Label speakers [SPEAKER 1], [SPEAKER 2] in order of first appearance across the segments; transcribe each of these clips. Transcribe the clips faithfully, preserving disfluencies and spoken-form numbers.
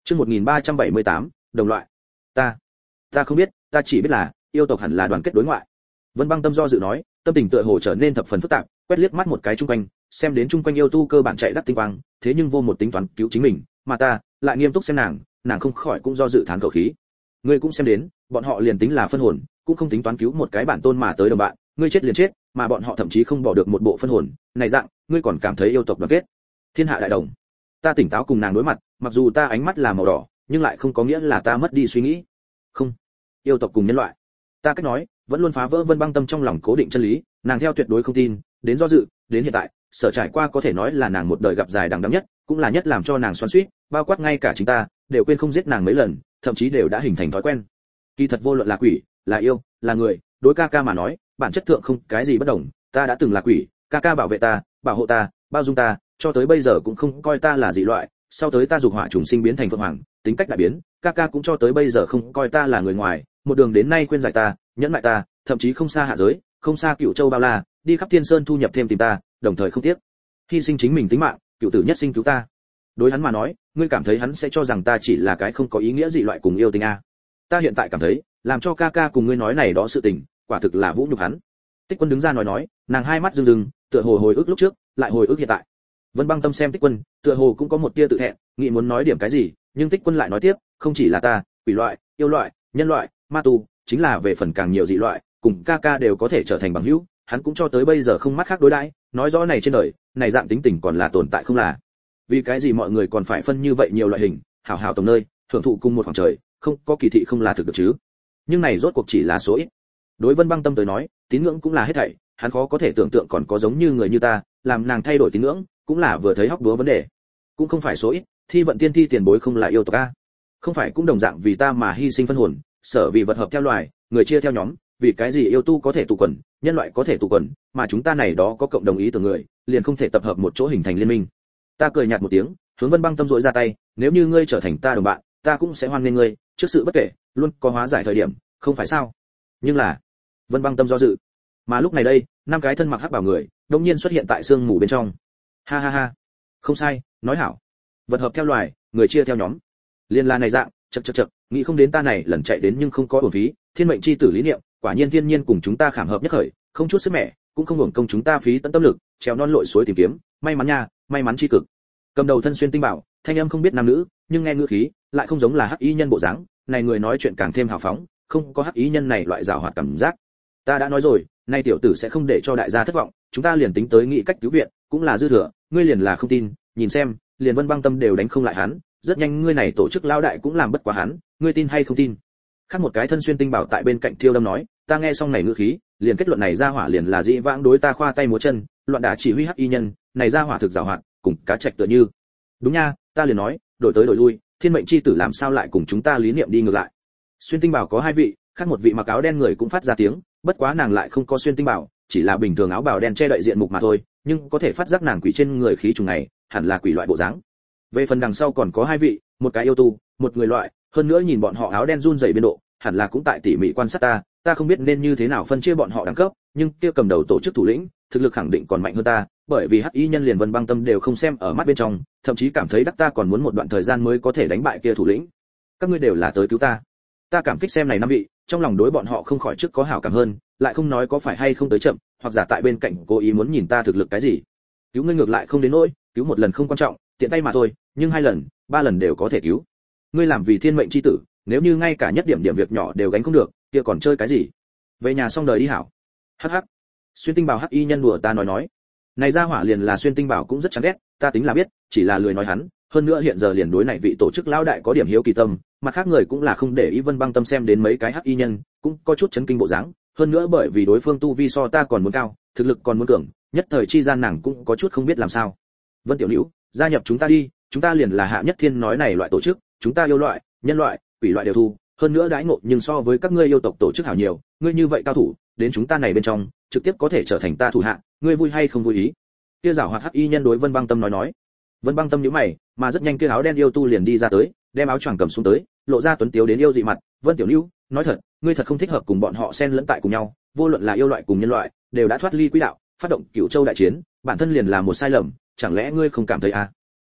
[SPEAKER 1] Chương một nghìn ba trăm bảy mươi tám, đồng loại. Ta, ta không biết, ta chỉ biết là yêu tộc hẳn là đoàn kết đối ngoại. Vân Băng Tâm do dự nói, tâm tình tựa hồ trở nên thập phần phức tạp, quét liếc mắt một cái chung quanh, xem đến chung quanh yêu tu cơ bản chạy đắc tinh quang, thế nhưng vô một tính toán cứu chính mình, mà ta lại nghiêm túc xem nàng, nàng không khỏi cũng do dự thán khẩu khí. Ngươi cũng xem đến, bọn họ liền tính là phân hồn, cũng không tính toán cứu một cái bản tôn mà tới đồng bạn, ngươi chết liền chết, mà bọn họ thậm chí không bỏ được một bộ phân hồn, này dạng, ngươi còn cảm thấy yêu tộc đoàn kết? Thiên hạ đại đồng. Ta tỉnh táo cùng nàng đối mặt, mặc dù ta ánh mắt là màu đỏ, nhưng lại không có nghĩa là ta mất đi suy nghĩ. Không, yêu tộc cùng nhân loại. Ta cách nói, vẫn luôn phá vỡ Vân Băng Tâm trong lòng cố định chân lý, nàng theo tuyệt đối không tin, đến do dự, đến hiện tại, sở trải qua có thể nói là nàng một đời gặp dài đằng đẵng nhất, cũng là nhất làm cho nàng xoắn xuýt, bao quát ngay cả chính ta, đều quên không giết nàng mấy lần, thậm chí đều đã hình thành thói quen. Kỳ thật vô luận là quỷ, là yêu, là người, đối ca ca mà nói, bản chất thượng không cái gì bất đồng, ta đã từng là quỷ, ca ca bảo vệ ta, bảo hộ ta, bao dung ta, cho tới bây giờ cũng không coi ta là dị loại, sau tới ta dục hỏa trùng sinh biến thành phượng hoàng, tính cách đại biến, ca ca cũng cho tới bây giờ không coi ta là người ngoài, một đường đến nay khuyên giải ta, nhẫn lại ta, thậm chí không xa hạ giới, không xa Cửu Châu bao la, đi khắp thiên sơn thu nhập thêm tìm ta, đồng thời không tiếc hy sinh chính mình tính mạng, cựu tử nhất sinh cứu ta. Đối hắn mà nói, ngươi cảm thấy hắn sẽ cho rằng ta chỉ là cái không có ý nghĩa dị loại cùng yêu tình a? Ta hiện tại cảm thấy, làm cho ca ca cùng ngươi nói này đó sự tình, quả thực là vũ nhục hắn. Tích Quân đứng ra nói nói, nàng hai mắt rưng rưng, tựa hồ hồi ức lúc trước, lại hồi ức hiện tại. Vân Băng Tâm xem Tích Quân, tựa hồ cũng có một tia tự thẹn, nghĩ muốn nói điểm cái gì, nhưng Tích Quân lại nói tiếp, không chỉ là ta, quỷ loại, yêu loại, nhân loại, ma tu, chính là về phần càng nhiều dị loại, cùng ca ca đều có thể trở thành bằng hữu, hắn cũng cho tới bây giờ không mắt khác đối đãi, nói rõ này trên đời, này dạng tính tình còn là tồn tại không là? Vì cái gì mọi người còn phải phân như vậy nhiều loại hình, hảo hảo tổng nơi, thưởng thụ cùng một khoảng trời, không có kỳ thị không là thực được chứ? Nhưng này rốt cuộc chỉ là số ít. Đối Vân Băng Tâm tới nói, tín ngưỡng cũng là hết thảy, hắn khó có thể tưởng tượng còn có giống như người như ta, làm nàng thay đổi tín ngưỡng, cũng là vừa thấy hóc búa vấn đề. Cũng không phải số ít, Thi Vận Tiên Thi tiền bối không là yêu tộc a? Không phải cũng đồng dạng vì ta mà hy sinh phân hồn, sở vì vật hợp theo loài, người chia theo nhóm, vì cái gì yêu tu có thể tụ quần, nhân loại có thể tụ quần, mà chúng ta này đó có cộng đồng ý tưởng người, liền không thể tập hợp một chỗ hình thành liên minh. Ta cười nhạt một tiếng, hướng Vân Băng Tâm rỗi ra tay, nếu như ngươi trở thành ta đồng bạn, ta cũng sẽ hoan nghênh ngươi, trước sự bất kể, luôn có hóa giải thời điểm, không phải sao? Nhưng là, Vân Băng Tâm do dự. Mà lúc này đây, năm cái thân mặc hắc bào người, đột nhiên xuất hiện tại sương mù bên trong. Ha ha ha, không sai, nói hảo. Vật hợp theo loài, người chia theo nhóm. Liên la này dạng, chậc chậc chậc, nghĩ không đến ta này lần chạy đến nhưng không có uổng phí, thiên mệnh chi tử lý niệm, quả nhiên thiên nhiên cùng chúng ta khảm hợp nhất khởi, không chút sức mẻ, cũng không hưởng công chúng ta phí tận tâm lực, trèo non lội suối tìm kiếm, may mắn nha, may mắn chi cực. Cầm đầu thân xuyên tinh bảo, thanh âm không biết nam nữ, nhưng nghe ngữ khí, lại không giống là hắc y nhân bộ dáng, này người nói chuyện càng thêm hào phóng, không có hắc y nhân này loại giảo hoạt cảm giác. Ta đã nói rồi, nay tiểu tử sẽ không để cho đại gia thất vọng, chúng ta liền tính tới nghĩ cách cứu viện, cũng là dư thừa, ngươi liền là không tin, nhìn xem, liền Vân Băng Tâm đều đánh không lại hắn, rất nhanh ngươi này tổ chức lao đại cũng làm bất quá hắn, ngươi tin hay không tin? Khác một cái thân xuyên tinh bảo tại bên cạnh Thiêu Đâm nói, ta nghe xong này ngữ khí, liền kết luận này ra hỏa liền là dĩ vãng đối ta khoa tay múa chân, loạn đả chỉ huy hắc y nhân, này ra hỏa thực giàu hoạt, cùng cá trạch tựa như. Đúng nha, ta liền nói, đổi tới đổi lui, thiên mệnh chi tử làm sao lại cùng chúng ta lý niệm đi ngược lại? Xuyên tinh bảo có hai vị, khác một vị mặc áo đen người cũng phát ra tiếng, bất quá nàng lại không có xuyên tinh bảo, chỉ là bình thường áo bào đen che đậy diện mục mà thôi, nhưng có thể phát giác nàng quỷ trên người khí trùng này, hẳn là quỷ loại bộ dáng. Về phần đằng sau còn có hai vị, một cái yêu tu, một người loại, hơn nữa nhìn bọn họ áo đen run rẩy biên độ, hẳn là cũng tại tỉ mỉ quan sát ta, ta không biết nên như thế nào phân chia bọn họ đẳng cấp, nhưng kia cầm đầu tổ chức thủ lĩnh, thực lực khẳng định còn mạnh hơn ta, bởi vì hắc y nhân liền Vân Băng Tâm đều không xem ở mắt bên trong, thậm chí cảm thấy đắc ta còn muốn một đoạn thời gian mới có thể đánh bại kia thủ lĩnh. Các ngươi đều là tới cứu ta. Ta cảm kích xem này năm vị, trong lòng đối bọn họ không khỏi trước có hảo cảm hơn, lại không nói có phải hay không tới chậm, hoặc giả tại bên cạnh cố ý muốn nhìn ta thực lực cái gì. Cứu ngươi ngược lại không đến nỗi, cứu một lần không quan trọng, tiện tay mà thôi, nhưng hai lần, ba lần đều có thể cứu. Ngươi làm vì thiên mệnh chi tử, nếu như ngay cả nhất điểm điểm việc nhỏ đều gánh không được, kia còn chơi cái gì? Về nhà xong đời đi hảo. Hắc hắc. Xuyên tinh bảo hắc y nhân đùa ta nói nói. Này ra hỏa liền là xuyên tinh bảo cũng rất chán ghét, ta tính là biết, chỉ là lười nói hắn, hơn nữa hiện giờ liền đối này vị tổ chức lão đại có điểm hiếu kỳ tâm, mặt khác người cũng là không để ý Vân Băng Tâm xem đến mấy cái hắc y nhân, cũng có chút chấn kinh bộ dáng, hơn nữa bởi vì đối phương tu vi so ta còn muốn cao, thực lực còn muốn cường, nhất thời chi gian nàng cũng có chút không biết làm sao. Vân tiểu nữ, gia nhập chúng ta đi, chúng ta liền là hạ nhất thiên nói này loại tổ chức, chúng ta yêu loại, nhân loại, quỷ loại đều thu, hơn nữa đãi ngộ nhưng so với các ngươi yêu tộc tổ chức hảo nhiều, ngươi như vậy cao thủ, đến chúng ta này bên trong, trực tiếp có thể trở thành ta thủ hạ, ngươi vui hay không vui ý? Kia giảo hoạt hắc y nhân đối Vân Băng Tâm nói nói. Vân Băng Tâm nhíu mày, mà rất nhanh kia áo đen yêu tu liền đi ra tới, đem áo choàng cầm xuống tới, lộ ra tuấn tiếu đến yêu dị mặt, "Vân tiểu Nưu, nói thật, ngươi thật không thích hợp cùng bọn họ xen lẫn tại cùng nhau, vô luận là yêu loại cùng nhân loại, đều đã thoát ly quỹ đạo, phát động Cửu Châu đại chiến, bản thân liền là một sai lầm, chẳng lẽ ngươi không cảm thấy à?"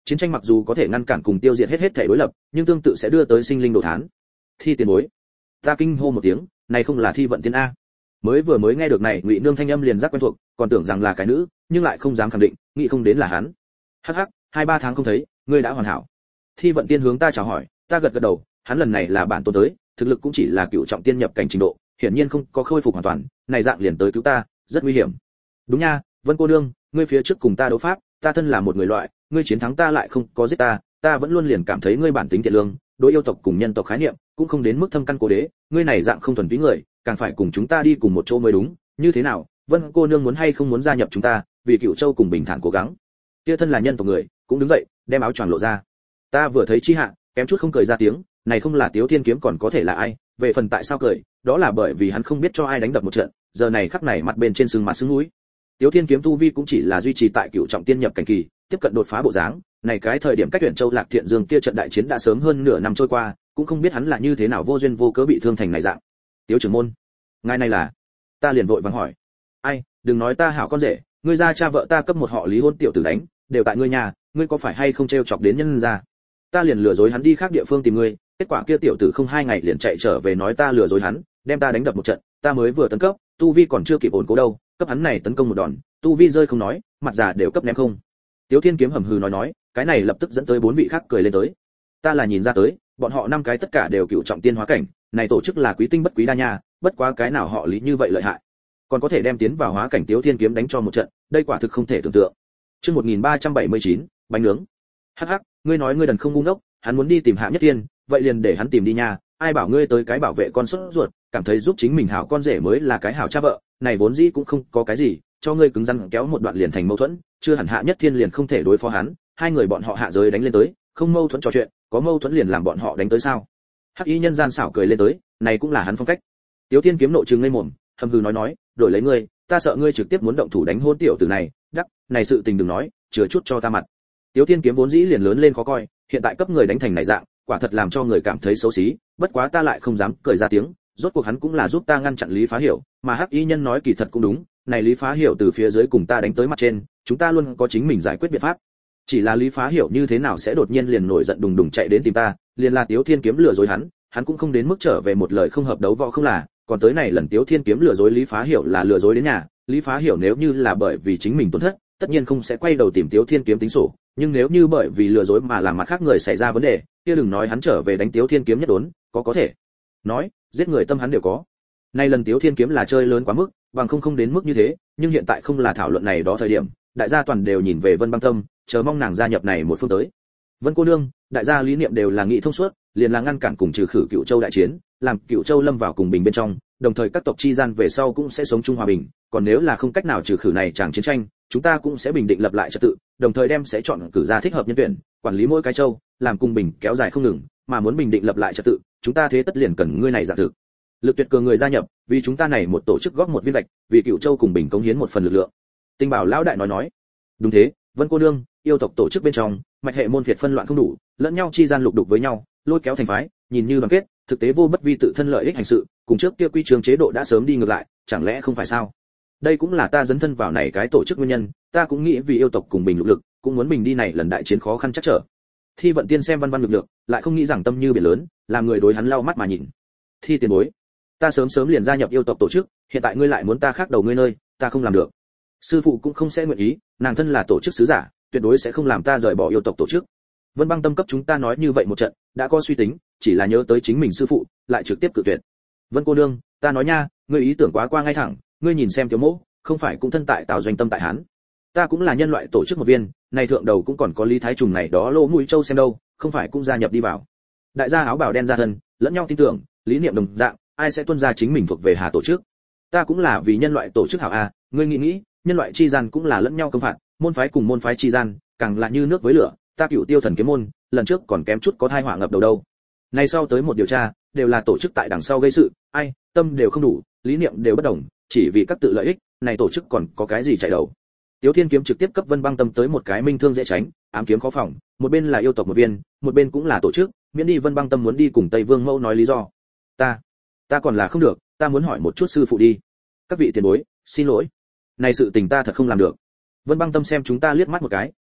[SPEAKER 1] Chiến tranh mặc dù có thể ngăn cản cùng tiêu diệt hết hết thể đối lập, nhưng tương tự sẽ đưa tới sinh linh đồ thán. Thi tiền bối. Ta kinh hô một tiếng, này không là Thi Vận Tiên a? Mới vừa mới nghe được này, Ngụy Nương thanh âm liền giác quen thuộc, còn tưởng rằng là cái nữ, nhưng lại không dám khẳng định, nghĩ không đến là hắn. Hắc hắc, hai ba tháng không thấy, ngươi đã hoàn hảo. Thi Vận Tiên hướng ta chào hỏi, ta gật gật đầu, hắn lần này là bản tôn tới, thực lực cũng chỉ là cựu trọng tiên nhập cảnh trình độ, hiển nhiên không có khôi phục hoàn toàn, này dạng liền tới cứu ta, rất nguy hiểm. Đúng nha, Vân cô nương, ngươi phía trước cùng ta đấu pháp, ta thân là một người loại, ngươi chiến thắng ta lại không có giết ta, ta vẫn luôn liền cảm thấy ngươi bản tính thiện lương, đối yêu tộc cùng nhân tộc khái niệm cũng không đến mức thâm căn cố đế, ngươi này dạng không thuần túy người, càng phải cùng chúng ta đi cùng một chỗ mới đúng, như thế nào, Vân cô nương muốn hay không muốn gia nhập chúng ta, vì Cửu Châu cùng bình thản cố gắng. Kia thân là nhân tộc người, cũng đứng dậy, đem áo choàng lộ ra. Ta vừa thấy chi hạ, kém chút không cười ra tiếng, này không là Tiếu Thiên Kiếm còn có thể là ai, về phần tại sao cười, đó là bởi vì hắn không biết cho ai đánh đập một trận, giờ này khắc này mặt bên trên sưng mặt sưng mũi. Tiếu Thiên Kiếm tu vi cũng chỉ là duy trì tại cựu trọng tiên nhập cảnh kỳ, tiếp cận đột phá bộ dáng, này cái thời điểm cách Tuyển Châu Lạc Thiện Dương kia trận đại chiến đã sớm hơn nửa năm trôi qua, cũng không biết hắn là như thế nào vô duyên vô cớ bị thương thành này dạng. Tiếu trưởng môn, ngài này là? Ta liền vội vàng hỏi. Ai, đừng nói ta hảo con rể, ngươi ra cha vợ ta cấp một họ Lý hôn tiểu tử đánh, đều tại ngươi nhà, ngươi có phải hay không trêu chọc đến nhân gia? Ta liền lừa dối hắn đi khác địa phương tìm ngươi, kết quả kia tiểu tử không hai ngày liền chạy trở về nói ta lừa dối hắn, đem ta đánh đập một trận, ta mới vừa tấn cấp, tu vi còn chưa kịp ổn cố đâu, cấp hắn này tấn công một đòn, tu vi rơi không nói, mặt già đều cấp ném không. Tiếu Thiên Kiếm hầm hừ nói nói, cái này lập tức dẫn tới bốn vị khác cười lên tới. Ta là nhìn ra tới, bọn họ năm cái tất cả đều cựu trọng tiên hóa cảnh, này tổ chức là quý tinh bất quý đa nha, bất quá cái nào họ Lý như vậy lợi hại, còn có thể đem tiến vào hóa cảnh Tiếu Thiên Kiếm đánh cho một trận, đây quả thực không thể tưởng tượng. Chương một nghìn ba trăm bảy mươi chín, bánh nướng. Hắc hắc, ngươi nói ngươi đần không ngu ngốc, hắn muốn đi tìm Hạ Nhất Thiên, vậy liền để hắn tìm đi nha, ai bảo ngươi tới cái bảo vệ con sốt ruột, cảm thấy giúp chính mình hảo con rể mới là cái hảo cha vợ, này vốn dĩ cũng không có cái gì, cho ngươi cứng rắn kéo một đoạn liền thành mâu thuẫn, chưa hẳn Hạ Nhất Thiên liền không thể đối phó hắn, hai người bọn họ hạ giới đánh lên tới, không mâu thuẫn trò chuyện, có mâu thuẫn liền làm bọn họ đánh tới sao? Hắc Y nhân gian xảo cười lên tới, này cũng là hắn phong cách. Tiếu Thiên Kiếm nộ trừng ngây mồm, hầm hừ nói nói, đổi lấy ngươi, ta sợ ngươi trực tiếp muốn động thủ đánh hôn tiểu tử này, đắc, này sự tình đừng nói, chừa chút cho ta mặt. Tiếu Thiên Kiếm vốn dĩ liền lớn lên khó coi, hiện tại cấp người đánh thành này dạng, quả thật làm cho người cảm thấy xấu xí, bất quá ta lại không dám cười ra tiếng, rốt cuộc hắn cũng là giúp ta ngăn chặn Lý Phá Hiểu, mà Hắc Y nhân nói kỳ thật cũng đúng, này Lý Phá Hiểu từ phía dưới cùng ta đánh tới mặt trên, chúng ta luôn có chính mình giải quyết biện pháp. Chỉ là Lý Phá Hiểu như thế nào sẽ đột nhiên liền nổi giận đùng đùng chạy đến tìm ta, liền là Tiếu Thiên Kiếm lừa dối hắn, hắn cũng không đến mức trở về một lời không hợp đấu võ không là, còn tới này lần Tiếu Thiên Kiếm lừa dối Lý Phá Hiểu là lừa dối đến nhà, Lý Phá Hiểu nếu như là bởi vì chính mình tổn thất, tất nhiên không sẽ quay đầu tìm Tiếu Thiên Kiếm tính sổ, nhưng nếu như bởi vì lừa dối mà làm mặt khác người xảy ra vấn đề, kia đừng nói hắn trở về đánh Tiếu Thiên Kiếm nhất đốn, có có thể nói, giết người tâm hắn đều có. Nay lần Tiếu Thiên Kiếm là chơi lớn quá mức, bằng không không đến mức như thế, nhưng hiện tại không là thảo luận này đó thời điểm, đại gia toàn đều nhìn về Vân Băng Tâm, chờ mong nàng gia nhập này một phương tới. Vân cô nương, đại gia lý niệm đều là nghĩ thông suốt, liền là ngăn cản cùng trừ khử Cựu Châu đại chiến, làm Cựu Châu lâm vào cùng bình bên trong, đồng thời các tộc chi gian về sau cũng sẽ sống chung hòa bình, còn nếu là không cách nào trừ khử này chẳng chiến tranh, chúng ta cũng sẽ bình định lập lại trật tự, đồng thời đem sẽ chọn cử ra thích hợp nhân tuyển, quản lý mỗi cái châu, làm cung bình kéo dài không ngừng, mà muốn bình định lập lại trật tự, chúng ta thế tất liền cần ngươi này giả thực. Lực tuyệt cường người gia nhập, vì chúng ta này một tổ chức góp một viên gạch, vì Cựu Châu cùng bình cống hiến một phần lực lượng. Tinh Bảo lão đại nói nói, đúng thế, Vân cô nương, yêu tộc tổ chức bên trong, mạch hệ môn phiệt phân loạn không đủ, lẫn nhau chi gian lục đục với nhau, lôi kéo thành phái, nhìn như đoàn kết, thực tế vô bất vi tự thân lợi ích hành sự, cùng trước kia quy trường chế độ đã sớm đi ngược lại, chẳng lẽ không phải sao? Đây cũng là ta dấn thân vào này cái tổ chức nguyên nhân, ta cũng nghĩ vì yêu tộc cùng bình lục lực, cũng muốn bình đi này lần đại chiến khó khăn chắc trở. Thi Vận Tiên xem văn văn lực lượng, lại không nghĩ rằng tâm như biển lớn, làm người đối hắn lau mắt mà nhìn. Thi tiền bối, ta sớm sớm liền gia nhập yêu tộc tổ chức, hiện tại ngươi lại muốn ta khác đầu ngươi nơi, ta không làm được. Sư phụ cũng không sẽ nguyện ý, nàng thân là tổ chức sứ giả, tuyệt đối sẽ không làm ta rời bỏ yêu tộc tổ chức. Vân Băng Tâm cấp chúng ta nói như vậy một trận, đã có suy tính, chỉ là nhớ tới chính mình sư phụ, lại trực tiếp cự tuyệt. Vân cô nương, ta nói nha, ngươi ý tưởng quá qua ngay thẳng, ngươi nhìn xem Tiểu Mỗ, không phải cũng thân tại Tào Doanh Tâm tại Hán. Ta cũng là nhân loại tổ chức một viên, này thượng đầu cũng còn có Lý Thái Trùng này đó lỗ mũi châu xem đâu, không phải cũng gia nhập đi vào. Đại gia áo bào đen ra thân, lẫn nhau tin tưởng, lý niệm đồng dạng, ai sẽ tuân ra chính mình thuộc về hà tổ chức. Ta cũng là vì nhân loại tổ chức hảo a, ngươi nghĩ nghĩ, nhân loại chi gian cũng là lẫn nhau công phạt, môn phái cùng môn phái chi gian, càng là như nước với lửa, ta Cựu Tiêu Thần Kiếm môn, lần trước còn kém chút có thai họa ngập đầu đâu. Này sau tới một điều tra, đều là tổ chức tại đằng sau gây sự, ai, tâm đều không đủ, lý niệm đều bất đồng, chỉ vì các tự lợi ích, này tổ chức còn có cái gì chạy đầu. Tiếu Thiên Kiếm trực tiếp cấp Vân Băng Tâm tới một cái minh thương dễ tránh, ám kiếm khó phòng, một bên là yêu tộc một viên, một bên cũng là tổ chức, miễn đi Vân Băng Tâm muốn đi cùng Tây Vương Mẫu nói lý do. Ta, ta còn là không được, ta muốn hỏi một chút sư phụ đi. Các vị tiền bối, xin lỗi, này sự tình ta thật không làm được. Vân Băng Tâm xem chúng ta liếc mắt một cái,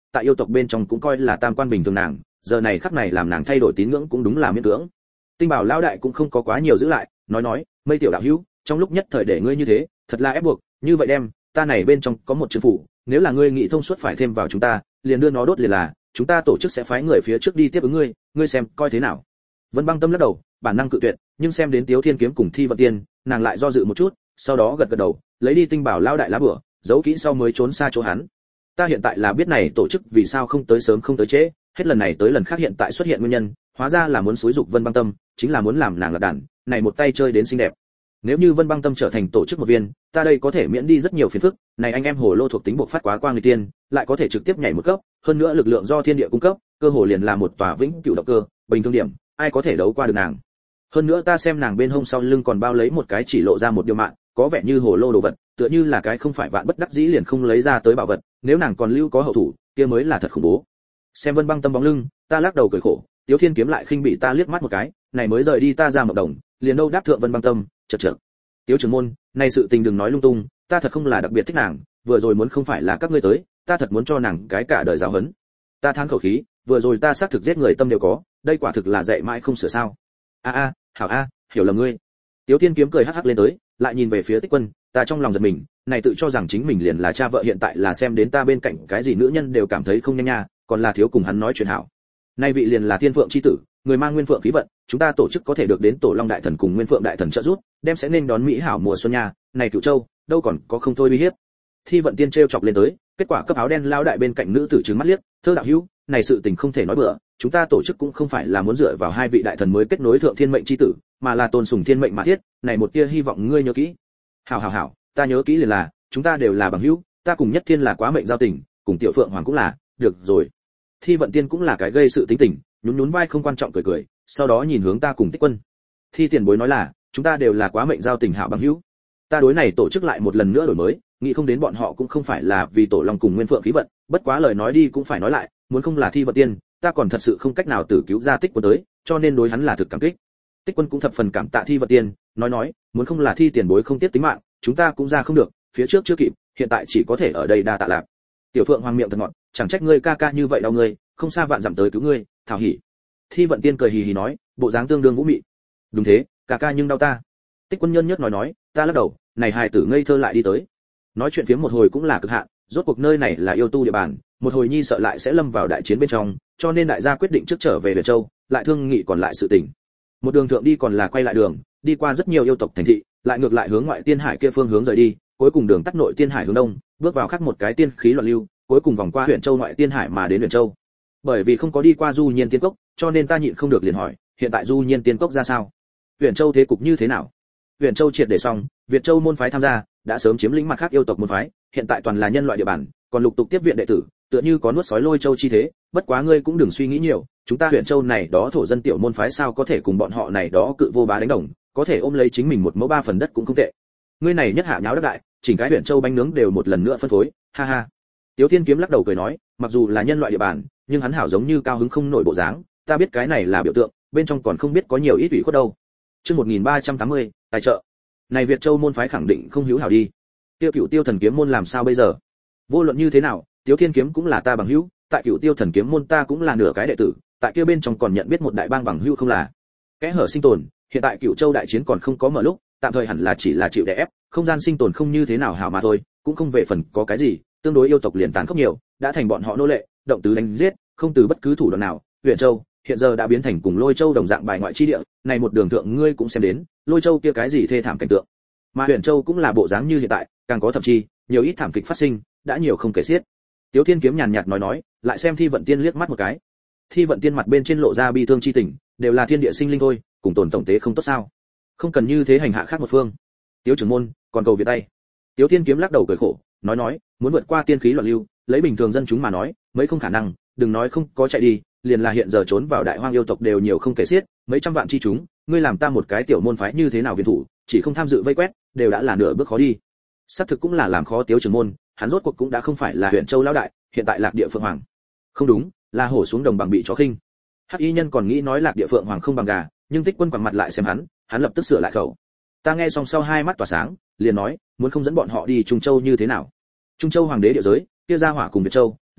[SPEAKER 1] tại yêu tộc bên trong cũng coi là tam quan bình thường nàng, giờ này khắc này làm nàng thay đổi tín ngưỡng cũng đúng là miễn cưỡng. Tinh Bảo lão đại cũng không có quá nhiều giữ lại, nói nói, Mây tiểu đạo hữu, trong lúc nhất thời để ngươi như thế, thật là ép buộc, như vậy đem, ta này bên trong có một chữ phủ, nếu là ngươi nghĩ thông suốt phải thêm vào chúng ta, liền đưa nó đốt liền là, chúng ta tổ chức sẽ phái người phía trước đi tiếp ứng ngươi, ngươi xem coi thế nào. Vân Băng Tâm lắc đầu, bản năng cự tuyệt, nhưng xem đến Tiếu Thiên Kiếm cùng Thi Vận Tiên, nàng lại do dự một chút, sau đó gật gật đầu, lấy đi Tinh Bảo lão đại lá bửa, giấu kỹ sau mới trốn xa chỗ hắn. Ta hiện tại là biết này tổ chức vì sao không tới sớm không tới trễ, hết lần này tới lần khác hiện tại xuất hiện nguyên nhân, hóa ra là muốn xúi dục Vân Băng Tâm, chính là muốn làm nàng lạc đàn, này một tay chơi đến xinh đẹp. Nếu như Vân Băng Tâm trở thành tổ chức một viên, ta đây có thể miễn đi rất nhiều phiền phức, này anh em hồ lô thuộc tính bộc phát quá quang người tiên, lại có thể trực tiếp nhảy một cấp, hơn nữa lực lượng do thiên địa cung cấp, cơ hồ liền là một tòa vĩnh cửu động cơ, bình thường điểm, ai có thể đấu qua được nàng. Hơn nữa ta xem nàng bên hông sau lưng còn bao lấy một cái chỉ lộ ra một điều mạng, có vẻ như hồ lô đồ vật, tựa như là cái không phải vạn bất đắc dĩ liền không lấy ra tới bảo vật, nếu nàng còn lưu có hậu thủ, kia mới là thật khủng bố. Xem Vân Băng Tâm bóng lưng, ta lắc đầu cười khổ, Tiếu Thiên Kiếm lại khinh bị ta liếc mắt một cái, này mới rời đi ta ra một đồng, liền đâu đáp thượng Vân Băng Tâm, chậc chậc. Tiếu trưởng môn, này sự tình đừng nói lung tung, ta thật không là đặc biệt thích nàng, vừa rồi muốn không phải là các ngươi tới, ta thật muốn cho nàng cái cả đời giáo huấn. Ta thán khẩu khí, vừa rồi ta xác thực giết người tâm đều có, đây quả thực là dạy mãi không sửa sao. A a, hảo a, hiểu lầm ngươi. Tiếu Thiên Kiếm cười hắc hắc lên tới, lại nhìn về phía Tích Quân, ta trong lòng giật mình, này tự cho rằng chính mình liền là cha vợ hiện tại là xem đến ta bên cạnh cái gì nữ nhân đều cảm thấy không nhanh nha, còn là thiếu cùng hắn nói chuyện hảo. Nay vị liền là Thiên Phượng chi tử, người mang Nguyên Phượng khí vận, chúng ta tổ chức có thể được đến Tổ Long đại thần cùng Nguyên Phượng đại thần trợ giúp, đem sẽ nên đón mỹ hảo mùa xuân nha, này Cửu Châu, đâu còn có không thôi uy hiếp. Thi Vận Tiên trêu chọc lên tới, kết quả cấp áo đen lao đại bên cạnh nữ tử trừng mắt liếc, thơ đạo hữu, này sự tình không thể nói bừa, chúng ta tổ chức cũng không phải là muốn dựa vào hai vị đại thần mới kết nối thượng thiên mệnh chi tử, mà là tôn sùng thiên mệnh mà thiết, này một tia hy vọng ngươi nhớ kỹ. Hảo hảo hảo, ta nhớ kỹ liền là, chúng ta đều là bằng hữu, ta cùng Nhất Thiên là quá mệnh giao tình, cùng Tiểu Phượng Hoàng cũng là, được rồi. Thi Vận Tiên cũng là cái gây sự tính tình, nhún nhún vai không quan trọng cười cười, sau đó nhìn hướng ta cùng Tích Quân. Thi tiền bối nói là, chúng ta đều là quá mệnh giao tình hảo bằng hữu. Ta đối này tổ chức lại một lần nữa đổi mới, nghĩ không đến bọn họ cũng không phải là vì Tổ Long cùng Nguyên Phượng khí vận, bất quá lời nói đi cũng phải nói lại, muốn không là Thi Vận Tiên, ta còn thật sự không cách nào tử cứu ra Tích Quân tới, cho nên đối hắn là thực cảm kích. Tích Quân cũng thập phần cảm tạ Thi Vận Tiên, nói nói, muốn không là Thi tiền bối không tiếp tính mạng, chúng ta cũng ra không được, phía trước chưa kịp, hiện tại chỉ có thể ở đây đa tạ lạc. Tiểu Phượng Hoàng miệng thật ngọt, chẳng trách ngươi ca ca như vậy đau ngươi, không xa vạn dặm tới cứu ngươi, thảo hỉ. Thi Vận Tiên cười hì hì nói, bộ dáng tương đương vũ mị. Đúng thế, ca ca nhưng đau ta. Tích Quân nhân nhất nói nói, ta lắc đầu, này hài tử ngây thơ lại đi tới. Nói chuyện phiếm một hồi cũng là cực hạn, rốt cuộc nơi này là yêu tu địa bàn, một hồi nhi sợ lại sẽ lâm vào đại chiến bên trong, cho nên đại gia quyết định trước trở về Huyền Châu, lại thương nghị còn lại sự tình. Một đường thượng đi còn là quay lại đường, đi qua rất nhiều yêu tộc thành thị, lại ngược lại hướng ngoại tiên hải kia phương hướng rời đi, cuối cùng đường tắt nội tiên hải hướng đông, bước vào khác một cái tiên khí loạn lưu, cuối cùng vòng qua Huyền Châu ngoại tiên hải mà đến Huyền Châu. Bởi vì không có đi qua Du Nhiên Tiên Cốc, cho nên ta nhịn không được liền hỏi, hiện tại Du Nhiên Tiên Cốc ra sao? Huyền Châu thế cục như thế nào? Huyền Châu triệt để xong, Việt Châu môn phái tham gia, đã sớm chiếm lĩnh mặt khác yêu tộc môn phái, hiện tại toàn là nhân loại địa bàn, còn lục tục tiếp viện đệ tử, tựa như có nuốt sói Lôi Châu chi thế, bất quá ngươi cũng đừng suy nghĩ nhiều, chúng ta Huyền Châu này đó thổ dân tiểu môn phái sao có thể cùng bọn họ này đó cự vô bá đánh đồng, có thể ôm lấy chính mình một mẫu ba phần đất cũng không tệ. Ngươi này nhất hạ nháo đất đại, chỉnh cái Huyền Châu bánh nướng đều một lần nữa phân phối, ha ha. Tiếu Thiên Kiếm lắc đầu cười nói, mặc dù là nhân loại địa bàn, nhưng hắn hảo giống như cao hứng không nổi bộ dáng, ta biết cái này là biểu tượng, bên trong còn không biết có nhiều ít ủy khuất đâu. Chương một nghìn ba trăm tám mươi, tài trợ. Này Việt Châu môn phái khẳng định không hữu hảo đi. Tiêu Cửu Tiêu Thần Kiếm môn làm sao bây giờ? Vô luận như thế nào, Tiếu Thiên Kiếm cũng là ta bằng hữu, tại Cửu Tiêu Thần Kiếm môn ta cũng là nửa cái đệ tử, tại kia bên trong còn nhận biết một đại bang bằng hữu không là. Kẽ hở sinh tồn, hiện tại Cửu Châu đại chiến còn không có mở lúc, tạm thời hẳn là chỉ là chịu đè ép, không gian sinh tồn không như thế nào hảo mà thôi, cũng không về phần có cái gì, tương đối yêu tộc liền tàn khốc nhiều, đã thành bọn họ nô lệ, động tứ đánh giết, không từ bất cứ thủ đoạn nào. Huyền Châu hiện giờ đã biến thành cùng Lôi Châu đồng dạng bài ngoại chi địa, này một đường thượng ngươi cũng xem đến, Lôi Châu kia cái gì thê thảm cảnh tượng. Mà Huyền Châu cũng là bộ dáng như hiện tại, càng có thậm chí nhiều ít thảm kịch phát sinh, đã nhiều không kể xiết. Tiếu Thiên Kiếm nhàn nhạt nói nói, lại xem Thi Vận Tiên liếc mắt một cái. Thi Vận Tiên mặt bên trên lộ ra bi thương chi tình, đều là thiên địa sinh linh thôi, cùng tồn tổng tế không tốt sao? Không cần như thế hành hạ khác một phương. Tiếu trưởng môn, còn cầu viện tay. Tiếu Thiên Kiếm lắc đầu cười khổ, nói nói, muốn vượt qua tiên khí loạn lưu, lấy bình thường dân chúng mà nói, mấy không khả năng, đừng nói không có chạy đi, liền là hiện giờ trốn vào đại hoang yêu tộc đều nhiều không kể xiết, mấy trăm vạn chi chúng, ngươi làm ta một cái tiểu môn phái như thế nào viện thủ, chỉ không tham dự vây quét, đều đã là nửa bước khó đi. Sắp thực cũng là làm khó Tiếu trưởng môn, hắn rốt cuộc cũng đã không phải là Huyền Châu lão đại, hiện tại Lạc Địa Phượng Hoàng. Không đúng, là hổ xuống đồng bằng bị chó khinh. Hắc Y Nhân còn nghĩ nói Lạc Địa Phượng Hoàng không bằng gà, nhưng Tích Quân quằn mặt lại xem hắn, hắn lập tức sửa lại khẩu. Ta nghe xong sau hai mắt tỏa sáng, liền nói, muốn không dẫn bọn họ đi Trung Châu như thế nào? Trung Châu hoàng đế địa giới, kia gia hỏa cùng Việt Châu,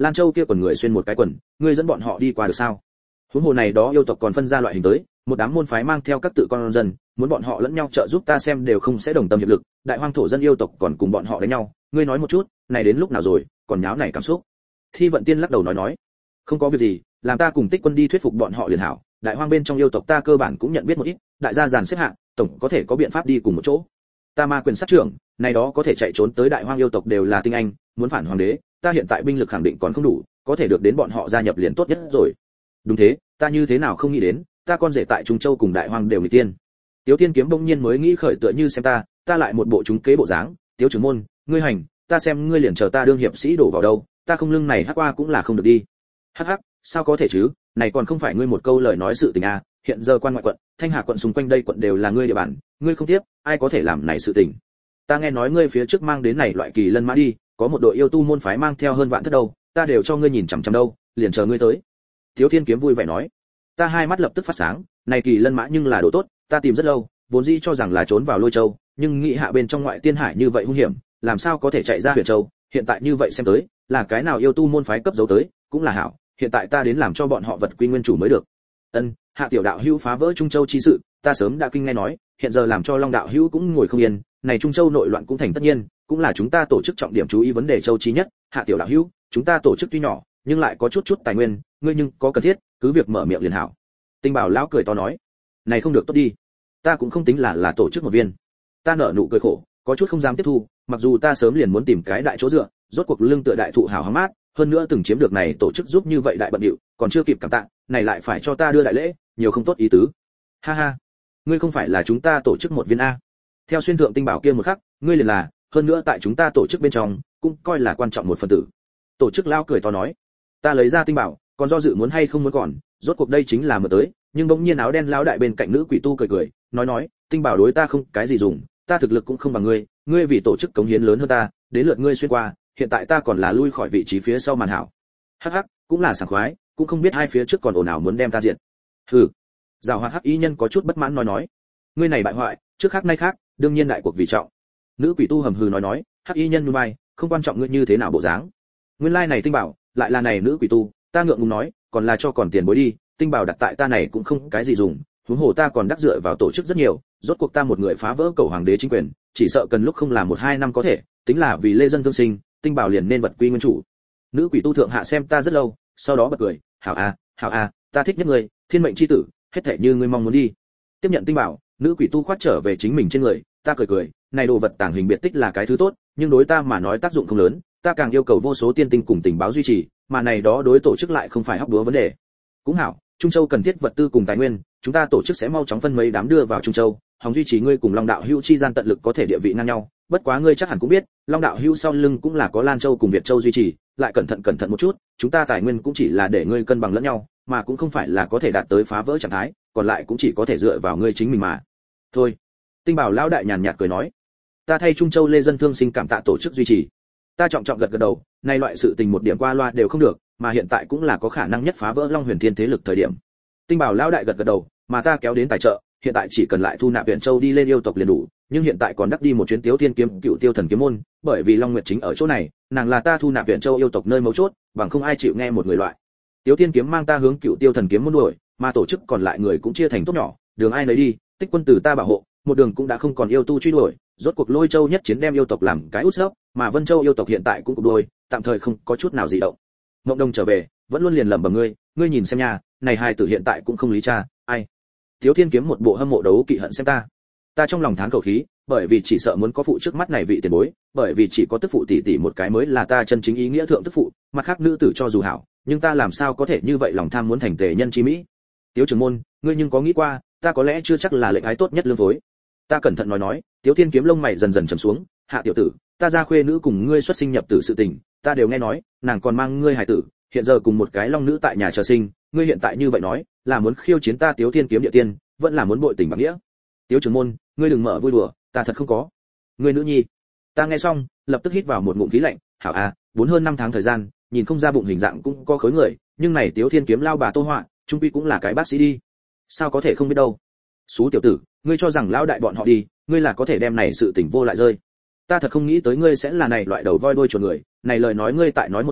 [SPEAKER 1] Lan Châu kia quần người xuyên một cái quần, ngươi dẫn bọn họ đi qua được sao? Huống hồ này đó yêu tộc còn phân ra loại hình tới, một đám môn phái mang theo các tự con dân, muốn bọn họ lẫn nhau trợ giúp ta xem đều không sẽ đồng tâm hiệp lực, đại hoang thổ dân yêu tộc còn cùng bọn họ đánh nhau, ngươi nói một chút, này đến lúc nào rồi, còn nháo này cảm xúc. Thi Vận Tiên lắc đầu nói nói, không có việc gì, làm ta cùng Tích Quân đi thuyết phục bọn họ liền hảo, đại hoang bên trong yêu tộc ta cơ bản cũng nhận biết một ít, đại gia dàn xếp hạng, tổng có thể có biện pháp đi cùng một chỗ. Ta ma quyền sát trưởng, này đó có thể chạy trốn tới đại hoang yêu tộc đều là tinh anh, muốn phản hoàng đế, ta hiện tại binh lực khẳng định còn không đủ, có thể được đến bọn họ gia nhập liền tốt nhất rồi. Đúng thế, ta như thế nào không nghĩ đến, ta con rể tại Trung Châu cùng đại hoang đều nghịch tiên. Tiếu Tiên Kiếm bỗng nhiên mới nghĩ khởi tựa như xem ta, ta lại một bộ chúng kế bộ dáng, Tiếu trưởng môn, ngươi hành, ta xem ngươi liền chờ ta đương hiệp sĩ đổ vào đâu, ta không lưng này hắc qua cũng là không được đi. Hắc hắc, sao có thể chứ, này còn không phải ngươi một câu lời nói sự tình à, hiện giờ quan ngoại quận, Thanh Hà quận xung quanh đây quận đều là ngươi địa bàn, ngươi không tiếp, ai có thể làm này sự tình. Ta nghe nói ngươi phía trước mang đến này loại kỳ lân mã đi, có một đội yêu tu môn phái mang theo hơn vạn thất đâu, ta đều cho ngươi nhìn chằm chằm đâu, liền chờ ngươi tới. Tiếu Thiên Kiếm vui vẻ nói. Ta hai mắt lập tức phát sáng, này kỳ lân mã nhưng là đồ tốt, ta tìm rất lâu, vốn dĩ cho rằng là trốn vào Lôi Châu, nhưng nghĩ hạ bên trong ngoại tiên hải như vậy hung hiểm, làm sao có thể chạy ra Huyền Châu, hiện tại như vậy xem tới, là cái nào yêu tu môn phái cấp dấu tới, cũng là hảo, hiện tại ta đến làm cho bọn họ vật quy nguyên chủ mới được. Ân, Hạ tiểu đạo hữu phá vỡ Trung Châu chi sự, ta sớm đã kinh nghe nói, hiện giờ làm cho Long đạo hữu cũng ngồi không yên, này Trung Châu nội loạn cũng thành tất nhiên, cũng là chúng ta tổ chức trọng điểm chú ý vấn đề châu chi nhất, Hạ tiểu đạo hữu, chúng ta tổ chức tuy nhỏ, nhưng lại có chút chút tài nguyên, ngươi nhưng có cần thiết, cứ việc mở miệng liền hảo. Tinh Bảo lão cười to nói, này không được tốt đi, ta cũng không tính là là tổ chức một viên. Ta nở nụ cười khổ, có chút không dám tiếp thu, mặc dù ta sớm liền muốn tìm cái đại chỗ dựa, rốt cuộc lưng tựa đại thụ hảo hám mát, hơn nữa từng chiếm được này tổ chức giúp như vậy đại bận điệu, còn chưa kịp cảm tạ, này lại phải cho ta đưa đại lễ, nhiều không tốt ý tứ. Ha ha, ngươi không phải là chúng ta tổ chức một viên a? Theo xuyên thượng Tinh Bảo kia một khắc, ngươi liền là, hơn nữa tại chúng ta tổ chức bên trong, cũng coi là quan trọng một phần tử. Tổ chức lão cười to nói, ta lấy ra Tinh Bảo, còn do dự muốn hay không muốn còn, rốt cuộc đây chính là mở tới, nhưng bỗng nhiên áo đen lão đại bên cạnh nữ quỷ tu cười cười, nói nói, Tinh Bảo đối ta không cái gì dùng, ta thực lực cũng không bằng ngươi, ngươi vì tổ chức cống hiến lớn hơn ta, đến lượt ngươi xuyên qua, hiện tại ta còn là lui khỏi vị trí phía sau màn hảo. Hắc hắc, cũng là sảng khoái, cũng không biết hai phía trước còn ồn ào muốn đem ta diệt. Hừ. Giảo hoạt hắc y nhân có chút bất mãn nói nói, ngươi này bại hoại, trước khác nay khác, đương nhiên đại cuộc vì trọng. Nữ quỷ tu hầm hừ nói nói, hắc y nhân nhún vai, không quan trọng ngươi như thế nào bộ dáng. Nguyên lai like này Tinh Bảo, lại là này nữ quỷ tu, ta ngượng ngùng nói, còn là cho còn tiền bối đi, Tinh Bảo đặt tại ta này cũng không cái gì dùng, huống hồ ta còn đắc dựa vào tổ chức rất nhiều, rốt cuộc ta một người phá vỡ cầu hoàng đế chính quyền, chỉ sợ cần lúc không là một hai năm có thể, tính là vì lê dân thương sinh, Tinh Bảo liền nên vật quy nguyên chủ. Nữ quỷ tu thượng hạ xem ta rất lâu, sau đó bật cười, hảo a, hảo a, ta thích nhất ngươi, thiên mệnh chi tử, hết thảy như ngươi mong muốn đi. Tiếp nhận Tinh Bảo, nữ quỷ tu khoát trở về chính mình trên người, ta cười cười, này đồ vật tàng hình biệt tích là cái thứ tốt, nhưng đối ta mà nói tác dụng không lớn, ta càng yêu cầu vô số tiên tinh cùng tình báo duy trì, mà này đó đối tổ chức lại không phải hóc búa vấn đề. Cũng hảo, Trung Châu cần thiết vật tư cùng tài nguyên, chúng ta tổ chức sẽ mau chóng phân mấy đám đưa vào Trung Châu, hòng duy trì ngươi cùng Long đạo hữu chi gian tận lực có thể địa vị ngang nhau, bất quá ngươi chắc hẳn cũng biết, Long đạo hữu sau lưng cũng là có Lan Châu cùng Việt Châu duy trì, lại cẩn thận cẩn thận một chút, chúng ta tài nguyên cũng chỉ là để ngươi cân bằng lẫn nhau, mà cũng không phải là có thể đạt tới phá vỡ trạng thái, còn lại cũng chỉ có thể dựa vào ngươi chính mình mà. Thôi. Tinh Bảo lão đại nhàn nhạt cười nói, ta thay Trung Châu lê dân thương sinh cảm tạ tổ chức duy trì. Ta trọng trọng gật gật đầu, nay loại sự tình một điểm qua loa đều không được, mà hiện tại cũng là có khả năng nhất phá vỡ Long Huyền Thiên thế lực thời điểm. Tinh Bảo lão đại gật gật đầu, mà ta kéo đến tài trợ, hiện tại chỉ cần lại thu nạp Viện Châu đi lên yêu tộc liền đủ, nhưng hiện tại còn đắc đi một chuyến Tiếu Thiên Kiếm, Cựu Tiêu Thần Kiếm môn, bởi vì Long Nguyệt chính ở chỗ này, nàng là ta thu nạp Viện Châu yêu tộc nơi mấu chốt, bằng không ai chịu nghe một người loại. Tiếu Thiên Kiếm mang ta hướng Cựu Tiêu Thần Kiếm môn đuổi, mà tổ chức còn lại người cũng chia thành tốt nhỏ, đường ai nấy đi, Tích Quân từ ta bảo hộ, một đường cũng đã không còn yêu tu truy đuổi, rốt cuộc Lôi Châu nhất chiến đem yêu tộc làm cái út sấp, mà Vân Châu yêu tộc hiện tại cũng cục đôi, tạm thời không có chút nào dị động. Ngộng Đông trở về, vẫn luôn liền lẩm bẩm ngươi, ngươi nhìn xem nha, này hai tử hiện tại cũng không lý cha, ai. Tiếu Thiên Kiếm một bộ hâm mộ đấu kỵ hận xem ta. Ta trong lòng thán khẩu khí, bởi vì chỉ sợ muốn có phụ trước mắt này vị tiền bối, bởi vì chỉ có tức phụ tỷ tỷ một cái mới là ta chân chính ý nghĩa thượng tức phụ, mặt khác nữ tử cho dù hảo, nhưng ta làm sao có thể như vậy lòng tham muốn thành tề nhân chi mỹ. Tiếu trưởng môn, ngươi nhưng có nghĩ qua, ta có lẽ chưa chắc là lệnh ái tốt nhất lương phối. Ta cẩn thận nói nói, Tiếu Thiên Kiếm lông mày dần dần trầm xuống, hạ tiểu tử, ta ra khuê nữ cùng ngươi xuất sinh nhập tử sự tình, ta đều nghe nói, nàng còn mang ngươi hài tử, hiện giờ cùng một cái long nữ tại nhà chờ sinh, ngươi hiện tại như vậy nói, là muốn khiêu chiến ta Tiếu Thiên Kiếm địa tiên, vẫn là muốn bội tình bạc nghĩa. Tiếu trưởng môn, ngươi đừng mở vui đùa, ta thật không có. Ngươi nữ nhi. Ta nghe xong, lập tức hít vào một ngụm khí lạnh, hảo a, bốn hơn năm tháng thời gian, nhìn không ra bụng hình dạng cũng có khối người, nhưng này Tiếu Thiên Kiếm lao bà Tô Họa, trung quy cũng là cái bác sĩ đi. Sao có thể không biết đâu. Sú tiểu tử, ngươi cho rằng lão đại bọn họ đi, ngươi là có thể đem này sự tình vô lại rơi. Ta thật không nghĩ tới ngươi sẽ là này loại đầu voi đuôi chuột người, này lời nói ngươi tại nói một câu,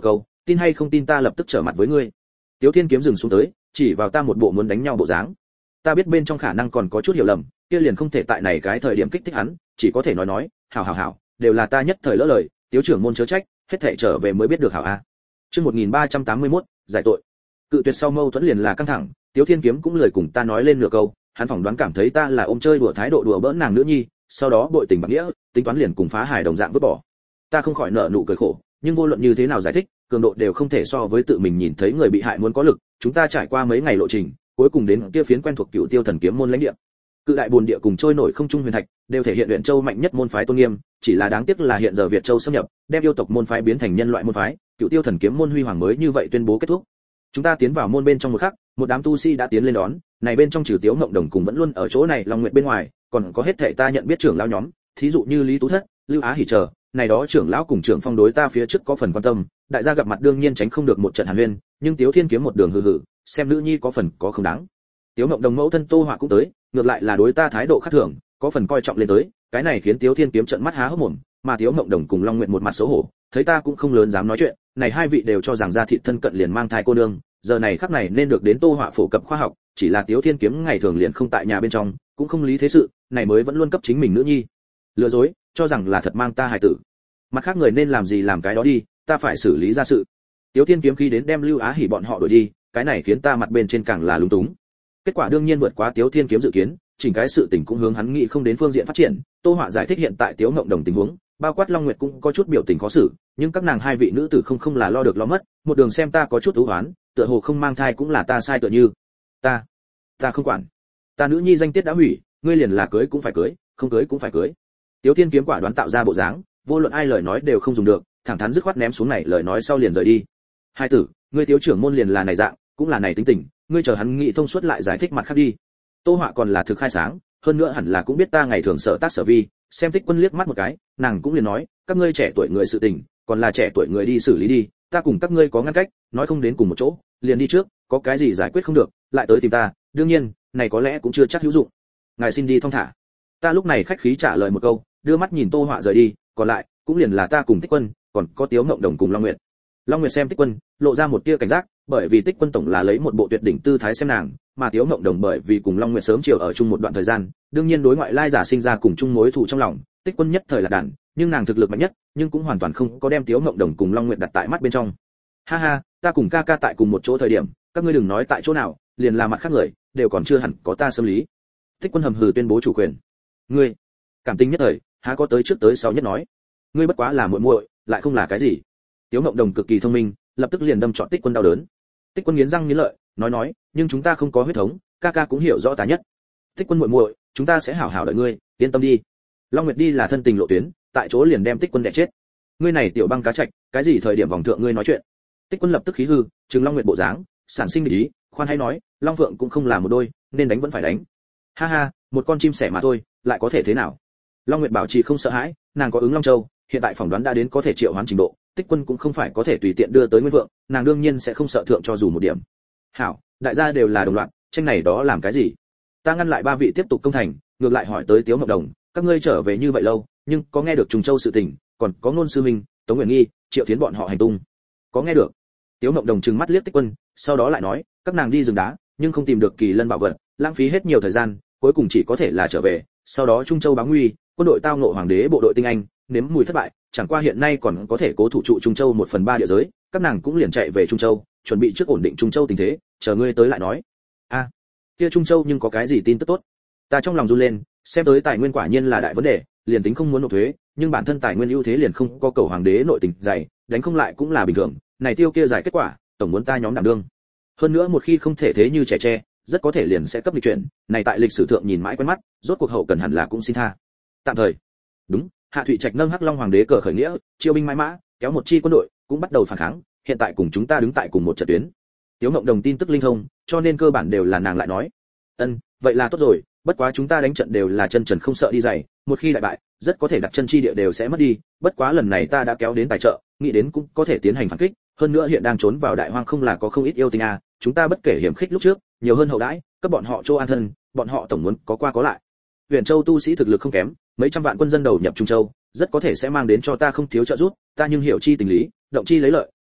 [SPEAKER 1] tin hay không tin ta lập tức trở mặt với ngươi. Tiếu Thiên Kiếm dừng xuống tới, chỉ vào ta một bộ muốn đánh nhau bộ dáng. Ta biết bên trong khả năng còn có chút hiểu lầm, kia liền không thể tại này cái thời điểm kích thích hắn, chỉ có thể nói nói, hảo hảo hảo, đều là ta nhất thời lỡ lời, Tiếu trưởng môn chớ trách, hết thảy trở về mới biết được hảo a. Chương một nghìn ba trăm tám mươi mốt, giải tội. Cự tuyệt sau mâu thuẫn liền là căng thẳng, Tiếu Thiên Kiếm cũng lời cùng ta nói lên nửa câu, hắn phỏng đoán cảm thấy ta là ôm chơi đùa thái độ đùa bỡn nàng nữ nhi, sau đó bội tình bạc nghĩa, tính toán liền cùng phá hài đồng dạng vứt bỏ. Ta không khỏi nở nụ cười khổ, nhưng vô luận như thế nào giải thích, cường độ đều không thể so với tự mình nhìn thấy người bị hại muốn có lực, chúng ta trải qua mấy ngày lộ trình, cuối cùng đến kia phiến quen thuộc Cửu Tiêu Thần Kiếm môn lãnh địa. Cự đại bồn địa cùng trôi nổi không trung huyền thạch, đều thể hiện Huyền Châu mạnh nhất môn phái tôn nghiêm, chỉ là đáng tiếc là hiện giờ Việt Châu xâm nhập, đem yêu tộc môn phái biến thành nhân loại môn phái, Cửu Tiêu Thần Kiếm môn huy hoàng mới như vậy tuyên bố kết thúc. Chúng ta tiến vào môn bên trong một khắc, một đám tu sĩ đã tiến lên đón, này bên trong trừ Tiếu Ngộng Đồng cùng vẫn luôn ở chỗ này Long Nguyệt bên ngoài, còn có hết thảy ta nhận biết trưởng lão nhóm, thí dụ như Lý Tú Thất, Lưu Á Hỉ chờ, này đó trưởng lão cùng trưởng phong đối ta phía trước có phần quan tâm, đại gia gặp mặt đương nhiên tránh không được một trận hàn huyên, nhưng Tiếu Thiên Kiếm một đường hừ hừ, xem nữ nhi có phần có không đáng. Tiếu Ngộng Đồng mẫu thân Tô Họa cũng tới, ngược lại là đối ta thái độ khác thường, có phần coi trọng lên tới, cái này khiến Tiếu Thiên Kiếm trợn mắt há hốc mồm, mà Tiếu Ngộng Đồng cùng Long Nguyệt một mặt xấu hổ, thấy ta cũng không lớn dám nói chuyện, này hai vị đều cho rằng gia thị thân cận liền mang thai cô nương, giờ này khắc này nên được đến Tô Họa phổ cập khoa học, chỉ là Tiếu Thiên Kiếm ngày thường liền không tại nhà bên trong, cũng không lý thế sự, này mới vẫn luôn cấp chính mình nữ nhi lừa dối, cho rằng là thật mang ta hài tử. Mặt khác người nên làm gì làm cái đó đi, ta phải xử lý ra sự. Tiếu Thiên Kiếm khi đến đem Lưu Á Hỉ bọn họ đuổi đi, cái này khiến ta mặt bên trên càng là lúng túng. Kết quả đương nhiên vượt quá Tiếu Thiên Kiếm dự kiến, chỉnh cái sự tình cũng hướng hắn nghĩ không đến phương diện phát triển. Tô Họa giải thích hiện tại Tiếu Ngộng Đồng tình huống, bao quát Long Nguyệt cũng có chút biểu tình khó xử, nhưng các nàng hai vị nữ tử không không là lo được lo mất, một đường xem ta có chút ưu hoán, tựa hồ không mang thai cũng là ta sai tựa như. Ta, ta không quản. Ta nữ nhi danh tiết đã hủy, ngươi liền là cưới cũng phải cưới, không cưới cũng phải cưới. Tiếu Thiên Kiếm quả đoán tạo ra bộ dáng, vô luận ai lời nói đều không dùng được, thẳng thắn dứt khoát ném xuống này lời nói sau liền rời đi. Hai tử, ngươi Tiếu trưởng môn liền là này dạng, cũng là này tính tình, ngươi chờ hắn nghĩ thông suốt lại giải thích mặt khác đi. Tô Họa còn là thực khai sáng, hơn nữa hẳn là cũng biết ta ngày thường sợ tác sở vi, xem Tích Quân liếc mắt một cái, nàng cũng liền nói, các ngươi trẻ tuổi người sự tình, còn là trẻ tuổi người đi xử lý đi, ta cùng các ngươi có ngăn cách, nói không đến cùng một chỗ, liền đi trước, có cái gì giải quyết không được, lại tới tìm ta, đương nhiên, này có lẽ cũng chưa chắc hữu dụng. Ngài xin đi thong thả. Ta lúc này khách khí trả lời một câu, đưa mắt nhìn Tô Họa rời đi, còn lại cũng liền là ta cùng Tích Quân, còn có Tiếu Ngộng Đồng cùng Long Nguyệt. Long Nguyệt xem Tích Quân, lộ ra một tia cảnh giác, bởi vì Tích Quân tổng là lấy một bộ tuyệt đỉnh tư thái xem nàng, mà Tiếu Ngộng Đồng bởi vì cùng Long Nguyệt sớm chiều ở chung một đoạn thời gian, đương nhiên đối ngoại lai giả sinh ra cùng chung mối thù trong lòng, Tích Quân nhất thời là đàn, nhưng nàng thực lực mạnh nhất, nhưng cũng hoàn toàn không có đem Tiếu Ngộng Đồng cùng Long Nguyệt đặt tại mắt bên trong. Ha ha, ta cùng ca ca tại cùng một chỗ thời điểm, các ngươi đừng nói tại chỗ nào, liền là mặt khác người, đều còn chưa hẳn có ta xâm lý. Tích Quân hầm hừ tuyên bố chủ quyền. Ngươi, cảm tình nhất thời, há có tới trước tới sau nhất nói. Ngươi bất quá là muội muội, lại không là cái gì. Tiếu Ngộng Đồng cực kỳ thông minh, lập tức liền đâm trọn Tích Quân đau đớn. Tích Quân nghiến răng nghiến lợi, nói nói, nhưng chúng ta không có huyết thống, ca ca cũng hiểu rõ ta nhất. Tích Quân muội muội, chúng ta sẽ hảo hảo đợi ngươi, yên tâm đi. Long Nguyệt đi là thân tình lộ tuyến, tại chỗ liền đem Tích Quân đè chết. Ngươi này tiểu băng cá trạch, cái gì thời điểm vòng thượng ngươi nói chuyện? Tích Quân lập tức khí hư, trừng Long Nguyệt bộ dáng, sản sinh địch ý, khoan hãy nói, Long Phượng cũng không là một đôi, nên đánh vẫn phải đánh. Ha ha, một con chim sẻ mà thôi, lại có thể thế nào? Long Nguyệt bảo trì không sợ hãi, nàng có ứng Long Châu, hiện tại phỏng đoán đã đến có thể triệu hoán trình độ, Tích Quân cũng không phải có thể tùy tiện đưa tới Nguyên Vượng, nàng đương nhiên sẽ không sợ thượng cho dù một điểm. Hảo, đại gia đều là đồng loạt, tranh này đó làm cái gì? Ta ngăn lại ba vị tiếp tục công thành, ngược lại hỏi tới Tiếu Ngộng Đồng, các ngươi trở về như vậy lâu, nhưng có nghe được Trùng Châu sự tình, còn có Ngôn Sư Minh, Tống Nguyện Nghi, Triệu Thiến bọn họ hành tung? Có nghe được. Tiếu Ngộng Đồng trừng mắt liếc Tích Quân, sau đó lại nói, các nàng đi rừng đá, nhưng không tìm được kỳ lân bảo vật, lãng phí hết nhiều thời gian, cuối cùng chỉ có thể là trở về, sau đó Trung Châu báo nguy, quân đội tao ngộ hoàng đế bộ đội tinh anh, nếm mùi thất bại, chẳng qua hiện nay còn có thể cố thủ trụ Trung Châu một phần ba địa giới, các nàng cũng liền chạy về Trung Châu, chuẩn bị trước ổn định Trung Châu tình thế, chờ ngươi tới lại nói. A, à, kia Trung Châu nhưng có cái gì tin tức tốt? Ta trong lòng run lên, xem tới tài nguyên quả nhiên là đại vấn đề, liền tính không muốn nộp thuế, nhưng bản thân tài nguyên ưu thế liền không có cầu hoàng đế nội tình dày, đánh không lại cũng là bình thường, này tiêu kia giải kết quả, tổng muốn ta nhóm đảm đương. Hơn nữa một khi không thể thế như trẻ tre, rất có thể liền sẽ cấp lịch chuyển, này tại lịch sử thượng nhìn mãi quen mắt, rốt cuộc hậu cần hẳn là cũng xin tha. Tạm thời. Đúng, Hạ Thụy Trạch nâng Hắc Long hoàng đế cờ khởi nghĩa, chiêu binh mãi mã, kéo một chi quân đội, cũng bắt đầu phản kháng, hiện tại cùng chúng ta đứng tại cùng một trận tuyến. Tiếu Ngộng Đồng tin tức linh thông, cho nên cơ bản đều là nàng lại nói. Ân, vậy là tốt rồi, bất quá chúng ta đánh trận đều là chân trần không sợ đi dày, một khi đại bại, rất có thể đặt chân chi địa đều sẽ mất đi, bất quá lần này ta đã kéo đến tài trợ, nghĩ đến cũng có thể tiến hành phản kích, hơn nữa hiện đang trốn vào đại hoang không là có không ít yêu tinh a, chúng ta bất kể hiểm khích lúc trước, nhiều hơn hậu đãi, cấp bọn họ chỗ an thân, bọn họ tổng muốn có qua có lại. Huyền Châu tu sĩ thực lực không kém, mấy trăm vạn quân dân đầu nhập Trung Châu, rất có thể sẽ mang đến cho ta không thiếu trợ giúp, ta nhưng hiểu chi tình lý, động chi lấy lợi,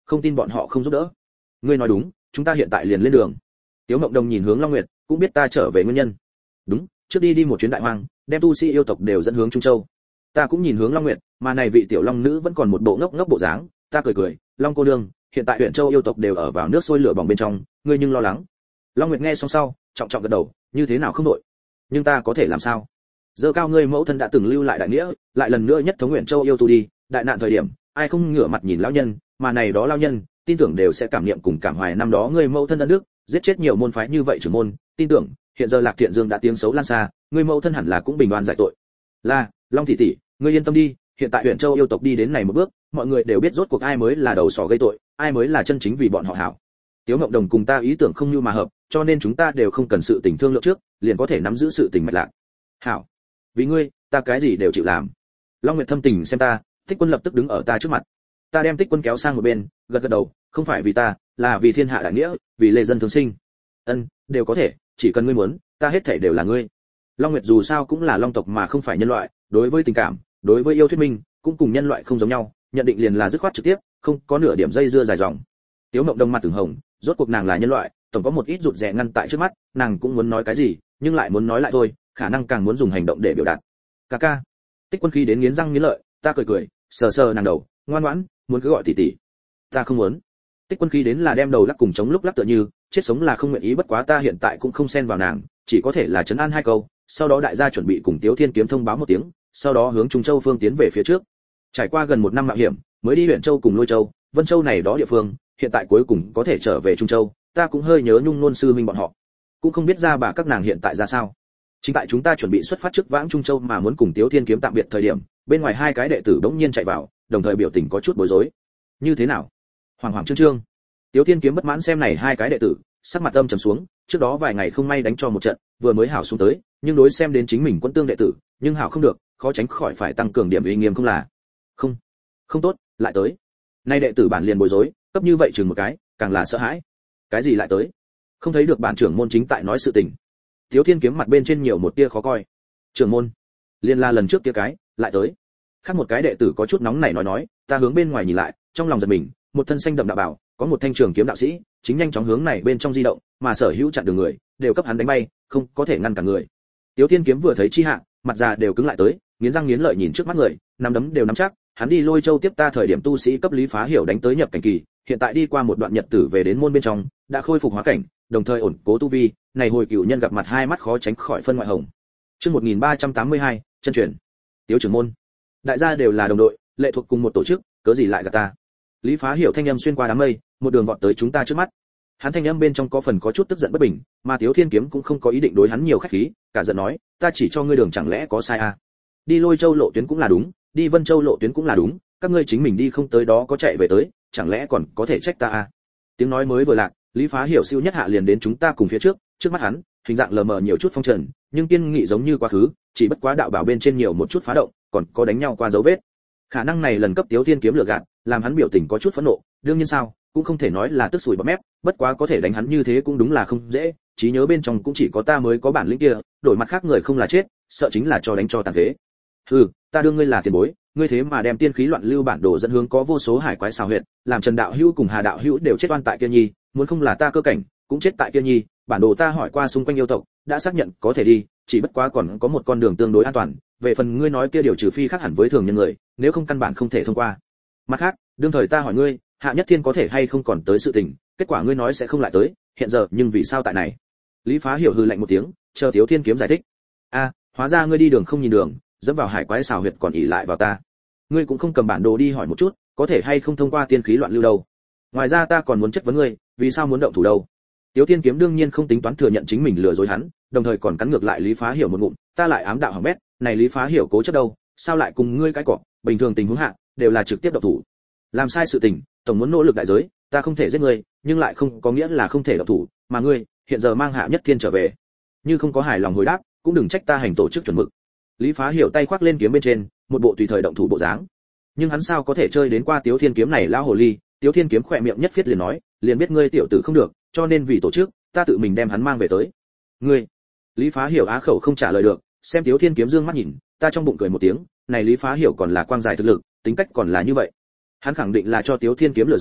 [SPEAKER 1] không tin bọn họ không giúp đỡ. Ngươi nói đúng, chúng ta hiện tại liền lên đường. Tiếu Mộng Đồng nhìn hướng Long Nguyệt, cũng biết ta trở về nguyên nhân. Đúng, trước đi đi một chuyến đại hoang, đem tu sĩ yêu tộc đều dẫn hướng Trung Châu. Ta cũng nhìn hướng Long Nguyệt, mà này vị tiểu long nữ vẫn còn một bộ ngốc ngốc bộ dáng, ta cười cười, Long cô nương, hiện tại huyện Châu yêu tộc đều ở vào nước sôi lửa bỏng bên trong, ngươi nhưng lo lắng. Long Nguyệt nghe xong sau, trọng trọng gật đầu, như thế nào không đội, nhưng ta có thể làm sao? Dơ cao ngươi mẫu thân đã từng lưu lại đại nghĩa, lại lần nữa nhất thống huyện Châu yêu tu đi, đại nạn thời điểm, ai không ngửa mặt nhìn lão nhân, mà này đó lão nhân, tin tưởng đều sẽ cảm niệm cùng cảm hoài năm đó ngươi mẫu thân ân đức, giết chết nhiều môn phái như vậy trưởng môn, tin tưởng hiện giờ Lạc Thiện Dương đã tiếng xấu lan xa, ngươi mẫu thân hẳn là cũng bình oan giải tội. Là, Long tỷ tỷ, ngươi yên tâm đi, hiện tại huyện Châu yêu tộc đi đến này một bước, mọi người đều biết rốt cuộc ai mới là đầu sỏ gây tội, ai mới là chân chính vì bọn họ hảo. Tiếu Ngọc Đồng cùng ta ý tưởng không như mà hợp, cho nên chúng ta đều không cần sự tình thương lượng trước, liền có thể nắm giữ sự tình mạch lạc. Hảo, vì ngươi, ta cái gì đều chịu làm. Long Nguyệt thâm tình xem ta, Tích Quân lập tức đứng ở ta trước mặt. Ta đem Tích Quân kéo sang một bên, gật gật đầu, không phải vì ta, là vì thiên hạ đại nghĩa, vì lê dân thường sinh. Ân, đều có thể, chỉ cần ngươi muốn, ta hết thảy đều là ngươi. Long Nguyệt dù sao cũng là long tộc mà không phải nhân loại, đối với tình cảm, đối với yêu thuyết minh, cũng cùng nhân loại không giống nhau, nhận định liền là dứt khoát trực tiếp, không có nửa điểm dây dưa dài dòng. Tiếu Mộng Đồng mặt từng hồng, rốt cuộc nàng là nhân loại, tổng có một ít rụt rè ngăn tại trước mắt, nàng cũng muốn nói cái gì, nhưng lại muốn nói lại thôi, khả năng càng muốn dùng hành động để biểu đạt. Ca ca. Tích Quân khí đến nghiến răng nghiến lợi, ta cười cười, sờ sờ nàng đầu, ngoan ngoãn, muốn cứ gọi tỷ tỷ. Ta không muốn. Tích Quân khí đến là đem đầu lắc cùng chống lúc lắc tựa như, chết sống là không nguyện ý, bất quá ta hiện tại cũng không xen vào nàng, chỉ có thể là trấn an hai câu, sau đó đại gia chuẩn bị cùng Tiếu Thiên Kiếm thông báo một tiếng, sau đó hướng Trung Châu phương tiến về phía trước. Trải qua gần một năm mạo hiểm, mới đi huyện Châu cùng Lôi Châu, Vân Châu này đó địa phương, hiện tại cuối cùng có thể trở về Trung Châu, ta cũng hơi nhớ Nhung Nôn sư huynh bọn họ, cũng không biết ra bà các nàng hiện tại ra sao. Chính tại chúng ta chuẩn bị xuất phát trước vãng Trung Châu mà muốn cùng Tiếu Thiên Kiếm tạm biệt thời điểm, bên ngoài hai cái đệ tử bỗng nhiên chạy vào, đồng thời biểu tình có chút bối rối. Như thế nào? Hoàng hoàng trương trương. Tiếu Thiên Kiếm bất mãn xem này hai cái đệ tử, sắc mặt âm trầm xuống, trước đó vài ngày không may đánh cho một trận, vừa mới hảo xuống tới, nhưng đối xem đến chính mình quân tương đệ tử, nhưng hảo không được, khó tránh khỏi phải tăng cường điểm uy nghiêm không là. Không, không tốt, lại tới. Nay đệ tử bản liền bối rối, cấp như vậy chừng một cái, càng là sợ hãi. Cái gì lại tới? Không thấy được bản trưởng môn chính tại nói sự tình. Tiếu Thiên Kiếm mặt bên trên nhiều một tia khó coi. Trưởng môn, liên la lần trước kia cái, lại tới. Khác một cái đệ tử có chút nóng nảy nói nói, ta hướng bên ngoài nhìn lại, trong lòng giật mình, một thân xanh đậm đạo bảo, có một thanh trường kiếm đạo sĩ, chính nhanh chóng hướng này bên trong di động, mà sở hữu chặn đường người, đều cấp hắn đánh bay, không có thể ngăn cả người. Tiếu Thiên Kiếm vừa thấy chi hạ, mặt già đều cứng lại tới, nghiến răng nghiến lợi nhìn trước mắt người, nắm đấm đều nắm chắc, hắn đi Lôi Châu tiếp ta thời điểm tu sĩ cấp Lý Phá Hiểu đánh tới nhập cảnh kỳ, hiện tại đi qua một đoạn nhật tử về đến môn bên trong, đã khôi phục hóa cảnh, đồng thời ổn cố tu vi, này hồi cửu nhân gặp mặt hai mắt khó tránh khỏi phân ngoại hồng. Chương một nghìn ba trăm tám mươi hai, chân truyền. Tiếu trưởng môn, đại gia đều là đồng đội, lệ thuộc cùng một tổ chức, cớ gì lại gạt ta? Lý Phá Hiểu thanh âm xuyên qua đám mây, một đường vọt tới chúng ta trước mắt. Hắn thanh âm bên trong có phần có chút tức giận bất bình, mà Tiếu Thiên Kiếm cũng không có ý định đối hắn nhiều khách khí, cả giận nói, ta chỉ cho ngươi đường chẳng lẽ có sai à? Đi Lôi Châu lộ tuyến cũng là đúng, đi Vân Châu lộ tuyến cũng là đúng, các ngươi chính mình đi không tới đó có chạy về tới, chẳng lẽ còn có thể trách ta à? Tiếng nói mới vừa lạc, Lý Phá Hiểu siêu nhất hạ liền đến chúng ta cùng phía trước, trước mắt hắn, hình dạng lờ mờ nhiều chút phong trần, nhưng kiên nghị giống như quá khứ, chỉ bất quá đạo bảo bên trên nhiều một chút phá động, còn có đánh nhau qua dấu vết. Khả năng này lần cấp Tiếu Thiên Kiếm lừa gạt, làm hắn biểu tình có chút phẫn nộ, đương nhiên sao, cũng không thể nói là tức sủi bọt mép, bất quá có thể đánh hắn như thế cũng đúng là không dễ, trí nhớ bên trong cũng chỉ có ta mới có bản lĩnh kia, đổi mặt khác người không là chết, sợ chính là cho đánh cho tàn phế. Hừ, ta đương ngươi là tiền bối, ngươi thế mà đem tiên khí loạn lưu bản đồ dẫn hướng có vô số hải quái xào huyệt, làm Trần đạo hữu cùng Hà đạo hữu đều chết oan tại kia nhi, muốn không là ta cơ cảnh, cũng chết tại kia nhi, bản đồ ta hỏi qua xung quanh yêu tộc, đã xác nhận có thể đi, chỉ bất quá còn có một con đường tương đối an toàn, về phần ngươi nói kia điều trừ phi khác hẳn với thường nhân người, nếu không căn bản không thể thông qua. Mặt khác, đương thời ta hỏi ngươi, Hạ Nhất Thiên có thể hay không còn tới sự tình, kết quả ngươi nói sẽ không lại tới, hiện giờ nhưng vì sao tại này? Lý Phá Hiểu hừ lạnh một tiếng, chờ Tiếu Thiên Kiếm giải thích. A, hóa ra ngươi đi đường không nhìn đường, dẫm vào hải quái xào huyệt còn ỷ lại vào ta. Ngươi cũng không cầm bản đồ đi hỏi một chút, có thể hay không thông qua tiên khí loạn lưu đâu? Ngoài ra ta còn muốn chất vấn ngươi, vì sao muốn động thủ đâu? Tiếu Thiên Kiếm đương nhiên không tính toán thừa nhận chính mình lừa dối hắn, đồng thời còn cắn ngược lại Lý Phá Hiểu một ngụm, ta lại ám đạo hỏng bét, này Lý Phá Hiểu cố chấp đâu, sao lại cùng ngươi cái cọ, bình thường tình huống hạ, đều là trực tiếp động thủ. Làm sai sự tình, tổng muốn nỗ lực đại giới, ta không thể giết ngươi, nhưng lại không có nghĩa là không thể động thủ, mà ngươi, hiện giờ mang Hạ Nhất Thiên trở về. Như không có hài lòng hồi đáp, cũng đừng trách ta hành tổ chức chuẩn mực. Lý Phá Hiểu tay khoác lên kiếm bên trên, một bộ tùy thời động thủ bộ dáng. Nhưng hắn sao có thể chơi đến qua Tiếu Thiên Kiếm này lão hồ ly? Tiếu Thiên Kiếm khỏe miệng nhất phiết liền nói, liền biết ngươi tiểu tử không được, cho nên vì tổ chức, ta tự mình đem hắn mang về tới. Ngươi? Lý Phá Hiểu á khẩu không trả lời được, xem Tiếu Thiên Kiếm dương mắt nhìn, ta trong bụng cười một tiếng, này Lý Phá Hiểu còn là quang dài thực lực, tính cách còn là như vậy. Hắn khẳng định là cho Tiếu Thiên Kiếm lừa dối,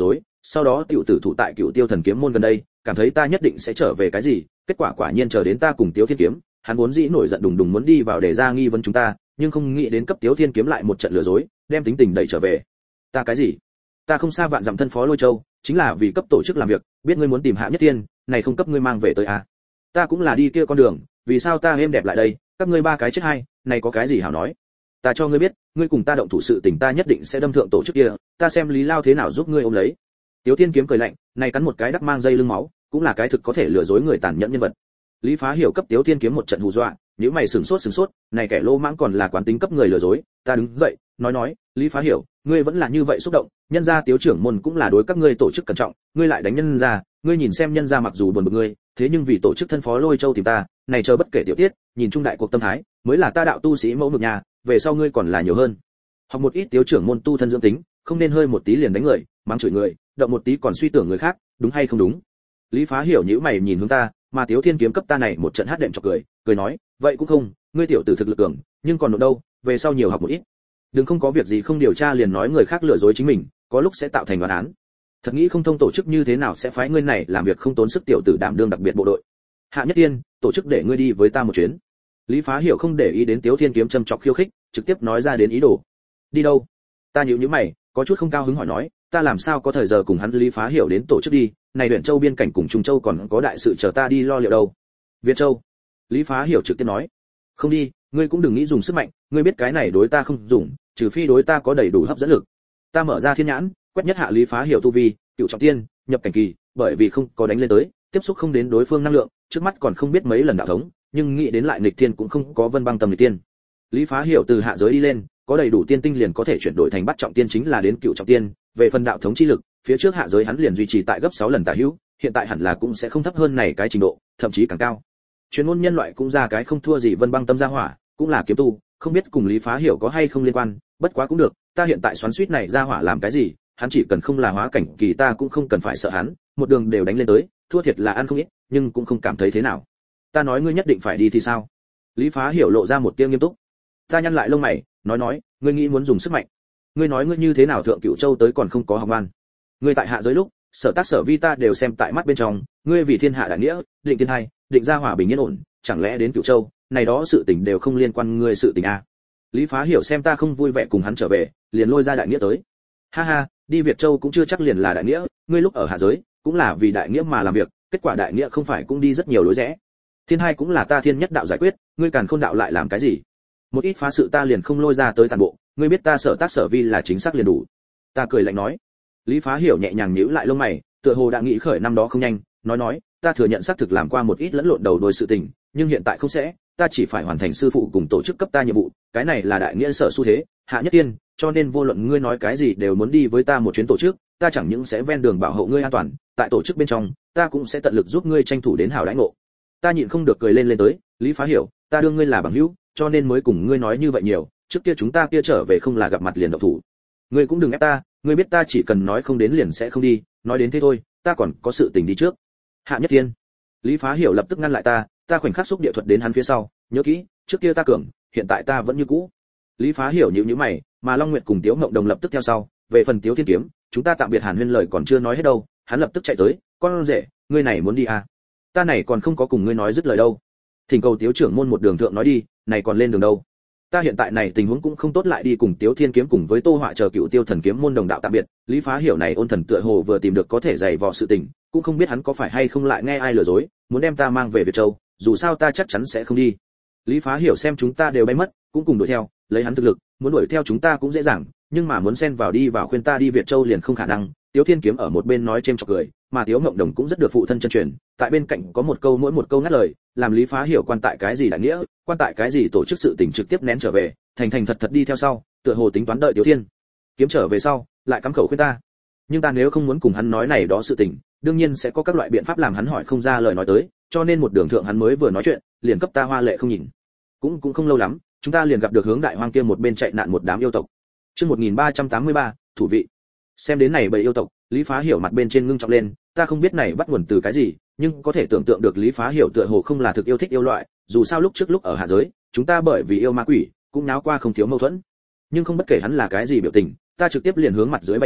[SPEAKER 1] sau đó tiểu tử thủ tại Cựu Tiêu Thần Kiếm môn gần đây, cảm thấy ta nhất định sẽ trở về cái gì, kết quả quả nhiên chờ đến ta cùng Tiếu Thiên Kiếm, hắn vốn dĩ nổi giận đùng đùng muốn đi vào để ra nghi vấn chúng ta, nhưng không nghĩ đến cấp Tiếu Thiên Kiếm lại một trận lừa dối, đem tính tình đẩy trở về. Ta cái gì? Ta không xa vạn dặm thân phó Lôi Châu, chính là vì cấp tổ chức làm việc, biết ngươi muốn tìm Hạ Nhất Thiên, này không cấp ngươi mang về tới à? Ta cũng là đi kia con đường, vì sao ta êm đẹp lại đây, các ngươi ba cái chết hay, này có cái gì hảo nói? Ta cho ngươi biết, ngươi cùng ta động thủ sự tình ta nhất định sẽ đâm thượng tổ chức kia, ta xem Lý Lao thế nào giúp ngươi ôm lấy. Tiếu Thiên Kiếm cười lạnh, này cắn một cái đắc mang dây lưng máu, cũng là cái thực có thể lừa dối người tàn nhẫn nhân vật. Lý Phá Hiểu cấp Tiếu Thiên Kiếm một trận hù dọa, nếu mày sửng sốt sửng sốt, này kẻ lô mãng còn là quán tính cấp người lừa dối. Ta đứng dậy, nói nói, Lý Phá Hiểu, ngươi vẫn là như vậy xúc động, nhân gia Tiếu trưởng môn cũng là đối các ngươi tổ chức cẩn trọng, ngươi lại đánh nhân gia, ngươi nhìn xem nhân gia mặc dù buồn bực ngươi, thế nhưng vì tổ chức thân phó Lôi Châu tìm ta, này chờ bất kể tiểu tiết, nhìn trung đại cuộc tâm thái, mới là ta đạo tu sĩ mẫu mực nhà, về sau ngươi còn là nhiều hơn. Học một ít Tiếu trưởng môn tu thân dưỡng tính, không nên hơi một tí liền đánh người, mắng chửi người, động một tí còn suy tưởng người khác, đúng hay không đúng? Lý Phá Hiểu nhíu mày nhìn hướng ta, mà Tiếu Thiên Kiếm cấp ta này một trận hát đệm chọc cười, cười nói, vậy cũng không, ngươi tiểu tử thực lực cường, nhưng còn nộp đâu, về sau nhiều học một ít. Đừng không có việc gì không điều tra liền nói người khác lừa dối chính mình, có lúc sẽ tạo thành đoán án. Thật nghĩ không thông tổ chức như thế nào sẽ phái ngươi này làm việc không tốn sức tiểu tử đảm đương đặc biệt bộ đội. Hạ Nhất Tiên, tổ chức để ngươi đi với ta một chuyến. Lý Phá Hiểu không để ý đến Tiếu Thiên Kiếm châm chọc khiêu khích, trực tiếp nói ra đến ý đồ. Đi đâu? Ta nhíu nhíu mày, có chút không cao hứng hỏi nói, ta làm sao có thời giờ cùng hắn Lý Phá Hiểu đến tổ chức đi, này huyện Châu biên cảnh cùng Trung Châu còn có đại sự chờ ta đi lo liệu đâu. Việt Châu. Lý Phá Hiểu trực tiếp nói, không đi, ngươi cũng đừng nghĩ dùng sức mạnh, ngươi biết cái này đối ta không dùng, trừ phi đối ta có đầy đủ hấp dẫn lực. Ta mở ra thiên nhãn, quét nhất hạ Lý Phá Hiểu tu vi, cựu trọng tiên, nhập cảnh kỳ, bởi vì không có đánh lên tới, tiếp xúc không đến đối phương năng lượng, trước mắt còn không biết mấy lần đạo thống, nhưng nghĩ đến lại nghịch tiên cũng không có Vân Băng Tâm nghịch tiên. Lý Phá Hiểu từ hạ giới đi lên, có đầy đủ tiên tinh liền có thể chuyển đổi thành bắt trọng tiên chính là đến cựu trọng tiên, về phần đạo thống chi lực, phía trước hạ giới hắn liền duy trì tại gấp sáu lần tả hữu, hiện tại hẳn là cũng sẽ không thấp hơn này cái trình độ, thậm chí càng cao. Chuyên môn nhân loại cũng ra cái không thua gì Vân Băng Tâm gia hỏa, cũng là kiếm tu, không biết cùng Lý Phá Hiểu có hay không liên quan, bất quá cũng được, ta hiện tại xoắn xuýt này gia hỏa làm cái gì, hắn chỉ cần không là hóa cảnh kỳ ta cũng không cần phải sợ hắn, một đường đều đánh lên tới, thua thiệt là ăn không ít, nhưng cũng không cảm thấy thế nào. Ta nói ngươi nhất định phải đi thì sao? Lý Phá Hiểu lộ ra một tia nghiêm túc. Ta nhăn lại lông mày, nói nói, ngươi nghĩ muốn dùng sức mạnh? Ngươi nói ngươi như thế nào thượng Cựu Châu tới còn không có học ngoan? Ngươi tại hạ giới lúc, sở tác sở vi ta đều xem tại mắt bên trong, ngươi vì thiên hạ đại nghĩa, định thiên hai, định gia hòa bình yên ổn, chẳng lẽ đến Cựu Châu, này đó sự tình đều không liên quan ngươi sự tình à? Lý Phá Hiểu xem ta không vui vẻ cùng hắn trở về, liền lôi ra đại nghĩa tới. Ha ha, đi Việt Châu cũng chưa chắc liền là đại nghĩa, ngươi lúc ở hạ giới, cũng là vì đại nghĩa mà làm việc, kết quả đại nghĩa không phải cũng đi rất nhiều lối rẽ. Thiên hai cũng là ta thiên nhất đạo giải quyết, ngươi càn khôn đạo lại làm cái gì? Một ít phá sự ta liền không lôi ra tới toàn bộ, ngươi biết ta sở tác sở vi là chính xác liền đủ. Ta cười lạnh nói. Lý Phá Hiểu nhẹ nhàng nhíu lại lông mày, tựa hồ đã nghĩ khởi năm đó không nhanh, nói nói, ta thừa nhận xác thực làm qua một ít lẫn lộn đầu đuôi sự tình, nhưng hiện tại không sẽ, ta chỉ phải hoàn thành sư phụ cùng tổ chức cấp ta nhiệm vụ, cái này là đại nghĩa sở xu thế, Hạ Nhất Tiên, cho nên vô luận ngươi nói cái gì đều muốn đi với ta một chuyến tổ chức, ta chẳng những sẽ ven đường bảo hộ ngươi an toàn, tại tổ chức bên trong, ta cũng sẽ tận lực giúp ngươi tranh thủ đến hảo đãi ngộ. Ta nhịn không được cười lên lên tới, Lý Phá Hiểu, ta đương ngươi là bằng hữu, cho nên mới cùng ngươi nói như vậy nhiều, trước kia chúng ta kia trở về không là gặp mặt liền động thủ. Ngươi cũng đừng ép ta, ngươi biết ta chỉ cần nói không đến liền sẽ không đi, nói đến thế thôi, ta còn có sự tình đi trước. Hạ Nhất Thiên. Lý Phá Hiểu lập tức ngăn lại ta, ta khoảnh khắc xúc địa thuật đến hắn phía sau, nhớ kỹ, trước kia ta cường, hiện tại ta vẫn như cũ. Lý Phá Hiểu nhíu nhíu mày, mà Long Nguyệt cùng Tiếu Ngộng Đồng lập tức theo sau, về phần Tiếu Thiên Kiếm, chúng ta tạm biệt Hàn Huyên lời còn chưa nói hết đâu, hắn lập tức chạy tới, con rể, ngươi này muốn đi à? Ta này còn không có cùng ngươi nói dứt lời đâu. Thỉnh cầu Tiếu trưởng môn một đường thượng nói đi, này còn lên đường đâu. Ta hiện tại này tình huống cũng không tốt lại đi cùng Tiếu Thiên Kiếm cùng với Tô Họa chờ Cựu Tiêu Thần Kiếm môn đồng đạo tạm biệt, Lý Phá Hiểu này ôn thần tựa hồ vừa tìm được có thể giày vò sự tình, cũng không biết hắn có phải hay không lại nghe ai lừa dối, muốn đem ta mang về Việt Châu, dù sao ta chắc chắn sẽ không đi. Lý Phá Hiểu xem chúng ta đều bay mất, cũng cùng đuổi theo, lấy hắn thực lực, muốn đuổi theo chúng ta cũng dễ dàng, nhưng mà muốn xen vào đi vào khuyên ta đi Việt Châu liền không khả năng. Tiếu Thiên Kiếm ở một bên nói chêm chọc cười, mà Tiếu Ngộng Đồng cũng rất được phụ thân chân truyền, tại bên cạnh có một câu mỗi một câu ngắt lời, làm Lý Phá Hiểu quan tại cái gì đại nghĩa, quan tại cái gì tổ chức sự tình trực tiếp nén trở về, thành thành thật thật đi theo sau, tựa hồ tính toán đợi Tiếu Thiên Kiếm trở về sau, lại cắm khẩu khuyên ta. Nhưng ta nếu không muốn cùng hắn nói này đó sự tình, đương nhiên sẽ có các loại biện pháp làm hắn hỏi không ra lời nói tới, cho nên một đường thượng hắn mới vừa nói chuyện, liền cấp ta hoa lệ không nhìn. Cũng cũng không lâu lắm, chúng ta liền gặp được hướng đại hoang kia một bên chạy nạn một đám yêu tộc. Chương một nghìn ba trăm tám mươi ba, thủ vị. Xem đến này bầy yêu tộc, Lý Phá Hiểu mặt bên trên ngưng trọng lên, ta không biết này bắt nguồn từ cái gì, nhưng có thể tưởng tượng được Lý Phá Hiểu tựa hồ không là thực yêu thích yêu loại, dù sao lúc trước lúc ở hạ giới, chúng ta bởi vì yêu ma quỷ, cũng náo qua không thiếu mâu thuẫn. Nhưng không bất kể hắn là cái gì biểu tình, ta trực tiếp liền hướng mặt dưới bay đi,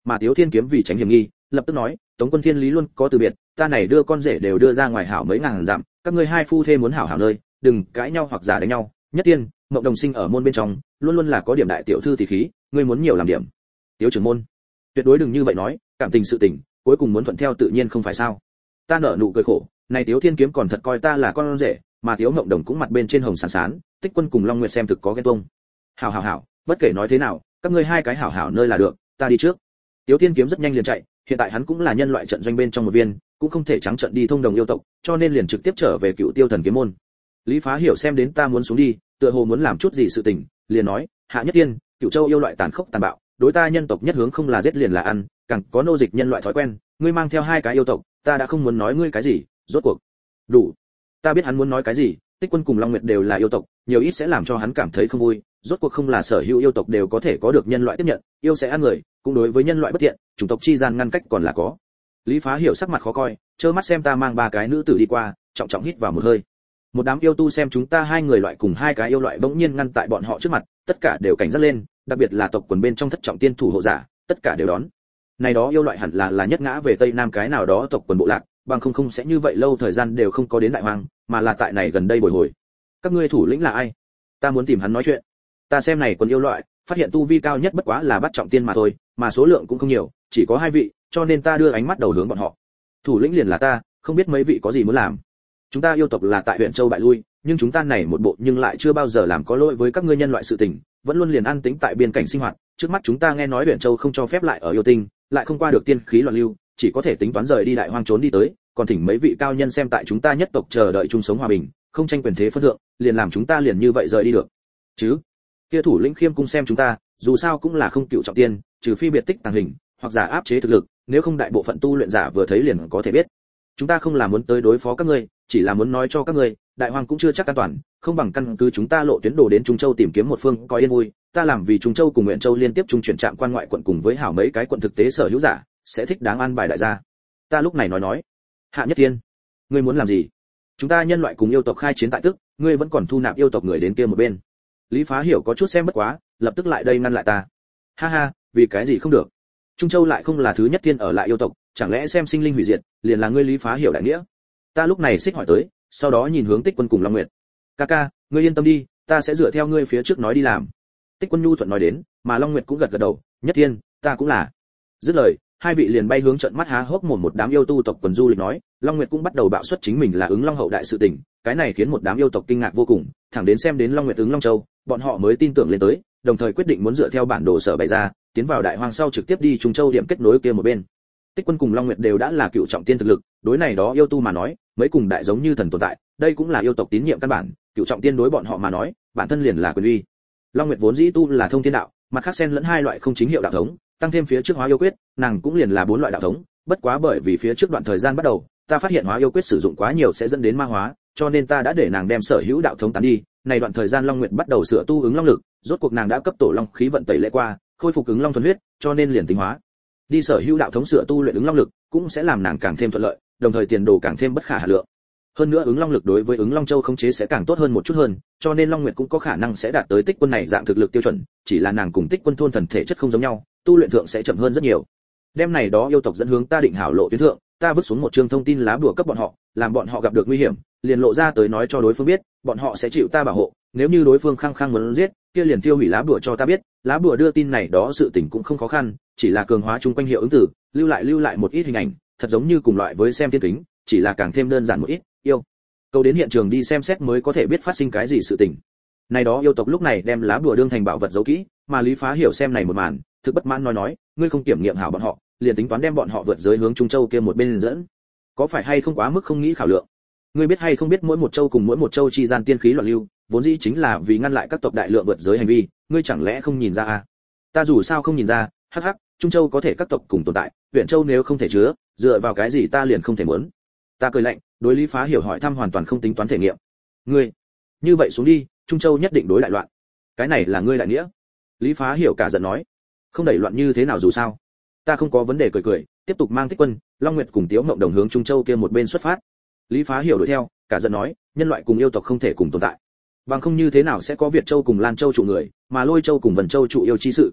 [SPEAKER 1] mà Tiếu Thiên Kiếm vì tránh hiểm nghi, lập tức nói, Tống Quân Thiên Lý luôn có từ biệt, ta này đưa con rể đều đưa ra ngoài hảo mấy ngàn dặm, các ngươi hai phu thê muốn hảo hảo nơi, đừng cãi nhau hoặc giả đánh nhau. Nhất tiên, Mộng Đồng sinh ở môn bên trong, luôn luôn là có điểm đại tiểu thư tỷ khí, ngươi muốn nhiều làm điểm. Tiếu trưởng môn, tuyệt đối đừng như vậy nói, cảm tình sự tình, cuối cùng muốn thuận theo tự nhiên không phải sao? Ta nở nụ cười khổ, này Tiếu Thiên Kiếm còn thật coi ta là con rể, mà Tiếu Mộng Đồng cũng mặt bên trên hồng sán sán, Tích Quân cùng Long Nguyệt xem thực có ghen tuông. Hảo hảo hảo, bất kể nói thế nào, các ngươi hai cái hảo hảo nơi là được, ta đi trước. Tiếu Thiên Kiếm rất nhanh liền chạy, hiện tại hắn cũng là nhân loại trận doanh bên trong một viên, cũng không thể trắng trợn đi thông đồng yêu tộc, cho nên liền trực tiếp trở về Cựu Tiêu Thần Kiếm môn. Lý Phá Hiểu xem đến ta muốn xuống đi, tựa hồ muốn làm chút gì sự tình, liền nói, Hạ Nhất Tiên, Cựu Châu yêu loại tàn khốc tàn bạo, đối ta nhân tộc nhất hướng không là giết liền là ăn, càng có nô dịch nhân loại thói quen, ngươi mang theo hai cái yêu tộc, ta đã không muốn nói ngươi cái gì, rốt cuộc. Đủ. Ta biết hắn muốn nói cái gì, Tích Quân cùng Long Nguyệt đều là yêu tộc, nhiều ít sẽ làm cho hắn cảm thấy không vui, rốt cuộc không là sở hữu yêu tộc đều có thể có được nhân loại tiếp nhận, yêu sẽ ăn người, cũng đối với nhân loại bất thiện, chủng tộc chi gian ngăn cách còn là có. Lý Phá Hiểu sắc mặt khó coi, trơ mắt xem ta mang ba cái nữ tử đi qua, trọng trọng hít vào một hơi. Một đám yêu tu xem chúng ta hai người loại cùng hai cái yêu loại bỗng nhiên ngăn tại bọn họ trước mặt, tất cả đều cảnh giác lên, đặc biệt là tộc quần bên trong thất trọng tiên thủ hộ giả, tất cả đều đón. Này đó yêu loại hẳn là là nhất ngã về tây nam cái nào đó tộc quần bộ lạc, bằng không không sẽ như vậy lâu thời gian đều không có đến đại hoang, mà là tại này gần đây bồi hồi. Các ngươi thủ lĩnh là ai? Ta muốn tìm hắn nói chuyện. Ta xem này quần yêu loại, phát hiện tu vi cao nhất bất quá là bắt trọng tiên mà thôi, mà số lượng cũng không nhiều, chỉ có hai vị, cho nên ta đưa ánh mắt đầu hướng bọn họ. Thủ lĩnh liền là ta, không biết mấy vị có gì muốn làm. Chúng ta yêu tộc là tại huyện Châu bại lui, nhưng chúng ta này một bộ nhưng lại chưa bao giờ làm có lỗi với các ngươi nhân loại sự tình, vẫn luôn liền an tĩnh tại biên cảnh sinh hoạt. Trước mắt chúng ta nghe nói huyện Châu không cho phép lại ở yêu tinh, lại không qua được tiên khí loạn lưu, chỉ có thể tính toán rời đi đại hoang trốn đi tới, còn thỉnh mấy vị cao nhân xem tại chúng ta nhất tộc chờ đợi chung sống hòa bình, không tranh quyền thế phân thượng, liền làm chúng ta liền như vậy rời đi được. Chứ? Kia thủ lĩnh Khiêm cung xem chúng ta, dù sao cũng là không cựu trọng tiên, trừ phi biệt tích tàng hình, hoặc giả áp chế thực lực, nếu không đại bộ phận tu luyện giả vừa thấy liền có thể biết. Chúng ta không là muốn tới đối phó các ngươi, chỉ là muốn nói cho các ngươi, đại hoang cũng chưa chắc an toàn, không bằng căn cứ chúng ta lộ tuyến đồ đến Trung Châu tìm kiếm một phương có yên vui, ta làm vì Trung Châu cùng Nguyện Châu liên tiếp trung chuyển trạm quan ngoại quận cùng với hảo mấy cái quận thực tế sở hữu giả, sẽ thích đáng an bài đại gia. Ta lúc này nói nói, Hạ Nhất Tiên, ngươi muốn làm gì? Chúng ta nhân loại cùng yêu tộc khai chiến tại tức, ngươi vẫn còn thu nạp yêu tộc người đến kia một bên. Lý Phá Hiểu có chút xem bất quá, lập tức lại đây ngăn lại ta. Ha ha, vì cái gì không được? Trung Châu lại không là thứ nhất tiên ở lại yêu tộc, chẳng lẽ xem sinh linh hủy diệt, liền là ngươi Lý Phá Hiểu đại nghĩa? Ta lúc này xích hỏi tới, sau đó nhìn hướng Tích Quân cùng Long Nguyệt. Ca ca, ngươi yên tâm đi, ta sẽ dựa theo ngươi phía trước nói đi làm. Tích Quân nhu thuận nói đến, mà Long Nguyệt cũng gật gật đầu, nhất tiên, ta cũng là. Dứt lời, hai vị liền bay hướng trận mắt há hốc mồm một đám yêu tu tộc quần du lịch nói, Long Nguyệt cũng bắt đầu bạo xuất chính mình là ứng Long hậu đại sự tình, cái này khiến một đám yêu tộc kinh ngạc vô cùng, thẳng đến xem đến Long Nguyệt ứng Long Châu, bọn họ mới tin tưởng lên tới, đồng thời quyết định muốn dựa theo bản đồ sở bày ra, tiến vào đại hoang sau trực tiếp đi Trung Châu điểm kết nối kia một bên. Tích Quân cùng Long Nguyệt đều đã là cựu trọng tiên thực lực, đối này đó yêu tu mà nói, mấy cùng đại giống như thần tồn tại, đây cũng là yêu tộc tín nhiệm căn bản, cựu trọng tiên đối bọn họ mà nói, bản thân liền là quyền uy. Long Nguyệt vốn dĩ tu là thông thiên đạo, mặt khác xen lẫn hai loại không chính hiệu đạo thống, tăng thêm phía trước hóa yêu quyết, nàng cũng liền là bốn loại đạo thống, bất quá bởi vì phía trước đoạn thời gian bắt đầu, ta phát hiện hóa yêu quyết sử dụng quá nhiều sẽ dẫn đến ma hóa, cho nên ta đã để nàng đem sở hữu đạo thống tán đi. Này đoạn thời gian Long Nguyệt bắt đầu sửa tu ứng long lực, rốt cuộc nàng đã cấp tổ long khí vận tẩy lễ qua, khôi phục ứng long thuần huyết, cho nên liền tính hóa. Đi sở hữu đạo thống sửa tu luyện ứng long lực, cũng sẽ làm nàng càng thêm thuận lợi, đồng thời tiền đồ càng thêm bất khả hà lượng. Hơn nữa ứng long lực đối với ứng long châu khống chế sẽ càng tốt hơn một chút hơn, cho nên Long Nguyệt cũng có khả năng sẽ đạt tới Tích Quân này dạng thực lực tiêu chuẩn, chỉ là nàng cùng Tích Quân thôn thần thể chất không giống nhau, tu luyện thượng sẽ chậm hơn rất nhiều. Đêm này đó yêu tộc dẫn hướng ta định hảo lộ tuyến thượng, ta vứt xuống một chương thông tin lá bùa cấp bọn họ, làm bọn họ gặp được nguy hiểm, liền lộ ra tới nói cho đối phương biết, bọn họ sẽ chịu ta bảo hộ, nếu như đối phương khăng khăng muốn giết, kia liền tiêu hủy lá bùa cho ta biết, lá bùa đưa tin này đó sự tình cũng không khó khăn, chỉ là cường hóa chung quanh hiệu ứng từ, lưu lại lưu lại một ít hình ảnh, thật giống như cùng loại với xem thiên kính, chỉ là càng thêm đơn giản một ít, yêu câu đến hiện trường đi xem xét mới có thể biết phát sinh cái gì sự tình. Này đó yêu tộc lúc này đem lá bùa đương thành bảo vật giấu kỹ, mà Lý Phá Hiểu xem này một màn, thực bất mãn nói nói, ngươi không kiểm nghiệm hảo bọn họ, liền tính toán đem bọn họ vượt giới hướng Trung Châu kia một bên dẫn, có phải hay không quá mức không nghĩ khảo lượng? Ngươi biết hay không biết mỗi một châu cùng mỗi một châu chi gian tiên khí loạn lưu, vốn dĩ chính là vì ngăn lại các tộc đại lượng vượt giới hành vi, ngươi chẳng lẽ không nhìn ra à? Ta dù sao không nhìn ra, hắc hắc, Trung Châu có thể các tộc cùng tồn tại, huyện Châu nếu không thể chứa, dựa vào cái gì ta liền không thể muốn? Ta cười lạnh, đối Lý Phá Hiểu hỏi thăm hoàn toàn không tính toán thể nghiệm. Ngươi, như vậy xuống đi, Trung Châu nhất định đối đại loạn. Cái này là ngươi đại nghĩa. Lý Phá Hiểu cả giận nói, không đẩy loạn như thế nào dù sao. Ta không có vấn đề cười cười, tiếp tục mang Tích Quân, Long Nguyệt cùng Tiếu Ngộng đồng hướng Trung Châu kia một bên xuất phát. Lý Phá Hiểu đuổi theo, cả giận nói, nhân loại cùng yêu tộc không thể cùng tồn tại. Bằng không như thế nào sẽ có Việt Châu cùng Lan Châu trụ người, mà Lôi Châu cùng Vân Châu trụ yêu chi sự.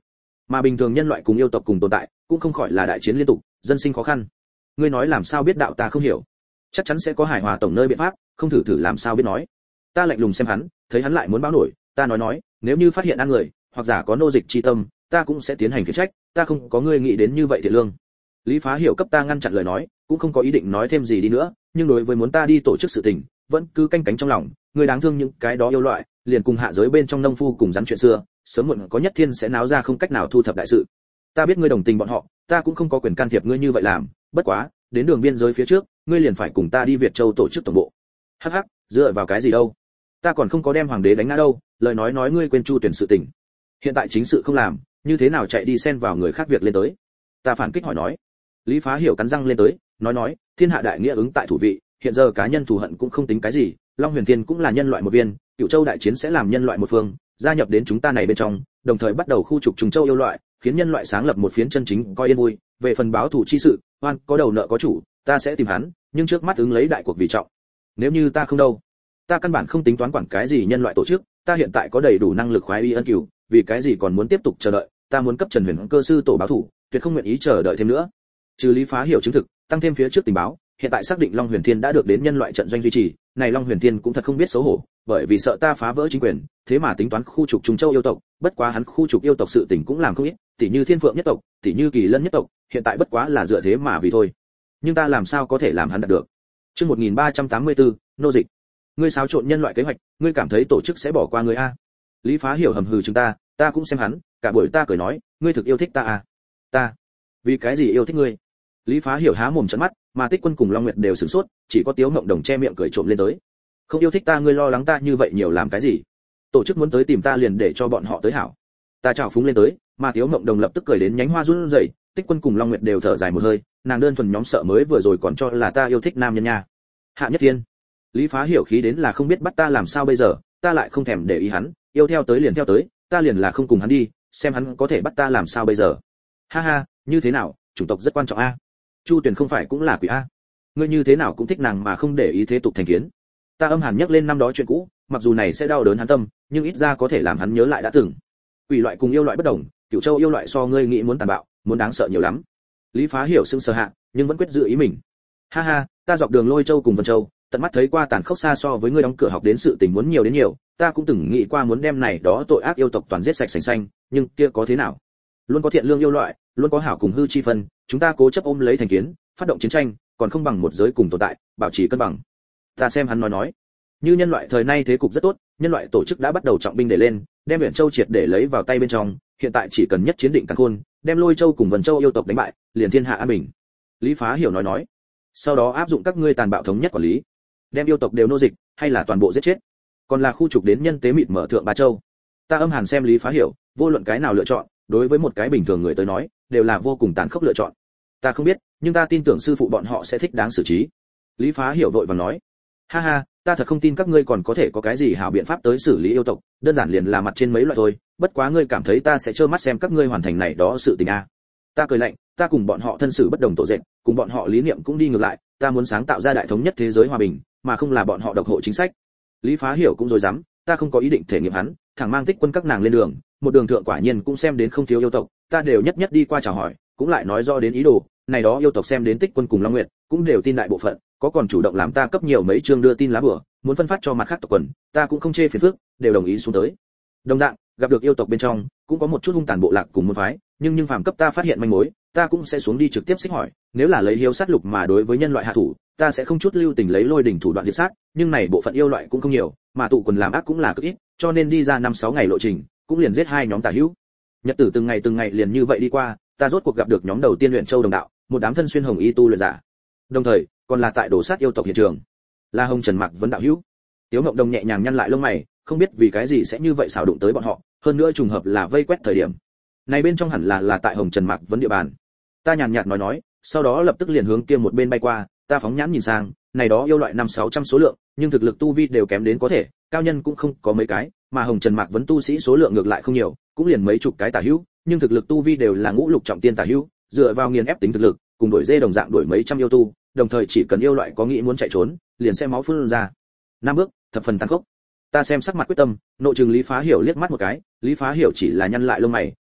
[SPEAKER 1] mà bình thường nhân loại cùng yêu tộc cùng tồn tại cũng không khỏi là đại chiến liên tục, dân sinh khó khăn. Ngươi nói làm sao biết đạo ta không hiểu? Chắc chắn sẽ có hài hòa tổng nơi biện pháp, không thử thử làm sao biết nói. Ta lạnh lùng xem hắn, thấy hắn lại muốn báo nổi, ta nói nói, nếu như phát hiện ăn người, hoặc giả có nô dịch chi tâm, ta cũng sẽ tiến hành khiển trách, ta không có ngươi nghĩ đến như vậy thiện lương. Lý Phá Hiểu cấp ta ngăn chặn lời nói, cũng không có ý định nói thêm gì đi nữa, nhưng đối với muốn ta đi tổ chức sự tình, vẫn cứ canh cánh trong lòng, người đáng thương những cái đó yêu loại, liền cùng hạ giới bên trong nông phu cùng rắn chuyện xưa, sớm muộn có nhất thiên sẽ náo ra không cách nào thu thập đại sự. Ta biết ngươi đồng tình bọn họ, ta cũng không có quyền can thiệp ngươi như vậy làm, bất quá, đến đường biên giới phía trước, ngươi liền phải cùng ta đi Việt Châu tổ chức tổng bộ. Hắc hắc, dựa vào cái gì đâu? Ta còn không có đem hoàng đế đánh ngã đâu, lời nói nói ngươi quên Chu Tuyển sự tình. Hiện tại chính sự không làm, như thế nào chạy đi xen vào người khác việc lên tới? Ta phản kích hỏi nói. Lý Phá Hiểu cắn răng lên tới, nói nói, thiên hạ đại nghĩa ứng tại thủ vị, hiện giờ cá nhân thù hận cũng không tính cái gì, Long Huyền Thiên cũng là nhân loại một viên, Cửu Châu đại chiến sẽ làm nhân loại một phương, gia nhập đến chúng ta này bên trong, đồng thời bắt đầu khu trục Trùng Châu yêu loại, khiến nhân loại sáng lập một phiến chân chính coi yên vui, về phần báo thù chi sự, oan có đầu nợ có chủ, ta sẽ tìm hắn, nhưng trước mắt ứng lấy đại cuộc vì trọng. Nếu như ta không đâu, ta căn bản không tính toán quản cái gì nhân loại tổ chức, ta hiện tại có đầy đủ năng lực khoái y ân cửu, vì cái gì còn muốn tiếp tục chờ đợi, ta muốn cấp Trần Huyền cơ sư tổ báo thù, tuyệt không nguyện ý chờ đợi thêm nữa. Trừ Lý Phá Hiểu chứng thực, tăng thêm phía trước tình báo, hiện tại xác định Long Huyền Thiên đã được đến nhân loại trận doanh duy trì, này Long Huyền Thiên cũng thật không biết xấu hổ, bởi vì sợ ta phá vỡ chính quyền, thế mà tính toán khu trục Trung Châu yêu tộc, bất quá hắn khu trục yêu tộc sự tình cũng làm không ít, tỉ như Thiên Phượng nhất tộc, tỉ như Kỳ Lân nhất tộc, hiện tại bất quá là dựa thế mà vì thôi. Nhưng ta làm sao có thể làm hắn đạt được? Chương một nghìn ba trăm tám mươi tư, nô dịch. Ngươi xáo trộn nhân loại kế hoạch, ngươi cảm thấy tổ chức sẽ bỏ qua ngươi a? Lý Phá Hiểu hầm hừ chúng ta, ta cũng xem hắn, cả buổi ta cười nói, ngươi thực yêu thích ta à? Ta, vì cái gì yêu thích ngươi? Lý Phá Hiểu há mồm trợn mắt, mà Tích Quân cùng Long Nguyệt đều sửng sốt, chỉ có Tiếu Ngộng Đồng che miệng cười trộm lên tới. Không yêu thích ta ngươi lo lắng ta như vậy nhiều làm cái gì? Tổ chức muốn tới tìm ta liền để cho bọn họ tới hảo. Ta chào phúng lên tới, mà Tiếu Ngộng Đồng lập tức cười đến nhánh hoa run rẩy, Tích Quân cùng Long Nguyệt đều thở dài một hơi, nàng đơn thuần nhóm sợ mới vừa rồi còn cho là ta yêu thích nam nhân nha. Hạ Nhất Thiên. Lý Phá Hiểu khí đến là không biết bắt ta làm sao bây giờ, ta lại không thèm để ý hắn, yêu theo tới liền theo tới, ta liền là không cùng hắn đi, xem hắn có thể bắt ta làm sao bây giờ. Ha ha, như thế nào, chủng tộc rất quan trọng a. Chu Tuyền không phải cũng là quỷ a? Ngươi như thế nào cũng thích nàng mà không để ý thế tục thành kiến. Ta âm hàn nhắc lên năm đó chuyện cũ, mặc dù này sẽ đau đớn hắn tâm, nhưng ít ra có thể làm hắn nhớ lại đã từng. Quỷ loại cùng yêu loại bất đồng, Cửu Châu yêu loại so ngươi nghĩ muốn tàn bạo, muốn đáng sợ nhiều lắm. Lý Phá Hiểu sững sờ hạ, nhưng vẫn quyết giữ ý mình. Ha ha, ta dọc đường Lôi Châu cùng Vân Châu, tận mắt thấy qua tàn khốc xa so với ngươi đóng cửa học đến sự tình muốn nhiều đến nhiều, ta cũng từng nghĩ qua muốn đem này đó tội ác yêu tộc toàn giết sạch sành xanh, nhưng kia có thế nào? Luôn có thiện lương yêu loại, luôn có hảo cùng hư chi phân, chúng ta cố chấp ôm lấy thành kiến, phát động chiến tranh, còn không bằng một giới cùng tồn tại, bảo trì cân bằng. Ta xem hắn nói nói, như nhân loại thời nay thế cục rất tốt, nhân loại tổ chức đã bắt đầu trọng binh để lên, đem Uyển Châu triệt để lấy vào tay bên trong, hiện tại chỉ cần nhất chiến định càn khôn, đem Lôi Châu cùng Vân Châu yêu tộc đánh bại, liền thiên hạ an bình. Lý Phá Hiểu nói nói, sau đó áp dụng các ngươi tàn bạo thống nhất quản lý, đem yêu tộc đều nô dịch, hay là toàn bộ giết chết, còn là khu trục đến nhân tế mịt mở thượng ba châu. Ta âm hàn xem Lý Phá Hiểu, vô luận cái nào lựa chọn, đối với một cái bình thường người tới nói, đều là vô cùng tàn khốc lựa chọn. Ta không biết, nhưng ta tin tưởng sư phụ bọn họ sẽ thích đáng xử trí. Lý Phá Hiểu vội vàng nói, ha ha, ta thật không tin các ngươi còn có thể có cái gì hảo biện pháp tới xử lý yêu tộc, đơn giản liền là mặt trên mấy loại thôi, bất quá ngươi cảm thấy ta sẽ trơ mắt xem các ngươi hoàn thành này đó sự tình a? Ta cười lạnh, ta cùng bọn họ thân xử bất đồng tổ dệt, cùng bọn họ lý niệm cũng đi ngược lại, ta muốn sáng tạo ra đại thống nhất thế giới hòa bình, mà không là bọn họ độc hộ chính sách. Lý Phá Hiểu cũng rồi dám, ta không có ý định thể nghiệm hắn, thẳng mang Tích Quân các nàng lên đường, một đường thượng quả nhiên cũng xem đến không thiếu yêu tộc, ta đều nhất nhất đi qua chào hỏi, cũng lại nói rõ đến ý đồ, này đó yêu tộc xem đến Tích Quân cùng Long Nguyệt, cũng đều tin đại bộ phận, có còn chủ động làm ta cấp nhiều mấy chương đưa tin lá bùa, muốn phân phát cho mặt khác tộc quần, ta cũng không chê phiền phức, đều đồng ý xuống tới. Đồng dạng, gặp được yêu tộc bên trong, cũng có một chút hung tàn bộ lạc cùng môn phái, nhưng nhưng phàm cấp ta phát hiện manh mối, ta cũng sẽ xuống đi trực tiếp xích hỏi, nếu là lấy hiếu sát lục mà đối với nhân loại hạ thủ, ta sẽ không chút lưu tình lấy lôi đỉnh thủ đoạn diệt sát, nhưng này bộ phận yêu loại cũng không nhiều, mà tụ quần làm ác cũng là cực ít, cho nên đi ra năm sáu ngày lộ trình, cũng liền giết hai nhóm tà hữu. Nhật tử từng ngày từng ngày liền như vậy đi qua, ta rốt cuộc gặp được nhóm đầu tiên luyện châu đồng đạo, một đám thân xuyên hồng y tu luyện giả. Đồng thời, còn là tại đổ sát yêu tộc hiện trường. La Hồng Trần Mạc vấn đạo hữu. Tiếu Ngộng Đồng nhẹ nhàng nhăn lại lông mày, không biết vì cái gì sẽ như vậy xảo đụng tới bọn họ, hơn nữa trùng hợp là vây quét thời điểm. Này bên trong hẳn là là tại Hồng Trần Mạc vấn địa bàn. Ta nhàn nhạt nói nói, sau đó lập tức liền hướng kia một bên bay qua, ta phóng nhãn nhìn sang, này đó yêu loại năm sáu trăm số lượng, nhưng thực lực tu vi đều kém đến có thể, cao nhân cũng không có mấy cái, mà Hồng Trần Mạc vấn tu sĩ số lượng ngược lại không nhiều, cũng liền mấy chục cái tả hữu, nhưng thực lực tu vi đều là ngũ lục trọng tiên tả hữu, dựa vào nghiền ép tính thực lực, cùng đổi dê đồng dạng đổi mấy trăm yêu tu, đồng thời chỉ cần yêu loại có nghĩ muốn chạy trốn, liền sẽ máu phun ra. Năm bước, thập phần tàn khốc. Ta xem sắc mặt quyết tâm, nội trừng Lý Phá Hiểu liếc mắt một cái, Lý Phá Hiểu chỉ là nhăn lại lông mày,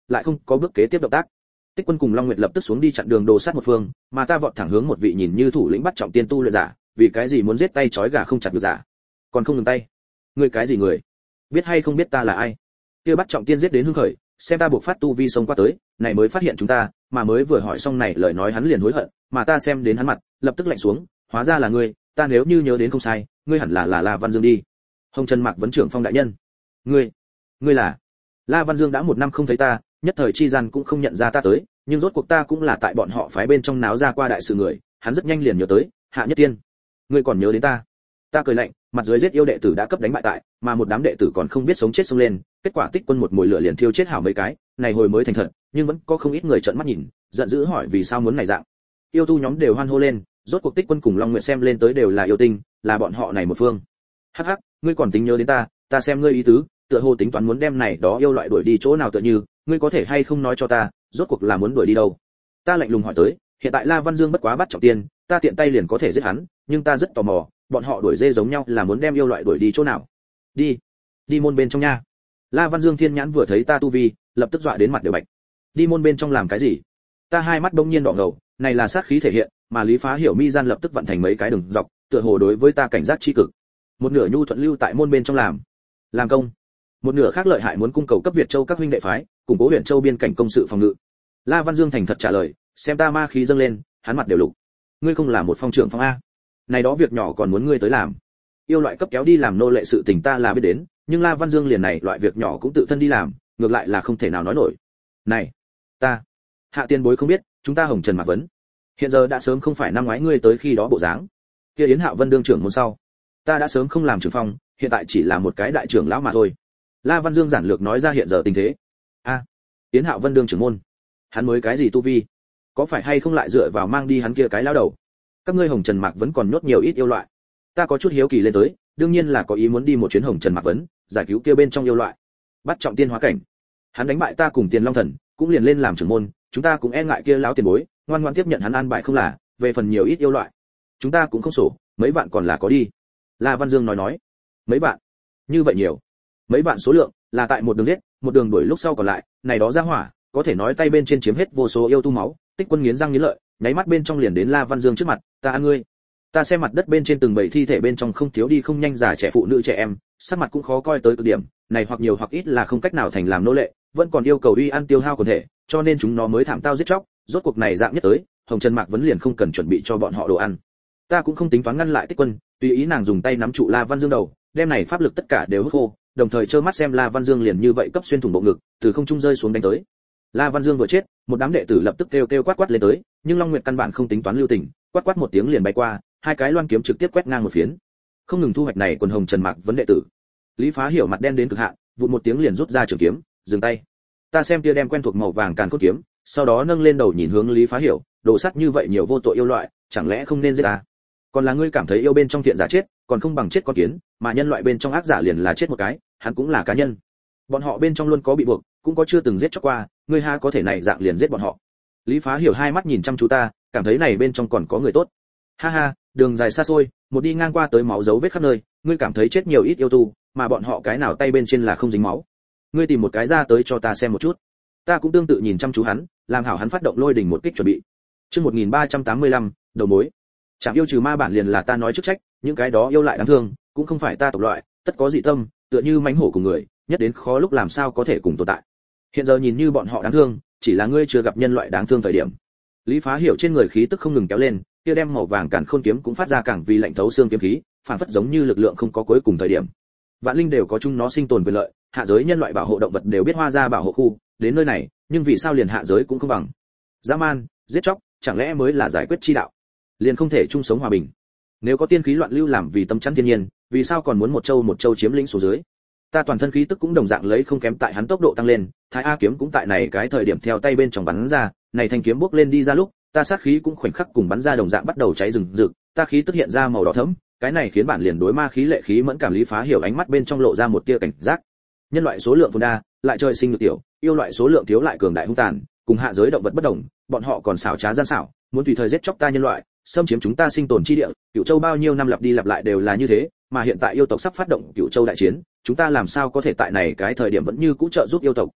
[SPEAKER 1] lại không có bước kế tiếp động tác. Tích Quân cùng Long Nguyệt lập tức xuống đi chặn đường đồ sát một phương, mà ta vọt thẳng hướng một vị nhìn như thủ lĩnh bắt trọng tiên tu luyện giả, vì cái gì muốn giết tay trói gà không chặt được giả, còn không ngừng tay. Ngươi cái gì người? Biết hay không biết ta là ai? Kia bắt trọng tiên giết đến hưng khởi, xem ta buộc phát tu vi xông qua tới, này mới phát hiện chúng ta, mà mới vừa hỏi xong này lời nói hắn liền hối hận, mà ta xem đến hắn mặt, lập tức lạnh xuống, hóa ra là ngươi, ta nếu như nhớ đến không sai, ngươi hẳn là là La Văn Dương đi. Hồng Trần Mạc vấn trưởng phong đại nhân. Ngươi, ngươi là? La Văn Dương đã một năm không thấy ta, nhất thời chi gian cũng không nhận ra ta tới, nhưng rốt cuộc ta cũng là tại bọn họ phái bên trong náo ra qua đại sự người, hắn rất nhanh liền nhớ tới, Hạ Nhất Tiên, ngươi còn nhớ đến ta? Ta cười lạnh, mặt dưới giết yêu đệ tử đã cấp đánh bại tại, mà một đám đệ tử còn không biết sống chết xông lên, kết quả Tích Quân một mùi lửa liền thiêu chết hảo mấy cái, này hồi mới thành thật, nhưng vẫn có không ít người trợn mắt nhìn, giận dữ hỏi vì sao muốn này dạng. Yêu tu nhóm đều hoan hô lên, rốt cuộc Tích Quân cùng Long Nguyệt xem lên tới đều là yêu tinh, là bọn họ này một phương. Hắc hắc, ngươi còn tính nhớ đến ta, ta xem ngươi ý tứ, tựa hồ tính toán muốn đem này đó yêu loại đuổi đi chỗ nào tựa như, ngươi có thể hay không nói cho ta, rốt cuộc là muốn đuổi đi đâu? Ta lạnh lùng hỏi tới, hiện tại La Văn Dương bất quá bắt trọng tiên, ta tiện tay liền có thể giết hắn, nhưng ta rất tò mò, bọn họ đuổi dê giống nhau là muốn đem yêu loại đuổi đi chỗ nào? Đi, đi môn bên trong nha. La Văn Dương thiên nhãn vừa thấy ta tu vi, lập tức dọa đến mặt đều bạch. Đi môn bên trong làm cái gì? Ta hai mắt bỗng nhiên đỏ ngầu, này là sát khí thể hiện, mà Lý Phá Hiểu mi gian lập tức vận thành mấy cái đường dọc, tựa hồ đối với ta cảnh giác chi cực. Một nửa nhu thuận lưu tại môn bên trong làm, làm công. Một nửa khác lợi hại muốn cung cầu cấp Việt Châu các huynh đệ phái, củng cố huyện Châu biên cảnh công sự phòng ngự. La Văn Dương thành thật trả lời, xem ta ma khí dâng lên, hắn mặt đều lục. Ngươi không là một phong trưởng phong a? Này đó việc nhỏ còn muốn ngươi tới làm. Yêu loại cấp kéo đi làm nô lệ sự tình ta là biết đến, nhưng La Văn Dương liền này loại việc nhỏ cũng tự thân đi làm, ngược lại là không thể nào nói nổi. Này, ta, Hạ Tiên bối không biết, chúng ta Hồng Trần Mạc vấn. Hiện giờ đã sớm không phải năm ngoái ngươi tới khi đó bộ dáng. Kia Yến Hạo Vân đương trưởng môn sau, ta đã sớm không làm trưởng phong, hiện tại chỉ là một cái đại trưởng lão mà thôi. La Văn Dương giản lược nói ra hiện giờ tình thế. A, Yến Hạo Vân đương trưởng môn, hắn mới cái gì tu vi? Có phải hay không lại dựa vào mang đi hắn kia cái lão đầu? Các ngươi Hồng Trần Mạc vẫn còn nhốt nhiều ít yêu loại. Ta có chút hiếu kỳ lên tới, đương nhiên là có ý muốn đi một chuyến Hồng Trần Mạc vấn, giải cứu kia bên trong yêu loại. Bắt trọng tiên hóa cảnh. Hắn đánh bại ta cùng Tiền Long Thần, cũng liền lên làm trưởng môn, chúng ta cũng e ngại kia lão tiền bối, ngoan ngoãn tiếp nhận hắn an bài không là, về phần nhiều ít yêu loại, chúng ta cũng không sổ, mấy vạn còn là có đi. La Văn Dương nói nói, mấy vạn? Như vậy nhiều? Mấy vạn số lượng, là tại một đường giết, một đường đuổi lúc sau còn lại, này đó ra hỏa, có thể nói tay bên trên chiếm hết vô số yêu tu máu. Tích Quân nghiến răng nghiến lợi, nháy mắt bên trong liền đến La Văn Dương trước mặt, ta ăn ngươi. Ta xem mặt đất bên trên từng bầy thi thể bên trong không thiếu đi không nhanh già trẻ phụ nữ trẻ em, sắc mặt cũng khó coi tới cực điểm, này hoặc nhiều hoặc ít là không cách nào thành làm nô lệ, vẫn còn yêu cầu uy ăn tiêu hao quần thể, cho nên chúng nó mới thảm tao giết chóc, rốt cuộc này dạng nhất tới, Hồng Trần Mạc vấn liền không cần chuẩn bị cho bọn họ đồ ăn. Ta cũng không tính toán ngăn lại Tích Quân, tùy ý nàng dùng tay nắm trụ La Văn Dương đầu, đem này pháp lực tất cả đều hút khô, đồng thời trơ mắt xem La Văn Dương liền như vậy cấp xuyên thủng bộ ngực, từ không trung rơi xuống đánh tới. La Văn Dương vừa chết, một đám đệ tử lập tức kêu kêu quát quát lên tới, nhưng Long Nguyệt căn bản không tính toán lưu tình, quát quát một tiếng liền bay qua, hai cái loan kiếm trực tiếp quét ngang một phiến. Không ngừng thu hoạch này quần Hồng Trần Mạc vấn đệ tử. Lý Phá Hiểu mặt đen đến cực hạn, vụt một tiếng liền rút ra trường kiếm, dừng tay. Ta xem kia đem quen thuộc màu vàng càn cốt kiếm, sau đó nâng lên đầu nhìn hướng Lý Phá Hiểu, đồ sắt như vậy nhiều vô tội yêu loại, chẳng lẽ không nên giết ta? Còn là ngươi cảm thấy yêu bên trong thiện giả chết, còn không bằng chết con kiến, mà nhân loại bên trong ác giả liền là chết một cái, hắn cũng là cá nhân. Bọn họ bên trong luôn có bị buộc, cũng có chưa từng giết chóc qua, ngươi ha có thể này dạng liền giết bọn họ. Lý Phá Hiểu hai mắt nhìn chăm chú ta, cảm thấy này bên trong còn có người tốt. Ha ha, đường dài xa xôi, một đi ngang qua tới máu dấu vết khắp nơi, ngươi cảm thấy chết nhiều ít yêu tu, mà bọn họ cái nào tay bên trên là không dính máu. Ngươi tìm một cái ra tới cho ta xem một chút. Ta cũng tương tự nhìn chăm chú hắn, làm hảo hắn phát động lôi đỉnh một kích chuẩn bị. Chương một nghìn ba trăm tám mươi lăm, đầu mối. Chẳng yêu trừ ma bản liền là ta nói chức trách, những cái đó yêu lại đáng thương, cũng không phải ta tộc loại, tất có dị tâm, tựa như mãnh hổ cùng người, nhất đến khó lúc làm sao có thể cùng tồn tại. Hiện giờ nhìn như bọn họ đáng thương, chỉ là ngươi chưa gặp nhân loại đáng thương thời điểm. Lý Phá Hiểu trên người khí tức không ngừng kéo lên, kia đem màu vàng càn khôn kiếm cũng phát ra càng vì lạnh thấu xương kiếm khí, phản phất giống như lực lượng không có cuối cùng thời điểm. Vạn linh đều có chung nó sinh tồn quyền lợi, hạ giới nhân loại bảo hộ động vật đều biết hoa ra bảo hộ khu, đến nơi này, nhưng vì sao liền hạ giới cũng không bằng? Dã man, giết chóc, chẳng lẽ mới là giải quyết chi đạo? Liền không thể chung sống hòa bình? Nếu có tiên khí loạn lưu làm vì tâm chắn thiên nhiên, vì sao còn muốn một châu một châu chiếm lĩnh số dưới? Ta toàn thân khí tức cũng đồng dạng lấy không kém tại hắn tốc độ tăng lên, Thái A kiếm cũng tại này cái thời điểm theo tay bên trong bắn ra, này thanh kiếm bước lên đi ra lúc, ta sát khí cũng khoảnh khắc cùng bắn ra đồng dạng bắt đầu cháy rừng rực, ta khí tức hiện ra màu đỏ thẫm, cái này khiến bản liền đối ma khí lệ khí mẫn cảm Lý Phá Hiểu ánh mắt bên trong lộ ra một tia cảnh giác. Nhân loại số lượng phồn đa, lại trời sinh lực tiểu, yêu loại số lượng thiếu lại cường đại hung tàn, cùng hạ giới động vật bất đồng, bọn họ còn xảo trá gian xảo, muốn tùy thời giết chóc ta nhân loại, xâm chiếm chúng ta sinh tồn chi địa. Cửu Châu bao nhiêu năm lặp đi lặp lại đều là như thế, mà hiện tại yêu tộc sắp phát động Cửu Châu đại chiến, chúng ta làm sao có thể tại này cái thời điểm vẫn như cũ trợ giúp yêu tộc?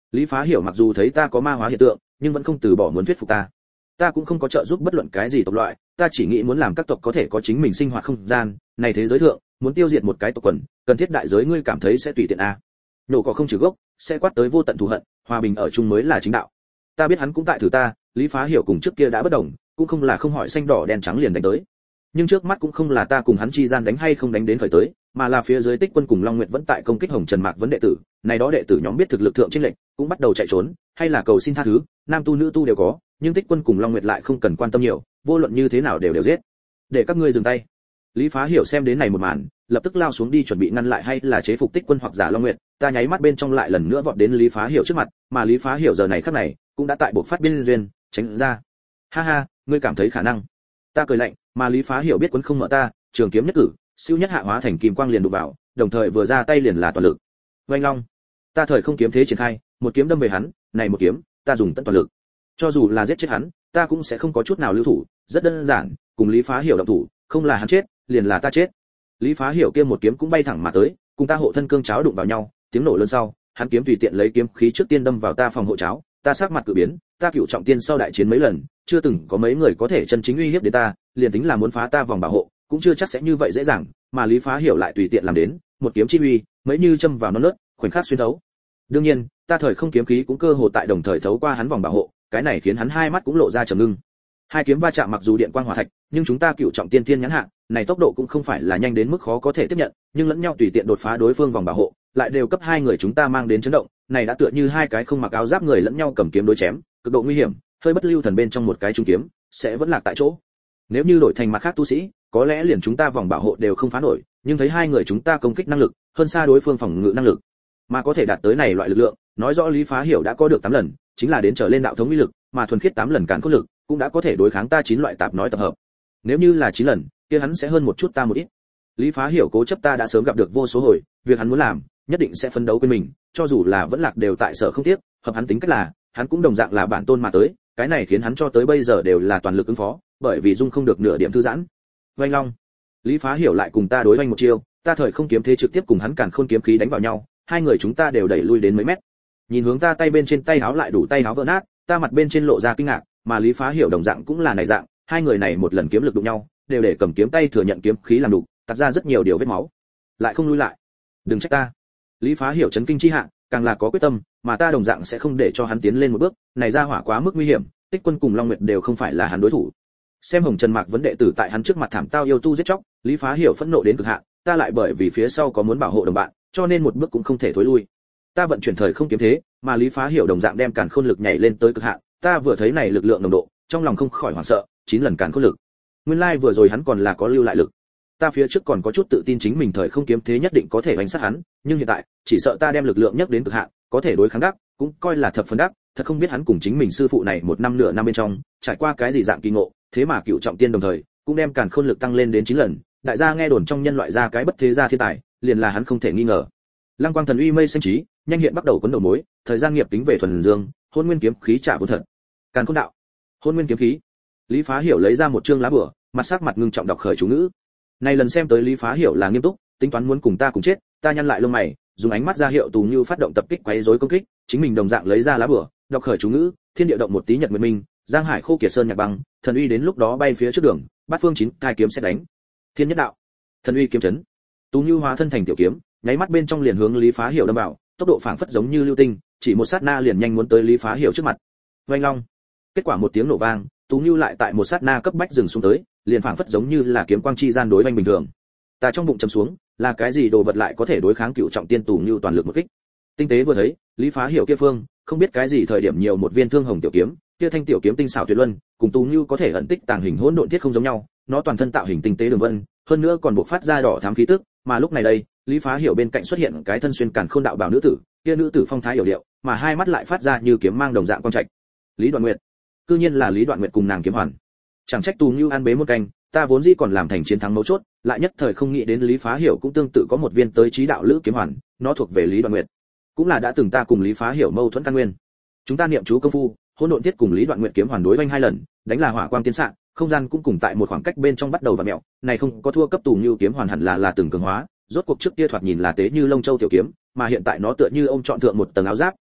[SPEAKER 1] Lý Phá Hiểu mặc dù thấy ta có ma hóa hiện tượng, nhưng vẫn không từ bỏ muốn thuyết phục ta. Ta cũng không có trợ giúp bất luận cái gì tộc loại, ta chỉ nghĩ muốn làm các tộc có thể có chính mình sinh hoạt không gian, này thế giới thượng, muốn tiêu diệt một cái tộc quần, cần thiết đại giới ngươi cảm thấy sẽ tùy tiện a. Nổ cỏ không trừ gốc, sẽ quát tới vô tận thù hận, hòa bình ở chung mới là chính đạo. Ta biết hắn cũng tại thử ta, Lý Phá Hiểu cùng trước kia đã bất đồng, cũng không là không hỏi xanh đỏ đen trắng liền đánh tới. Nhưng trước mắt cũng không là ta cùng hắn chi gian đánh hay không đánh đến khởi tới, mà là phía dưới Tích Quân cùng Long Nguyệt vẫn tại công kích Hồng Trần Mạc vấn đệ tử, này đó đệ tử nhóm biết thực lực thượng chênh lệch, cũng bắt đầu chạy trốn, hay là cầu xin tha thứ, nam tu nữ tu đều có, nhưng Tích Quân cùng Long Nguyệt lại không cần quan tâm nhiều, vô luận như thế nào đều đều giết. Để các ngươi dừng tay. Lý Phá Hiểu xem đến này một màn, lập tức lao xuống đi chuẩn bị ngăn lại hay là chế phục Tích Quân hoặc giả Long Nguyệt, ta nháy mắt bên trong lại lần nữa vọt đến Lý Phá Hiểu trước mặt, mà Lý Phá Hiểu giờ này khắc này, cũng đã tại buộc phát biên duyên, tránh ra. Ha ha, ngươi cảm thấy khả năng? Ta cười lạnh, mà Lý Phá Hiểu biết quân không mở ta, trường kiếm nhất cử, siêu nhất hạ hóa thành kim quang liền đụng vào, đồng thời vừa ra tay liền là toàn lực. Oanh long, ta thời không kiếm thế triển khai, một kiếm đâm về hắn, này một kiếm, ta dùng tận toàn lực. Cho dù là giết chết hắn, ta cũng sẽ không có chút nào lưu thủ, rất đơn giản, cùng Lý Phá Hiểu động thủ, không là hắn chết, liền là ta chết. Lý Phá Hiểu kia một kiếm cũng bay thẳng mà tới, cùng ta hộ thân cương cháo đụng vào nhau, tiếng nổ lớn sau, hắn kiếm tùy tiện lấy kiếm khí trước tiên đâm vào ta phòng hộ cháo, ta sắc mặt cử biến, ta cựu trọng tiên sau đại chiến mấy lần, chưa từng có mấy người có thể chân chính uy hiếp đến ta, liền tính là muốn phá ta vòng bảo hộ, cũng chưa chắc sẽ như vậy dễ dàng, mà Lý Phá Hiểu lại tùy tiện làm đến, một kiếm chi uy, mấy như châm vào non nớt, khoảnh khắc xuyên thấu. Đương nhiên, ta thời không kiếm khí cũng cơ hồ tại đồng thời thấu qua hắn vòng bảo hộ, cái này khiến hắn hai mắt cũng lộ ra trầm ngưng. Hai kiếm va chạm mặc dù điện quang hỏa thạch, nhưng chúng ta cựu trọng tiên tiên nhãn hạ, này tốc độ cũng không phải là nhanh đến mức khó có thể tiếp nhận, nhưng lẫn nhau tùy tiện đột phá đối phương vòng bảo hộ, lại đều cấp hai người chúng ta mang đến chấn động, này đã tựa như hai cái không mặc áo giáp người lẫn nhau cầm kiếm đối chém, cực độ nguy hiểm, hơi bất lưu thần bên trong một cái trung kiếm, sẽ vẫn lạc tại chỗ. Nếu như đổi thành mặt khác tu sĩ, có lẽ liền chúng ta vòng bảo hộ đều không phá nổi, nhưng thấy hai người chúng ta công kích năng lực, hơn xa đối phương phòng ngự năng lực, mà có thể đạt tới này loại lực lượng, nói rõ Lý Phá Hiểu đã có được tám lần, chính là đến trở lên đạo thống uy lực, mà thuần khiết tám lần càn cốt lực, cũng đã có thể đối kháng ta chín loại tạp nói tập hợp. Nếu như là chín lần, kia hắn sẽ hơn một chút ta một ít. Lý Phá Hiểu cố chấp ta đã sớm gặp được vô số hồi, việc hắn muốn làm, nhất định sẽ phấn đấu quên mình, cho dù là vẫn lạc đều tại sở không tiếc, hợp hắn tính cách là, hắn cũng đồng dạng là bản tôn mà tới, cái này khiến hắn cho tới bây giờ đều là toàn lực ứng phó, bởi vì dung không được nửa điểm thư giãn. Oanh long, Lý Phá Hiểu lại cùng ta đối oanh một chiêu, ta thời không kiếm thế trực tiếp cùng hắn càn khôn kiếm khí đánh vào nhau, hai người chúng ta đều đẩy lui đến mấy mét. Nhìn hướng ta tay bên trên tay áo lại đủ tay áo vỡ nát, ta mặt bên trên lộ ra kinh ngạc, mà Lý Phá Hiểu đồng dạng cũng là này dạng, hai người này một lần kiếm lực đụng nhau, đều để cầm kiếm tay thừa nhận kiếm khí làm đục, tạt ra rất nhiều điều vết máu, lại không lui lại. Đừng trách ta. Lý Phá Hiểu chấn kinh chi hạ, càng là có quyết tâm, mà ta đồng dạng sẽ không để cho hắn tiến lên một bước, này ra hỏa quá mức nguy hiểm, Tích Quân cùng Long Nguyệt đều không phải là hắn đối thủ. Xem Hồng Trần Mạc vấn đệ tử tại hắn trước mặt thảm tao yêu tu giết chóc, Lý Phá Hiểu phẫn nộ đến cực hạn, ta lại bởi vì phía sau có muốn bảo hộ đồng bạn, cho nên một bước cũng không thể thối lui. Ta vận chuyển thời không kiếm thế, mà Lý Phá Hiểu đồng dạng đem càn khôn lực nhảy lên tới cực hạn, ta vừa thấy này lực lượng nồng độ, trong lòng không khỏi hoảng sợ, chín lần càn khôn lực. Nguyên lai like vừa rồi hắn còn là có lưu lại lực. Ta phía trước còn có chút tự tin chính mình thời không kiếm thế nhất định có thể đánh sát hắn, nhưng hiện tại, chỉ sợ ta đem lực lượng nhắc đến cực hạn, có thể đối kháng đắc, cũng coi là thập phần đắc, thật không biết hắn cùng chính mình sư phụ này một năm nửa năm bên trong, trải qua cái gì dạng kỳ ngộ, thế mà cựu trọng tiên đồng thời, cũng đem càn khôn lực tăng lên đến chín lần, đại gia nghe đồn trong nhân loại ra cái bất thế gia thiên tài, liền là hắn không thể nghi ngờ. Lăng Quang Thần Uy mây xanh trí, nhanh hiện bắt đầu cuốn đầu mối, thời gian nghiệp tính về thuần dương, hôn nguyên kiếm khí trả vốn thật. Càn khôn đạo, hôn nguyên kiếm khí. Lý Phá Hiểu lấy ra một chương lá bùa, mặt sắc mặt ngưng trọng đọc khởi chú ngữ. Này lần xem tới Lý Phá Hiểu là nghiêm túc, tính toán muốn cùng ta cùng chết, ta nhăn lại lông mày, dùng ánh mắt ra hiệu Tù Như phát động tập kích quấy rối công kích, chính mình đồng dạng lấy ra lá bùa, đọc khởi chú ngữ, thiên địa động một tí nhật nguyệt minh, giang hải khô kiệt sơn nhạc băng, thần uy đến lúc đó bay phía trước đường, bát phương chín cai kiếm sẽ đánh. Thiên nhất đạo, thần uy kiếm chấn. Tù Như hóa thân thành tiểu kiếm, nháy mắt bên trong liền hướng Lý Phá Hiểu đâm vào, tốc độ phảng phất giống như lưu tinh, chỉ một sát na liền nhanh muốn tới Lý Phá Hiểu trước mặt. Oanh long. Kết quả một tiếng nổ vang, Tú Như lại tại một sát na cấp bách dừng xuống tới, liền phảng phất giống như là kiếm quang chi gian đối oanh bình thường. Ta trong bụng trầm xuống, là cái gì đồ vật lại có thể đối kháng cựu trọng tiên Tú Như toàn lực một kích. Tinh tế vừa thấy, Lý Phá Hiểu kia phương, không biết cái gì thời điểm nhiều một viên thương hồng tiểu kiếm, kia thanh tiểu kiếm tinh xảo tuyệt luân, cùng Tú Như có thể ẩn tích tàng hình hỗn độn thiết không giống nhau, nó toàn thân tạo hình tinh tế đường vân, hơn nữa còn bộc phát ra đỏ thắm khí tức, mà lúc này đây, Lý Phá Hiểu bên cạnh xuất hiện cái thân xuyên càn khôn đạo bào nữ tử, kia nữ tử phong thái hiểu điệu, mà hai mắt lại phát ra như kiếm mang đồng dạng quang trạch. Lý Đoạn Nguyệt, cư nhiên là Lý Đoạn Nguyệt cùng nàng kiếm hoàn. Chẳng trách Tù Như an bế một canh, ta vốn dĩ còn làm thành chiến thắng mấu chốt, lại nhất thời không nghĩ đến Lý Phá Hiểu cũng tương tự có một viên tới trí đạo lữ kiếm hoàn, nó thuộc về Lý Đoạn Nguyệt, cũng là đã từng ta cùng Lý Phá Hiểu mâu thuẫn căn nguyên. Chúng ta niệm chú công phu, hỗn độn thiết cùng Lý Đoạn Nguyệt kiếm hoàn đối vanh hai lần, đánh là hỏa quang tiến xạ, không gian cũng cùng tại một khoảng cách bên trong bắt đầu vặn mèo, này không có thua cấp Tù Như kiếm hoàn hẳn là là từng cường hóa, rốt cuộc trước kia thoạt nhìn là tế như lông châu tiểu kiếm, mà hiện tại nó tựa như ông chọn thượng một tầng áo giáp,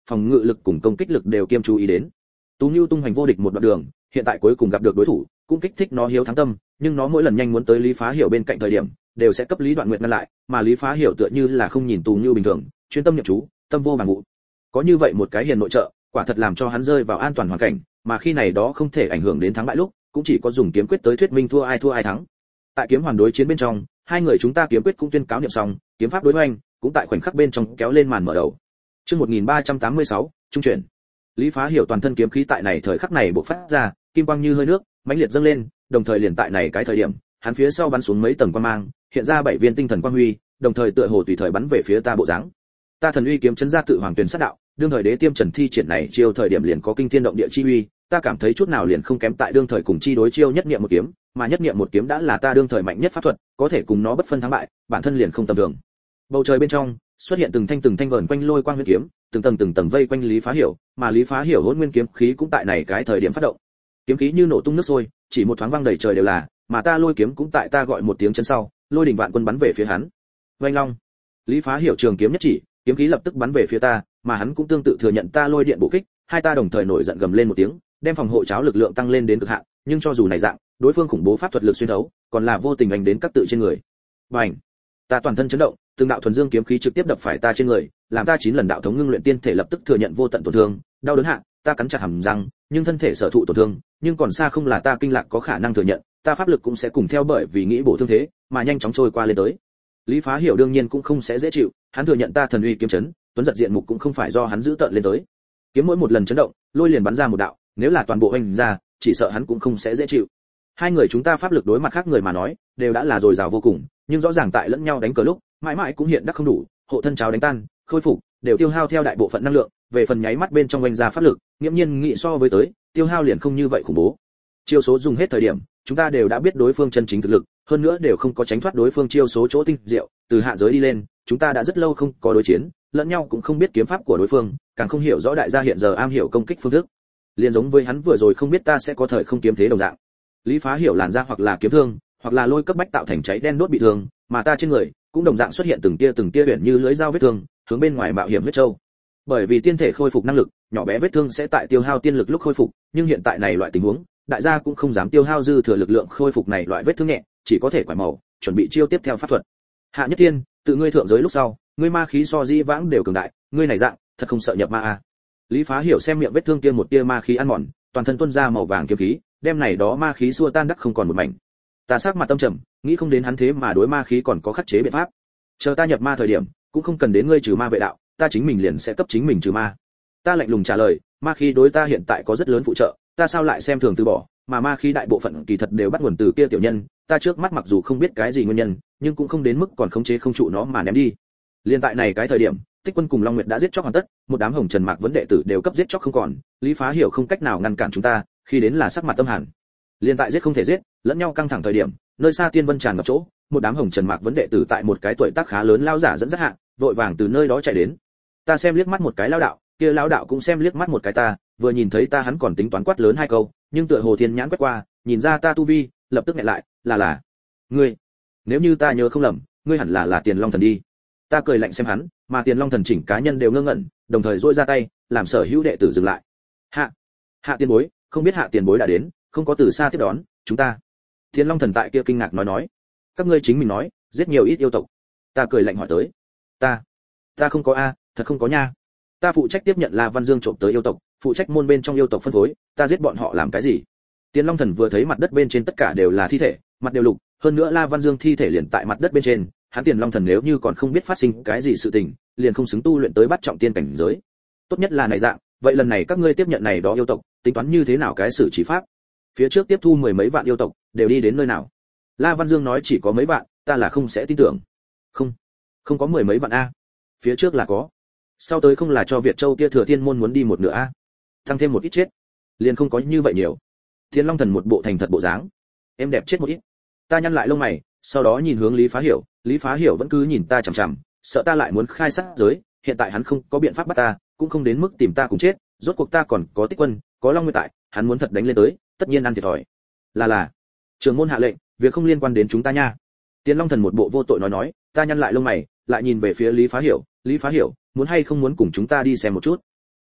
[SPEAKER 1] phòng ngự lực cùng công kích lực đều kiêm chú ý đến. Tú Nưu tung hoành vô địch một đoạn đường, hiện tại cuối cùng gặp được đối thủ, cũng kích thích nó hiếu thắng tâm, nhưng nó mỗi lần nhanh muốn tới Lý Phá Hiểu bên cạnh thời điểm, đều sẽ cấp Lý Đoạn Nguyệt ngăn lại, mà Lý Phá Hiểu tựa như là không nhìn Tú Nưu bình thường, chuyên tâm niệm chú, tâm vô bằng vụ. Có như vậy một cái hiền nội trợ, quả thật làm cho hắn rơi vào an toàn hoàn cảnh, mà khi này đó không thể ảnh hưởng đến thắng bại lúc, cũng chỉ có dùng kiếm quyết tới thuyết minh thua ai thua ai thắng. Tại kiếm hoàn đối chiến bên trong, hai người chúng ta kiếm quyết cũng tuyên cáo niệm xong, kiếm pháp đối hoành, cũng tại khoảnh khắc bên trong kéo lên màn mở đầu. Chương một nghìn ba trăm tám mươi sáu, trung chuyển. Lý Phá Hiểu toàn thân kiếm khí tại này thời khắc này bộc phát ra, kim quang như hơi nước, mãnh liệt dâng lên, đồng thời liền tại này cái thời điểm, hắn phía sau bắn xuống mấy tầng quang mang, hiện ra bảy viên tinh thần quang huy, đồng thời tựa hồ tùy thời bắn về phía ta bộ dáng. Ta thần uy kiếm chấn ra tự hoàng tuyển sát đạo, đương thời đế tiêm trần thi triển này chiêu thời điểm liền có kinh thiên động địa chi uy, ta cảm thấy chút nào liền không kém tại đương thời cùng chi đối chiêu nhất niệm một kiếm, mà nhất niệm một kiếm đã là ta đương thời mạnh nhất pháp thuật, có thể cùng nó bất phân thắng bại, bản thân liền không tầm thường. Bầu trời bên trong xuất hiện từng thanh từng thanh vờn quanh lôi quang nguyên kiếm, từng tầng từng tầng vây quanh Lý Phá Hiểu, mà Lý Phá Hiểu hỗn nguyên kiếm khí cũng tại này cái thời điểm phát động. Kiếm khí như nổ tung nước sôi, chỉ một thoáng vang đầy trời đều là, mà ta lôi kiếm cũng tại ta gọi một tiếng chân sau, lôi đỉnh vạn quân bắn về phía hắn. Oanh long. Lý Phá Hiểu trường kiếm nhất chỉ, kiếm khí lập tức bắn về phía ta, mà hắn cũng tương tự thừa nhận ta lôi điện bổ kích, hai ta đồng thời nổi giận gầm lên một tiếng, đem phòng hộ cháo lực lượng tăng lên đến cực hạn, nhưng cho dù này dạng, đối phương khủng bố pháp thuật lực xuyên thấu, còn là vô tình ảnh đến các tự trên người. Bành! Ta toàn thân chấn động, từng đạo thuần dương kiếm khí trực tiếp đập phải ta trên người, làm ta chín lần đạo thống ngưng luyện tiên thể lập tức thừa nhận vô tận tổn thương, đau đớn hạ, ta cắn chặt hàm răng, nhưng thân thể sở thụ tổn thương, nhưng còn xa không là ta kinh lạc có khả năng thừa nhận, ta pháp lực cũng sẽ cùng theo bởi vì nghĩ bổ thương thế, mà nhanh chóng trôi qua lên tới. Lý Phá Hiểu đương nhiên cũng không sẽ dễ chịu, hắn thừa nhận ta thần uy kiếm chấn, tuấn giật diện mục cũng không phải do hắn giữ tợn lên tới. Kiếm mỗi một lần chấn động, lôi liền bắn ra một đạo, nếu là toàn bộ hành ra, chỉ sợ hắn cũng không sẽ dễ chịu. Hai người chúng ta pháp lực đối mặt khác người mà nói, đều đã là dồi dào vô cùng, nhưng rõ ràng tại lẫn nhau đánh cờ lúc, mãi mãi cũng hiện đắc không đủ, hộ thân cháo đánh tan, khôi phục, đều tiêu hao theo đại bộ phận năng lượng, về phần nháy mắt bên trong oanh ra pháp lực, nghiễm nhiên nghĩ so với tới, tiêu hao liền không như vậy khủng bố. Chiêu số dùng hết thời điểm, chúng ta đều đã biết đối phương chân chính thực lực, hơn nữa đều không có tránh thoát đối phương chiêu số chỗ tinh diệu, từ hạ giới đi lên, chúng ta đã rất lâu không có đối chiến, lẫn nhau cũng không biết kiếm pháp của đối phương, càng không hiểu rõ đại gia hiện giờ am hiểu công kích phương thức. Liên giống với hắn vừa rồi không biết ta sẽ có thời không kiếm thế đồng dạng. Lý Phá Hiểu làn ra hoặc là kiếm thương, hoặc là lôi cấp bách tạo thành cháy đen đốt bị thương, mà ta trên người cũng đồng dạng xuất hiện từng tia từng tia huyền như lưỡi dao vết thương, hướng bên ngoài mạo hiểm huyết châu. Bởi vì tiên thể khôi phục năng lực, nhỏ bé vết thương sẽ tại tiêu hao tiên lực lúc khôi phục, nhưng hiện tại này loại tình huống, đại gia cũng không dám tiêu hao dư thừa lực lượng khôi phục này loại vết thương nhẹ, chỉ có thể quải màu, chuẩn bị chiêu tiếp theo pháp thuật. Hạ Nhất Tiên, tự ngươi thượng giới lúc sau, ngươi ma khí so di vãng đều cường đại, ngươi này dạng, thật không sợ nhập ma a. Lý Phá Hiểu xem miệng vết thương kia một tia ma khí ăn mòn, toàn thân tuôn ra màu vàng kiếm khí, đem này đó ma khí xua tan đắc không còn một mảnh. Ta sắc mặt tâm trầm, nghĩ không đến hắn thế mà đối ma khí còn có khắc chế biện pháp. Chờ ta nhập ma thời điểm, cũng không cần đến ngươi trừ ma vệ đạo, ta chính mình liền sẽ cấp chính mình trừ ma. Ta lạnh lùng trả lời, ma khí đối ta hiện tại có rất lớn phụ trợ, ta sao lại xem thường từ bỏ, mà ma khí đại bộ phận kỳ thật đều bắt nguồn từ kia tiểu nhân, ta trước mắt mặc dù không biết cái gì nguyên nhân, nhưng cũng không đến mức còn khống chế không trụ nó mà ném đi. Liên tại này cái thời điểm, Tích Quân cùng Long Nguyệt đã giết chóc hoàn tất, một đám Hồng Trần Mạc vấn đệ tử đều cấp giết chóc không còn, Lý Phá Hiểu không cách nào ngăn cản chúng ta, khi đến là sắc mặt tâm hàn. Liên tại giết không thể giết, lẫn nhau căng thẳng thời điểm, nơi xa tiên vân tràn ngập chỗ, một đám Hồng Trần Mạc vấn đệ tử tại một cái tuổi tác khá lớn lao giả dẫn dắt hạ, vội vàng từ nơi đó chạy đến. Ta xem liếc mắt một cái lao đạo, kia lao đạo cũng xem liếc mắt một cái ta, vừa nhìn thấy ta hắn còn tính toán quát lớn hai câu, nhưng tựa hồ thiên nhãn quét qua, nhìn ra ta tu vi, lập tức nhẹ lại, là là ngươi. Nếu như ta nhớ không lầm, ngươi hẳn là là Tiền Long Thần đi. Ta cười lạnh xem hắn, mà Tiền Long Thần chỉnh cá nhân đều ngơ ngẩn, đồng thời duỗi ra tay, làm sở hữu đệ tử dừng lại. Hạ, Hạ tiền bối, không biết Hạ tiền bối đã đến, không có từ xa tiếp đón chúng ta. Tiền Long Thần tại kia kinh ngạc nói nói, các ngươi chính mình nói, giết nhiều ít yêu tộc. Ta cười lạnh hỏi tới, ta, ta không có a, thật không có nha. Ta phụ trách tiếp nhận La Văn Dương trộm tới yêu tộc, phụ trách môn bên trong yêu tộc phân phối, ta giết bọn họ làm cái gì? Tiền Long Thần vừa thấy mặt đất bên trên tất cả đều là thi thể, mặt đều lục, hơn nữa La Văn Dương thi thể liền tại mặt đất bên trên, hắn Tiền Long Thần nếu như còn không biết phát sinh cái gì sự tình, liền không xứng tu luyện tới bắt trọng tiên cảnh giới. Tốt nhất là này dạng, vậy lần này các ngươi tiếp nhận này đó yêu tộc, tính toán như thế nào cái xử trí pháp? Phía trước tiếp thu mười mấy vạn yêu tộc, đều đi đến nơi nào? La Văn Dương nói chỉ có mấy vạn, ta là không sẽ tin tưởng. Không, không có mười mấy vạn a. Phía trước là có. Sau tới không là cho Việt Châu kia thừa thiên môn muốn đi một nửa a. Tăng thêm một ít chết, liền không có như vậy nhiều. Thiên Long Thần một bộ thành thật bộ dáng, em đẹp chết một ít. Ta nhăn lại lông mày, sau đó nhìn hướng Lý Phá Hiểu, Lý Phá Hiểu vẫn cứ nhìn ta chằm chằm, sợ ta lại muốn khai sát giới, hiện tại hắn không có biện pháp bắt ta, cũng không đến mức tìm ta cùng chết, rốt cuộc ta còn có Tích Quân, có Long Nguyên tại, hắn muốn thật đánh lên tới, tất nhiên ăn thiệt thòi. Là là, trưởng môn hạ lệnh, việc không liên quan đến chúng ta nha. Tiền Long Thần một bộ vô tội nói nói, ta nhăn lại lông mày, lại nhìn về phía Lý Phá Hiểu, Lý Phá Hiểu, muốn hay không muốn cùng chúng ta đi xem một chút?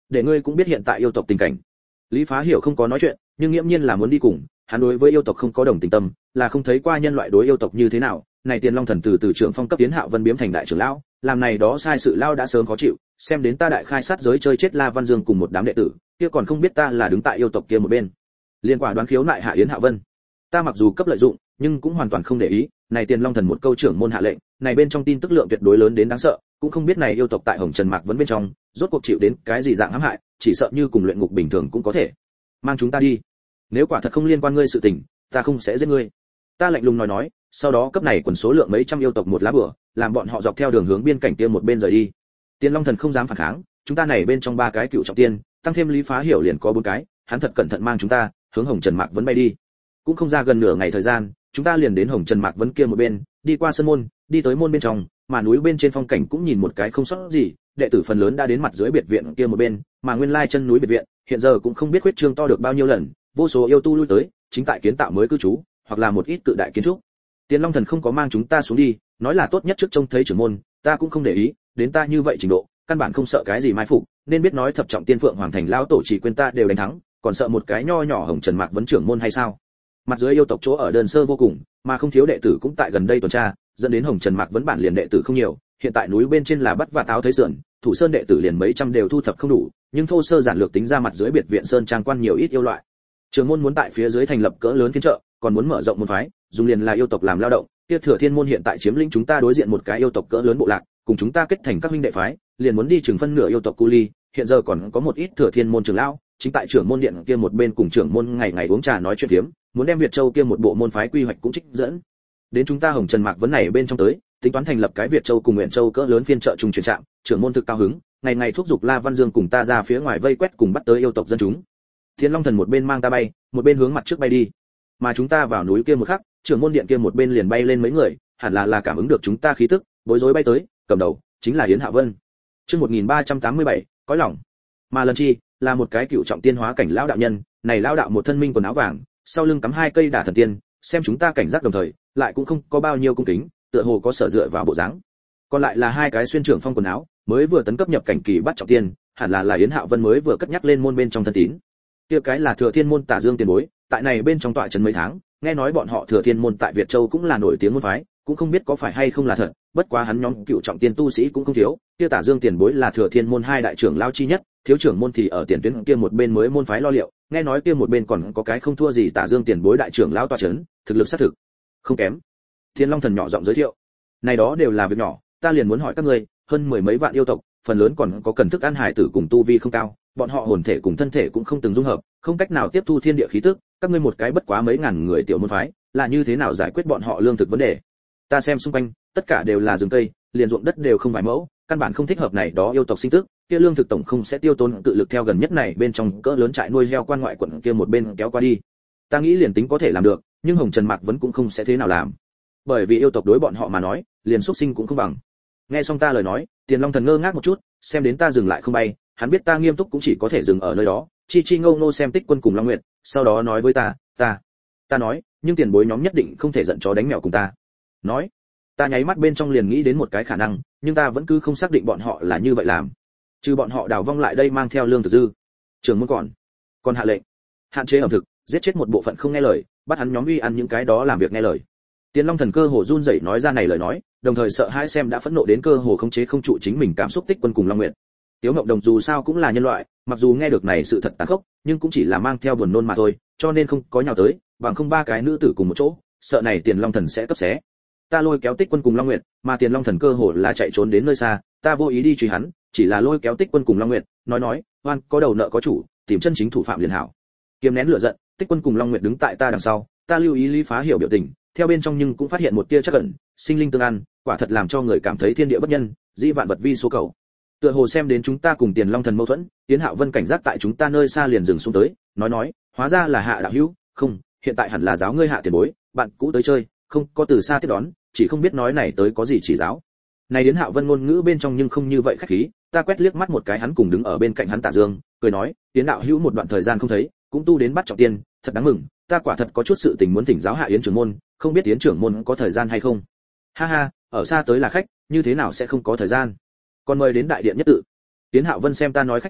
[SPEAKER 1] để ngươi cũng biết hiện tại yêu tộc tình cảnh. Lý Phá Hiểu không có nói chuyện, nhưng nghiễm nhiên là muốn đi cùng, hắn đối với yêu tộc không có đồng tình tâm, là không thấy qua nhân loại đối yêu tộc như thế nào. Này Tiền Long Thần từ từ trưởng phong cấp tiến Hạo Vân biếm thành đại trưởng lão, làm này đó sai sự lao đã sớm khó chịu, xem đến ta đại khai sát giới chơi chết La Văn Dương cùng một đám đệ tử, kia còn không biết ta là đứng tại yêu tộc kia một bên. Liên quả đoán khiếu nại hạ Yến Hạo Vân. Ta mặc dù cấp lợi dụng, nhưng cũng hoàn toàn không để ý, này Tiền Long Thần một câu trưởng môn hạ lệnh, này bên trong tin tức lượng tuyệt đối lớn đến đáng sợ, cũng không biết này yêu tộc tại Hồng Trần Mạc vẫn bên trong, rốt cuộc chịu đến cái gì dạng hãm hại, chỉ sợ như cùng luyện ngục bình thường cũng có thể. Mang chúng ta đi. Nếu quả thật không liên quan ngươi sự tình, ta không sẽ giết ngươi. Ta lạnh lùng nói nói, sau đó cấp này quần số lượng mấy trăm yêu tộc một lá bùa, làm bọn họ dọc theo đường hướng biên cảnh kia một bên rời đi. Tiền Long Thần không dám phản kháng, chúng ta này bên trong ba cái cựu trọng tiên, tăng thêm Lý Phá Hiểu liền có bốn cái, hắn thật cẩn thận mang chúng ta hướng Hồng Trần Mạc vẫn bay đi. Cũng không ra gần nửa ngày thời gian, chúng ta liền đến Hồng Trần Mạc vẫn kia một bên, đi qua sân môn, đi tới môn bên trong, mà núi bên trên phong cảnh cũng nhìn một cái không sót gì, đệ tử phần lớn đã đến mặt dưới biệt viện kia một bên, mà nguyên lai chân núi biệt viện, hiện giờ cũng không biết huyết trương to được bao nhiêu lần, vô số yêu tu lui tới, chính tại kiến tạo mới cư trú, hoặc là một ít cự đại kiến trúc. Tiền Long Thần không có mang chúng ta xuống đi, nói là tốt nhất trước trông thấy trưởng môn, ta cũng không để ý, đến ta như vậy trình độ, căn bản không sợ cái gì mai phục, nên biết nói thập trọng tiên phượng hoàng thành lão tổ chỉ quên ta đều đánh thắng, còn sợ một cái nho nhỏ Hồng Trần Mạc vấn trưởng môn hay sao? Mặt dưới yêu tộc chỗ ở đơn sơ vô cùng, mà không thiếu đệ tử cũng tại gần đây tuần tra, dẫn đến Hồng Trần Mạc vấn bản liền đệ tử không nhiều, hiện tại núi bên trên là bắt và táo thấy sườn, thủ sơn đệ tử liền mấy trăm đều thu thập không đủ, nhưng thô sơ giản lược tính ra mặt dưới biệt viện sơn trang quan nhiều ít yêu loại. Trường môn muốn tại phía dưới thành lập cỡ lớn phiên chợ, còn muốn mở rộng môn phái, dùng liền là yêu tộc làm lao động, kia Thừa Thiên môn hiện tại chiếm lĩnh chúng ta đối diện một cái yêu tộc cỡ lớn bộ lạc, cùng chúng ta kết thành các huynh đệ phái, liền muốn đi chừng phân nửa yêu tộc cu ly, hiện giờ còn có một ít Thừa Thiên môn trưởng lão, chính tại trưởng môn điện kia một bên cùng trưởng môn ngày ngày uống trà nói chuyện phiếm, muốn đem Việt Châu kia một bộ môn phái quy hoạch cũng trích dẫn. Đến chúng ta Hồng Trần Mạc vấn này bên trong tới, tính toán thành lập cái Việt Châu cùng Nguyện Châu cỡ lớn phiên chợ trung chuyển trạm, trưởng môn thực cao hứng, ngày ngày thúc giục La Văn Dương cùng ta ra phía ngoài vây quét cùng bắt tới yêu tộc dân chúng. Thiên Long Thần một bên mang ta bay, một bên hướng mặt trước bay đi. Mà chúng ta vào núi kia một khắc, trưởng môn điện kia một bên liền bay lên mấy người, hẳn là là cảm ứng được chúng ta khí tức, bối rối bay tới, cầm đầu chính là Yến Hạo Vân. Chương một nghìn ba trăm tám mươi bảy, cõi lòng. Mà lần chi, là một cái cựu trọng tiên hóa cảnh lão đạo nhân, này lão đạo một thân minh quần áo vàng, sau lưng cắm hai cây đả thần tiên, xem chúng ta cảnh giác đồng thời, lại cũng không có bao nhiêu cung kính, tựa hồ có sở dựa vào bộ dáng. Còn lại là hai cái xuyên trưởng phong quần áo, mới vừa tấn cấp nhập cảnh kỳ bắt trọng tiên, hẳn là là Yến Hạo Vân mới vừa cất nhắc lên môn bên trong thân tín. Kia cái là Thừa Thiên môn Tả Dương tiền bối, tại này bên trong tọa trấn mấy tháng, nghe nói bọn họ Thừa Thiên môn tại Việt Châu cũng là nổi tiếng môn phái, cũng không biết có phải hay không là thật, bất quá hắn nhóm cựu trọng tiên tu sĩ cũng không thiếu, kia Tả Dương tiền bối là Thừa Thiên môn hai đại trưởng lão chi nhất, thiếu trưởng môn thì ở tiền tuyến kia một bên mới môn phái lo liệu, nghe nói kia một bên còn có cái không thua gì Tả Dương tiền bối đại trưởng lão tọa trấn, thực lực xác thực không kém. Thiên Long Thần nhỏ giọng giới thiệu, này đó đều là việc nhỏ, ta liền muốn hỏi các ngươi, hơn mười mấy vạn yêu tộc, phần lớn còn có cần thức ăn hải tử cùng tu vi không cao, bọn họ hồn thể cùng thân thể cũng không từng dung hợp, không cách nào tiếp thu thiên địa khí tức, các ngươi một cái bất quá mấy ngàn người tiểu môn phái, là như thế nào giải quyết bọn họ lương thực vấn đề? Ta xem xung quanh, tất cả đều là rừng cây, liền ruộng đất đều không vài mẫu, căn bản không thích hợp này đó yêu tộc sinh tức, kia lương thực tổng không sẽ tiêu tốn tự lực theo gần nhất này bên trong cỡ lớn trại nuôi heo quan ngoại quận kia một bên kéo qua đi. Ta nghĩ liền tính có thể làm được, nhưng Hồng Trần Mạc vẫn cũng không sẽ thế nào làm. Bởi vì yêu tộc đối bọn họ mà nói, liền xuất sinh cũng không bằng. Nghe xong ta lời nói, Tiền Long Thần ngơ ngác một chút, xem đến ta dừng lại không bay, hắn biết ta nghiêm túc cũng chỉ có thể dừng ở nơi đó, chi chi ngâu nô xem Tích Quân cùng Long Nguyệt, sau đó nói với ta, ta, ta nói, nhưng tiền bối nhóm nhất định không thể giận chó đánh mèo cùng ta. Nói, ta nháy mắt bên trong liền nghĩ đến một cái khả năng, nhưng ta vẫn cứ không xác định bọn họ là như vậy làm. Trừ bọn họ đào vong lại đây mang theo lương thực dư, trường môn còn, còn hạ lệnh, hạn chế ẩm thực, giết chết một bộ phận không nghe lời, bắt hắn nhóm uy ăn những cái đó làm việc nghe lời. Tiền Long Thần cơ hồ run rẩy nói ra này lời nói, đồng thời sợ hãi xem đã phẫn nộ đến cơ hồ khống chế không trụ chính mình cảm xúc Tích Quân cùng Long Nguyệt. Tiếu Ngọc Đồng dù sao cũng là nhân loại, mặc dù nghe được này sự thật tàn khốc, nhưng cũng chỉ là mang theo buồn nôn mà thôi, cho nên không có nhào tới, bằng không ba cái nữ tử cùng một chỗ, sợ này Tiền Long Thần sẽ cấp xé. Ta lôi kéo Tích Quân cùng Long Nguyệt, mà Tiền Long Thần cơ hồ là chạy trốn đến nơi xa, ta vô ý đi truy hắn, chỉ là lôi kéo Tích Quân cùng Long Nguyệt, nói nói, oan có đầu nợ có chủ, tìm chân chính thủ phạm liền hảo. Kiềm nén lửa giận, Tích Quân cùng Long Nguyệt đứng tại ta đằng sau, ta lưu ý Lý Phá Hiểu biểu tình, theo bên trong nhưng cũng phát hiện một tia chắc ẩn, sinh linh tương ăn, quả thật làm cho người cảm thấy thiên địa bất nhân, dĩ vạn vật vi số cầu. Tựa hồ xem đến chúng ta cùng Tiền Long Thần mâu thuẫn, Yến Hạo Vân cảnh giác tại chúng ta nơi xa liền dừng xuống tới, nói nói, hóa ra là Hạ đạo hữu, không, hiện tại hẳn là giáo ngươi Hạ tiền bối, bạn cũ tới chơi, không có từ xa tiếp đón, chỉ không biết nói này tới có gì chỉ giáo. Này Yến Hạo Vân ngôn ngữ bên trong nhưng không như vậy khách khí, ta quét liếc mắt một cái hắn cùng đứng ở bên cạnh hắn Tả Dương, cười nói, Yến đạo hữu một đoạn thời gian không thấy, cũng tu đến bắt trọng tiên, thật đáng mừng, ta quả thật có chút sự tình muốn thỉnh giáo Hạ Yến trưởng môn, không biết Yến trưởng môn có thời gian hay không. Ha ha, ở xa tới là khách, như thế nào sẽ không có thời gian. Còn mời đến đại điện nhất tự. Yến Hạo Vân xem ta nói khách khí,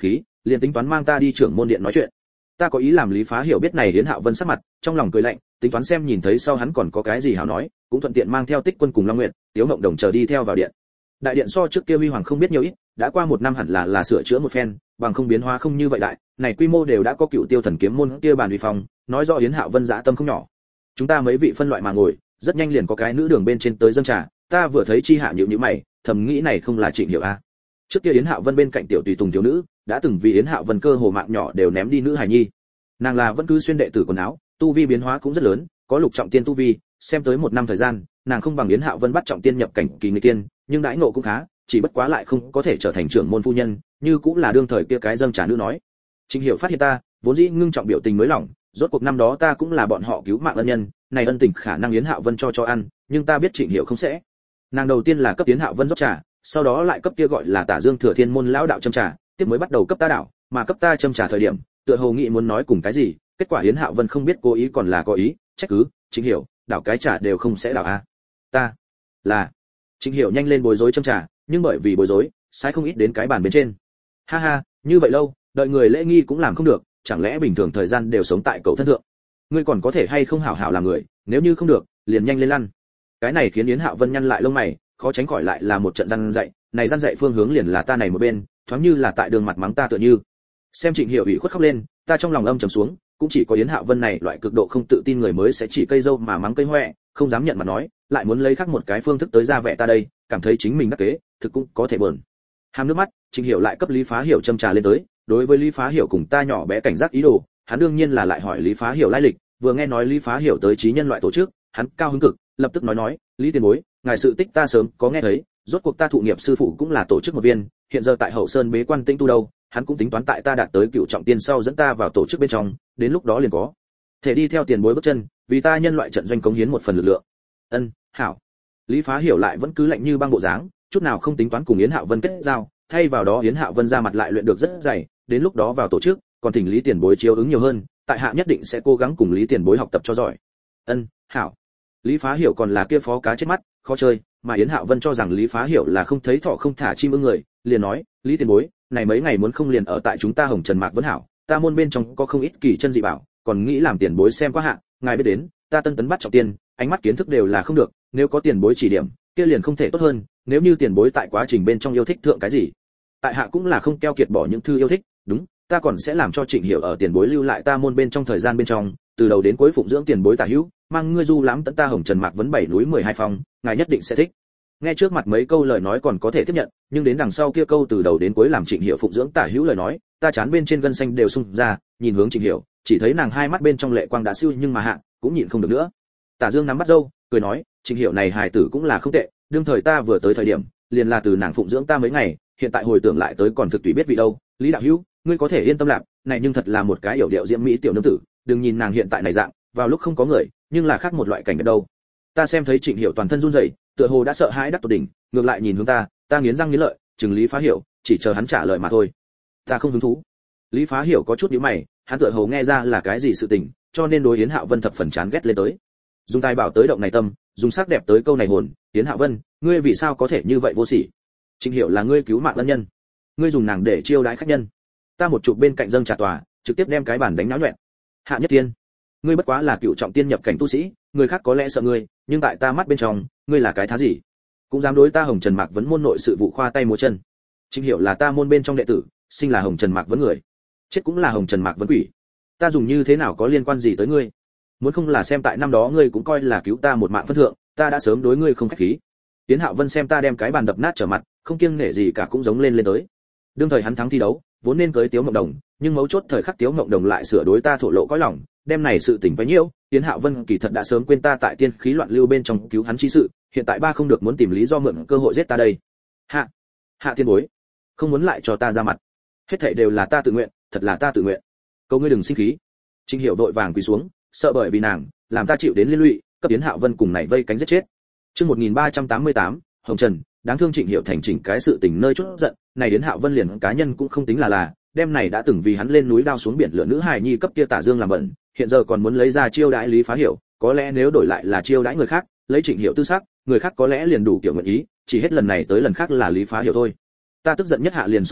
[SPEAKER 1] liền tính toán mang ta đi trưởng môn điện nói chuyện. Ta có ý làm Lý Phá Hiểu biết này Yến Hạo Vân sắc mặt, trong lòng cười lạnh, tính toán xem nhìn thấy sau hắn còn có cái gì hảo nói, cũng thuận tiện mang theo Tích Quân cùng Long Nguyệt, Tiếu Ngộng Đồng chờ đi theo vào điện. Đại điện so trước kia huy hoàng không biết nhiều ít, đã qua một năm hẳn là là sửa chữa một phen, bằng không biến hóa không như vậy đại, này quy mô đều đã có Cựu Tiêu Thần Kiếm môn kia bàn uy phong, nói rõ Yến Hạo Vân dạ tâm không nhỏ. Chúng ta mấy vị phân loại mà ngồi, rất nhanh liền có cái nữ đường bên trên tới dâng trà, ta vừa thấy chi hạ nhíu nhíu mày, thầm nghĩ này không là Trịnh Hiểu a. Trước kia Yến Hạo Vân bên cạnh tiểu tùy tùng thiếu nữ, đã từng vì Yến Hạo Vân cơ hồ mạng nhỏ đều ném đi nữ hài nhi. Nàng là vẫn cứ xuyên đệ tử quần áo, tu vi biến hóa cũng rất lớn, có lục trọng tiên tu vi, xem tới một năm thời gian, nàng không bằng Yến Hạo Vân bắt trọng tiên nhập cảnh kỳ người tiên, nhưng đãi ngộ cũng khá, chỉ bất quá lại không có thể trở thành trưởng môn phu nhân, như cũng là đương thời kia cái dâng trà nữ nói. Trịnh Hiểu phát hiện ta, vốn dĩ ngưng trọng biểu tình mới lỏng, rốt cuộc năm đó ta cũng là bọn họ cứu mạng ân nhân, này ân tình khả năng Yến Hạo Vân cho cho ăn, nhưng ta biết Trịnh Hiểu không sẽ. Nàng đầu tiên là cấp Yến Hạo Vân rót trà, sau đó lại cấp kia gọi là Tả Dương Thừa Thiên môn lão đạo châm trà, tiếp mới bắt đầu cấp ta đảo, mà cấp ta châm trà thời điểm, tựa hồ nghĩ muốn nói cùng cái gì, kết quả Yến Hạo Vân không biết cố ý còn là có ý, trách cứ, Trịnh Hiểu, đảo cái trà đều không sẽ đảo a. À. Ta là Trịnh Hiểu nhanh lên bối rối châm trà, nhưng bởi vì bối rối, sai không ít đến cái bàn bên trên. Ha ha, như vậy lâu, đợi người lễ nghi cũng làm không được, chẳng lẽ bình thường thời gian đều sống tại cầu thân thượng. Ngươi còn có thể hay không hảo hảo làm người, nếu như không được, liền nhanh lên lăn. Cái này khiến Yến Hạo Vân nhăn lại lông mày, khó tránh khỏi lại là một trận răn dạy, này răn dạy phương hướng liền là ta này một bên, thoáng như là tại đường mặt mắng ta tựa như. Xem Trịnh Hiểu ủy khuất khóc lên, ta trong lòng âm trầm xuống, cũng chỉ có Yến Hạo Vân này loại cực độ không tự tin người mới sẽ chỉ cây dâu mà mắng cây hoẹ, không dám nhận mặt nói, lại muốn lấy khác một cái phương thức tới ra vẻ ta đây, cảm thấy chính mình đắc kế, thực cũng có thể buồn. Hàm nước mắt, Trịnh Hiểu lại cấp Lý Phá Hiểu châm trà lên tới, đối với Lý Phá Hiểu cùng ta nhỏ bé cảnh giác ý đồ, hắn đương nhiên là lại hỏi Lý Phá Hiểu lai lịch, vừa nghe nói Lý Phá Hiểu tới trí nhân loại tổ chức, hắn cao hứng cực, lập tức nói nói, Lý tiền bối, ngài sự tích ta sớm có nghe thấy, rốt cuộc ta thụ nghiệp sư phụ cũng là tổ chức một viên, hiện giờ tại Hậu Sơn bế quan tĩnh tu đâu, hắn cũng tính toán tại ta đạt tới cựu trọng tiên sau dẫn ta vào tổ chức bên trong, đến lúc đó liền có thể đi theo tiền bối bước chân, vì ta nhân loại trận doanh cống hiến một phần lực lượng. Ân, hảo. Lý Phá Hiểu lại vẫn cứ lạnh như băng bộ dáng, chút nào không tính toán cùng Yến Hạo Vân kết giao, thay vào đó Yến Hạo Vân ra mặt lại luyện được rất dày, đến lúc đó vào tổ chức, còn thỉnh Lý tiền bối chiếu ứng nhiều hơn, tại hạ nhất định sẽ cố gắng cùng Lý tiền bối học tập cho giỏi. Ân, hảo. Lý Phá Hiểu còn là kia phó cá chết mắt, khó chơi, mà Yến Hạo Vân cho rằng Lý Phá Hiểu là không thấy thọ không thả chim ưng người, liền nói, Lý tiền bối, này mấy ngày muốn không liền ở tại chúng ta Hồng Trần Mạc Vấn hảo, ta môn bên trong có không ít kỳ chân dị bảo, còn nghĩ làm tiền bối xem qua hạ, ngài biết đến, ta tân tấn bắt trọng tiên, ánh mắt kiến thức đều là không được, nếu có tiền bối chỉ điểm, kia liền không thể tốt hơn, nếu như tiền bối tại quá trình bên trong yêu thích thượng cái gì, tại hạ cũng là không keo kiệt bỏ những thư yêu thích, đúng, ta còn sẽ làm cho Trịnh Hiểu ở tiền bối lưu lại ta môn bên trong thời gian bên trong, từ đầu đến cuối phụng dưỡng tiền bối tả hữu, mang ngươi du lãm tận ta Hồng Trần Mạc Vấn bảy núi mười hai phong, ngài nhất định sẽ thích. Nghe trước mặt mấy câu lời nói còn có thể tiếp nhận, nhưng đến đằng sau kia câu từ đầu đến cuối làm Trịnh Hiểu phụng dưỡng tả hữu lời nói, ta chán bên trên gân xanh đều sung ra, nhìn hướng Trịnh Hiểu, chỉ thấy nàng hai mắt bên trong lệ quang đã siêu nhưng mà hạ, cũng nhịn không được nữa. Tả Dương nắm bắt dâu, cười nói, Trịnh Hiểu này hài tử cũng là không tệ, đương thời ta vừa tới thời điểm, liền là từ nàng phụng dưỡng ta mấy ngày, hiện tại hồi tưởng lại tới còn thực tùy biết vị đâu. Lý đạo hữu, ngươi có thể yên tâm lạc, này nhưng thật là một cái yểu điệu diễm mỹ tiểu nương tử, đừng nhìn nàng hiện tại này dạng, vào lúc không có người, nhưng là khác một loại cảnh ở đâu. Ta xem thấy Trịnh Hiểu toàn thân run rẩy, tựa hồ đã sợ hãi đắc tột đỉnh, ngược lại nhìn hướng ta, ta nghiến răng nghiến lợi, chừng Lý Phá Hiểu, chỉ chờ hắn trả lời mà thôi. Ta không hứng thú. Lý Phá Hiểu có chút nhíu mày, hắn tựa hồ nghe ra là cái gì sự tình, cho nên đối Yến Hạo Vân thập phần chán ghét lên tới. Dùng tài bảo tới động này tâm, dùng sắc đẹp tới câu này hồn, Yến Hạo Vân, ngươi vì sao có thể như vậy vô sỉ? Trịnh Hiểu là ngươi cứu mạng ân nhân, ngươi dùng nàng để chiêu đãi khách nhân. Ta một chụp bên cạnh dâng trà tòa, trực tiếp đem cái bàn đánh náo nhuyễn. Hạ Nhất Tiên, ngươi bất quá là cựu trọng tiên nhập cảnh tu sĩ, người khác có lẽ sợ ngươi, nhưng tại ta mắt bên trong, ngươi là cái thá gì? Cũng dám đối ta Hồng Trần Mạc Vấn môn nội sự vụ khoa tay múa chân. Trịnh Hiểu là ta môn bên trong đệ tử, sinh là Hồng Trần Mạc Vấn người, chết cũng là Hồng Trần Mạc Vấn quỷ. Ta dùng như thế nào có liên quan gì tới ngươi? Muốn không là xem tại năm đó ngươi cũng coi là cứu ta một mạng phân thượng, ta đã sớm đối ngươi không khách khí. Tiến Hạo Vân xem ta đem cái bàn đập nát trở mặt, không kiêng nể gì cả cũng giống lên lên tới. Đương thời hắn thắng thi đấu, vốn nên cưới Tiếu Ngộng Đồng, nhưng mấu chốt thời khắc Tiếu Ngộng Đồng lại sửa đối ta thổ lộ cõi lòng, đem này sự tình bấy nhiêu, Tiến Hạo Vân kỳ thật đã sớm quên ta tại tiên khí loạn lưu bên trong cứu hắn chi sự, hiện tại ba không được muốn tìm lý do mượn cơ hội giết ta đây. Hạ, hạ tiên bối, không muốn lại cho ta ra mặt. Hết thảy đều là ta tự nguyện, thật là ta tự nguyện. Cầu ngươi đừng sinh khí. Trịnh Hiểu vội vàng quỳ xuống, sợ bởi vì nàng, làm ta chịu đến liên lụy, cấp Tiến Hạo Vân cùng này vây cánh giết chết. Chương một nghìn ba trăm tám mươi tám, Hồng Trần, đáng thương Trịnh Hiểu thành chỉnh cái sự tình nơi chút giận, này đến Hạo Vân liền cá nhân cũng không tính là là, đem này đã từng vì hắn lên núi đao xuống biển lửa nữ hài nhi cấp kia Tả Dương làm bẩn, hiện giờ còn muốn lấy ra chiêu đãi Lý Phá Hiểu, có lẽ nếu đổi lại là chiêu đãi người khác, lấy Trịnh Hiểu tư sắc, người khác có lẽ liền đủ kiểu nguyện ý, chỉ hết lần này tới lần khác là Lý Phá Hiểu thôi. Ta tức giận nhất hạ liền xông tới,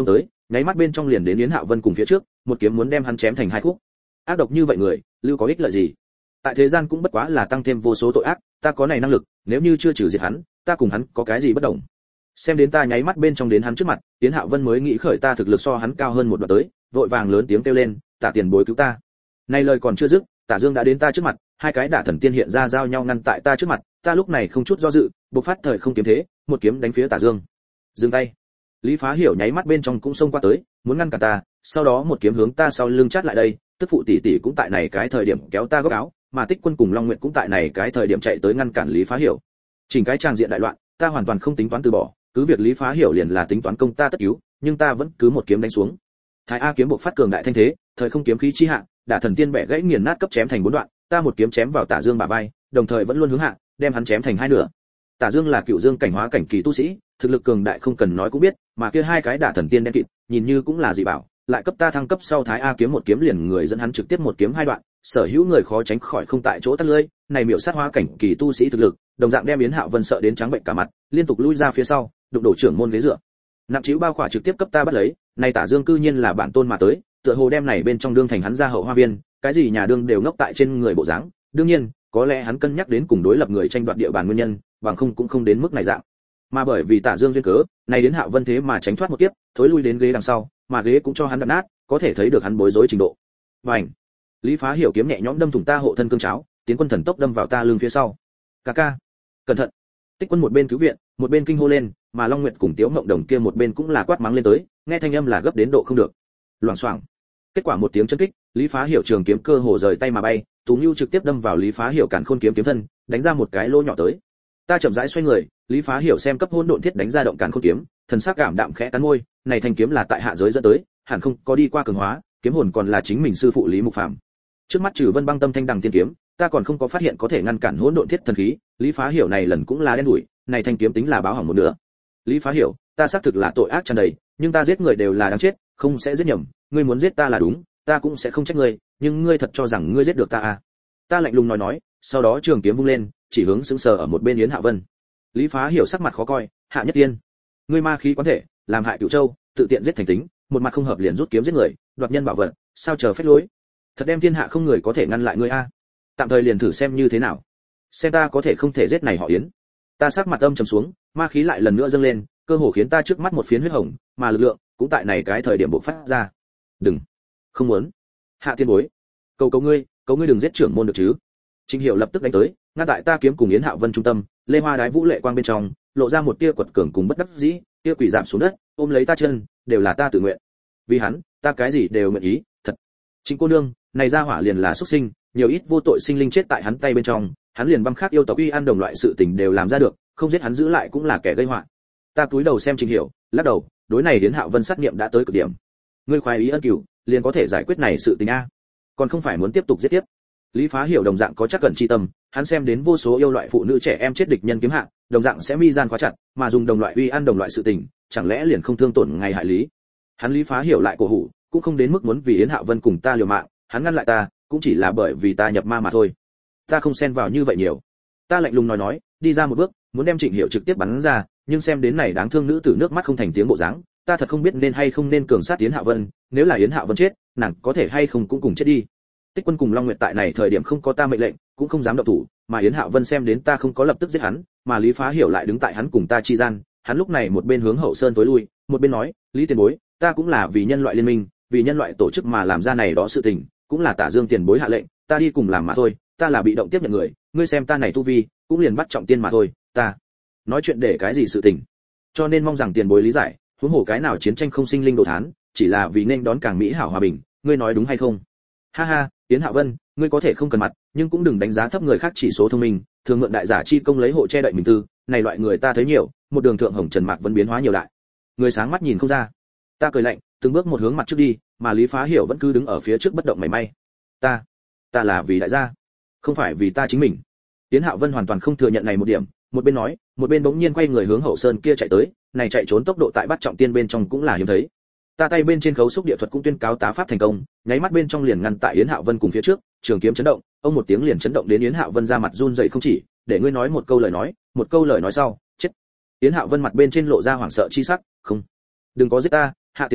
[SPEAKER 1] nháy mắt bên trong liền đến Yến Hạo Vân cùng phía trước, một kiếm muốn đem hắn chém thành hai khúc. Ác độc như vậy người, lưu có ích lợi gì? Tại thế gian cũng bất quá là tăng thêm vô số tội ác, ta có này năng lực, nếu như chưa trừ diệt hắn, ta cùng hắn có cái gì bất đồng? Xem đến ta nháy mắt bên trong đến hắn trước mặt, Yến Hạo Vân mới nghĩ khởi ta thực lực so hắn cao hơn một đoạn tới, vội vàng lớn tiếng kêu lên, "Tả tiền bối cứu ta!" Này lời còn chưa dứt, Tả Dương đã đến ta trước mặt, hai cái đả thần tiên hiện ra giao nhau ngăn tại ta trước mặt, ta lúc này không chút do dự, bộc phát thời không kiếm thế, một kiếm đánh phía Tả Dương. Dừng tay. Lý Phá Hiểu nháy mắt bên trong cũng xông qua tới, muốn ngăn cản ta, sau đó một kiếm hướng ta sau lưng chát lại đây, tức phụ tỷ tỷ cũng tại này cái thời điểm kéo ta góc áo, mà Tích Quân cùng Long Nguyệt cũng tại này cái thời điểm chạy tới ngăn cản Lý Phá Hiểu. Chỉnh cái trang diện đại loạn, ta hoàn toàn không tính toán từ bỏ, cứ việc Lý Phá Hiểu liền là tính toán công ta tất cứu, nhưng ta vẫn cứ một kiếm đánh xuống. Thái A kiếm bộc phát cường đại thanh thế, thời không kiếm khí chi hạ, đả thần tiên bẻ gãy nghiền nát cấp chém thành bốn đoạn, ta một kiếm chém vào Tả Dương bả vai, đồng thời vẫn luôn hướng hạ, đem hắn chém thành hai nửa. Tả Dương là cựu dương cảnh hóa cảnh kỳ tu sĩ, thực lực cường đại không cần nói cũng biết, mà kia hai cái đả thần tiên đen kịt, nhìn như cũng là dị bảo, lại cấp ta thăng cấp sau Thái A kiếm một kiếm liền người dẫn hắn trực tiếp một kiếm hai đoạn, sở hữu người khó tránh khỏi không tại chỗ tắt lưỡi, này miểu sát hóa cảnh kỳ tu sĩ thực lực, đồng dạng đem Yến Hạo Vân sợ đến trắng bệnh cả mặt, liên tục lui ra phía sau, đụng đổ trưởng môn ghế dựa. Nặng chiếu bao khỏa trực tiếp cấp ta bắt lấy, này Tả Dương cư nhiên là bản tôn mà tới, tựa hồ đem này bên trong đương thành hắn ra hậu hoa viên, cái gì nhà đương đều ngốc tại trên người bộ dáng, đương nhiên, có lẽ hắn cân nhắc đến cùng đối lập người tranh đoạt địa bàn nguyên nhân, bằng không cũng không đến mức này dạng. Mà bởi vì Tả Dương duyên cớ, này đến Hạo Vân thế mà tránh thoát một kiếp, thối lui đến ghế đằng sau, mà ghế cũng cho hắn đập nát, có thể thấy được hắn bối rối trình độ. Bành! Lý Phá Hiểu kiếm nhẹ nhõm đâm thủng ta hộ thân cương cháo, Tiến Quân thần tốc đâm vào ta lưng phía sau. Ca ca, cẩn thận! Tích Quân một bên cứu viện, một bên kinh hô lên, mà Long Nguyệt cùng Tiếu Ngộng Đồng kia một bên cũng là quát mắng lên tới, nghe thanh âm là gấp đến độ không được. Loảng xoảng. Kết quả một tiếng chấn kích, Lý Phá Hiểu trường kiếm cơ hồ rời tay mà bay, Tú Nưu trực tiếp đâm vào Lý Phá Hiểu cản khôn kiếm kiếm thân, đánh ra một cái lỗ nhỏ tới. Ta chậm rãi xoay người, Lý Phá Hiểu xem cấp hỗn độn thiết đánh ra động cản khôn kiếm, thần sắc cảm đạm khẽ cắn môi, này thanh kiếm là tại hạ giới dẫn tới, hẳn không có đi qua cường hóa, kiếm hồn còn là chính mình sư phụ Lý Mục Phàm. Trước mắt trừ Vân Băng Tâm thanh đằng tiên kiếm, ta còn không có phát hiện có thể ngăn cản hỗn độn thiết thần khí, Lý Phá Hiểu này lần cũng là đen đủi, này thanh kiếm tính là báo hỏng một nửa. Lý Phá Hiểu, ta xác thực là tội ác tràn đầy, nhưng ta giết người đều là đáng chết, không sẽ giết nhầm, ngươi muốn giết ta là đúng, ta cũng sẽ không trách ngươi, nhưng ngươi thật cho rằng ngươi giết được ta à? Ta lạnh lùng nói nói, sau đó trường kiếm vung lên, chỉ hướng sững sờ ở một bên Yến Hạo Vân. Lý Phá Hiểu sắc mặt khó coi, Hạ Nhất Tiên, ngươi ma khí quán thể, làm hại Cửu Châu, tự tiện giết thành tính, một mặt không hợp liền rút kiếm giết người, đoạt nhân bảo vật, sao chờ phép lối? Thật đem thiên hạ không người có thể ngăn lại ngươi a. Tạm thời liền thử xem như thế nào. Xem ta có thể không thể giết này họ Yến. Ta sắc mặt âm trầm xuống, ma khí lại lần nữa dâng lên, cơ hồ khiến ta trước mắt một phiến huyết hồng, mà lực lượng cũng tại này cái thời điểm bộc phát ra. Đừng, không muốn. Hạ Tiên bối, cầu cầu ngươi, cầu ngươi đừng giết trưởng môn được chứ. Trình Hiểu lập tức đánh tới, ngăn tại ta kiếm cùng Yến Hạo Vân trung tâm, Lê Hoa đái vũ lệ quang bên trong, lộ ra một tia quật cường cùng bất đắc dĩ, tia quỷ giảm xuống đất, ôm lấy ta chân, đều là ta tự nguyện. Vì hắn, ta cái gì đều nguyện ý, thật. Trình cô nương, này ra hỏa liền là xuất sinh, nhiều ít vô tội sinh linh chết tại hắn tay bên trong, hắn liền băm khác yêu tộc uy ăn đồng loại sự tình đều làm ra được, không giết hắn giữ lại cũng là kẻ gây họa. Ta cúi đầu xem Trình Hiểu, lắc đầu, đối này Yến Hạo Vân sát niệm đã tới cực điểm. Ngươi khoái ý ân cửu, liền có thể giải quyết này sự tình a. Còn không phải muốn tiếp tục giết tiếp. Lý Phá Hiểu đồng dạng có chắc cẩn chi tâm, hắn xem đến vô số yêu loại phụ nữ trẻ em chết địch nhân kiếm hạ, đồng dạng sẽ mi gian khóa chặt, mà dùng đồng loại uy ăn đồng loại sự tình, chẳng lẽ liền không thương tổn ngay hại lý. Hắn Lý Phá Hiểu lại cổ hủ, cũng không đến mức muốn vì Yến Hạo Vân cùng ta liều mạng, hắn ngăn lại ta, cũng chỉ là bởi vì ta nhập ma mà thôi. Ta không xen vào như vậy nhiều. Ta lạnh lùng nói nói, đi ra một bước, muốn đem Trịnh Hiểu trực tiếp bắn ra, nhưng xem đến này đáng thương nữ tử nước mắt không thành tiếng bộ dáng, ta thật không biết nên hay không nên cường sát Yến Hạo Vân, nếu là Yến Hạo Vân chết, nàng có thể hay không cũng cùng chết đi. Tích Quân cùng Long Nguyệt tại này thời điểm không có ta mệnh lệnh, cũng không dám động thủ, mà Yến Hạo Vân xem đến ta không có lập tức giết hắn, mà Lý Phá Hiểu lại đứng tại hắn cùng ta chi gian, hắn lúc này một bên hướng hậu sơn tối lui, một bên nói, Lý tiền bối, ta cũng là vì nhân loại liên minh, vì nhân loại tổ chức mà làm ra này đó sự tình, cũng là Tả Dương tiền bối hạ lệnh, ta đi cùng làm mà thôi, ta là bị động tiếp nhận người, ngươi xem ta này tu vi, cũng liền bắt trọng tiên mà thôi, ta nói chuyện để cái gì sự tình, cho nên mong rằng tiền bối lý giải, huống hồ cái nào chiến tranh không sinh linh đồ thán, chỉ là vì nên đón càng mỹ hảo hòa bình, ngươi nói đúng hay không? Ha ha, Yến Hạo Vân, ngươi có thể không cần mặt, nhưng cũng đừng đánh giá thấp người khác chỉ số thông minh, thường mượn đại giả chi công lấy hộ che đậy mình tư, này loại người ta thấy nhiều, một đường thượng hồng trần mạc vẫn biến hóa nhiều đại. Người sáng mắt nhìn không ra. Ta cười lạnh, từng bước một hướng mặt trước đi, mà Lý Phá Hiểu vẫn cứ đứng ở phía trước bất động mảy may. Ta, ta là vì đại gia, không phải vì ta chính mình. Yến Hạo Vân hoàn toàn không thừa nhận này một điểm, một bên nói, một bên bỗng nhiên quay người hướng hậu sơn kia chạy tới, này chạy trốn tốc độ tại bắt trọng tiên bên trong cũng là hiếm thấy. Ta tay bên trên khấu xúc địa thuật cũng tuyên cáo tá pháp thành công, nháy mắt bên trong liền ngăn tại Yến Hạo Vân cùng phía trước, trường kiếm chấn động, ông một tiếng liền chấn động đến Yến Hạo Vân ra mặt run rẩy không chỉ, để ngươi nói một câu lời nói, một câu lời nói sau, chết. Yến Hạo Vân mặt bên trên lộ ra hoảng sợ chi sắc, không, đừng có giết ta, Hạ tiền bối,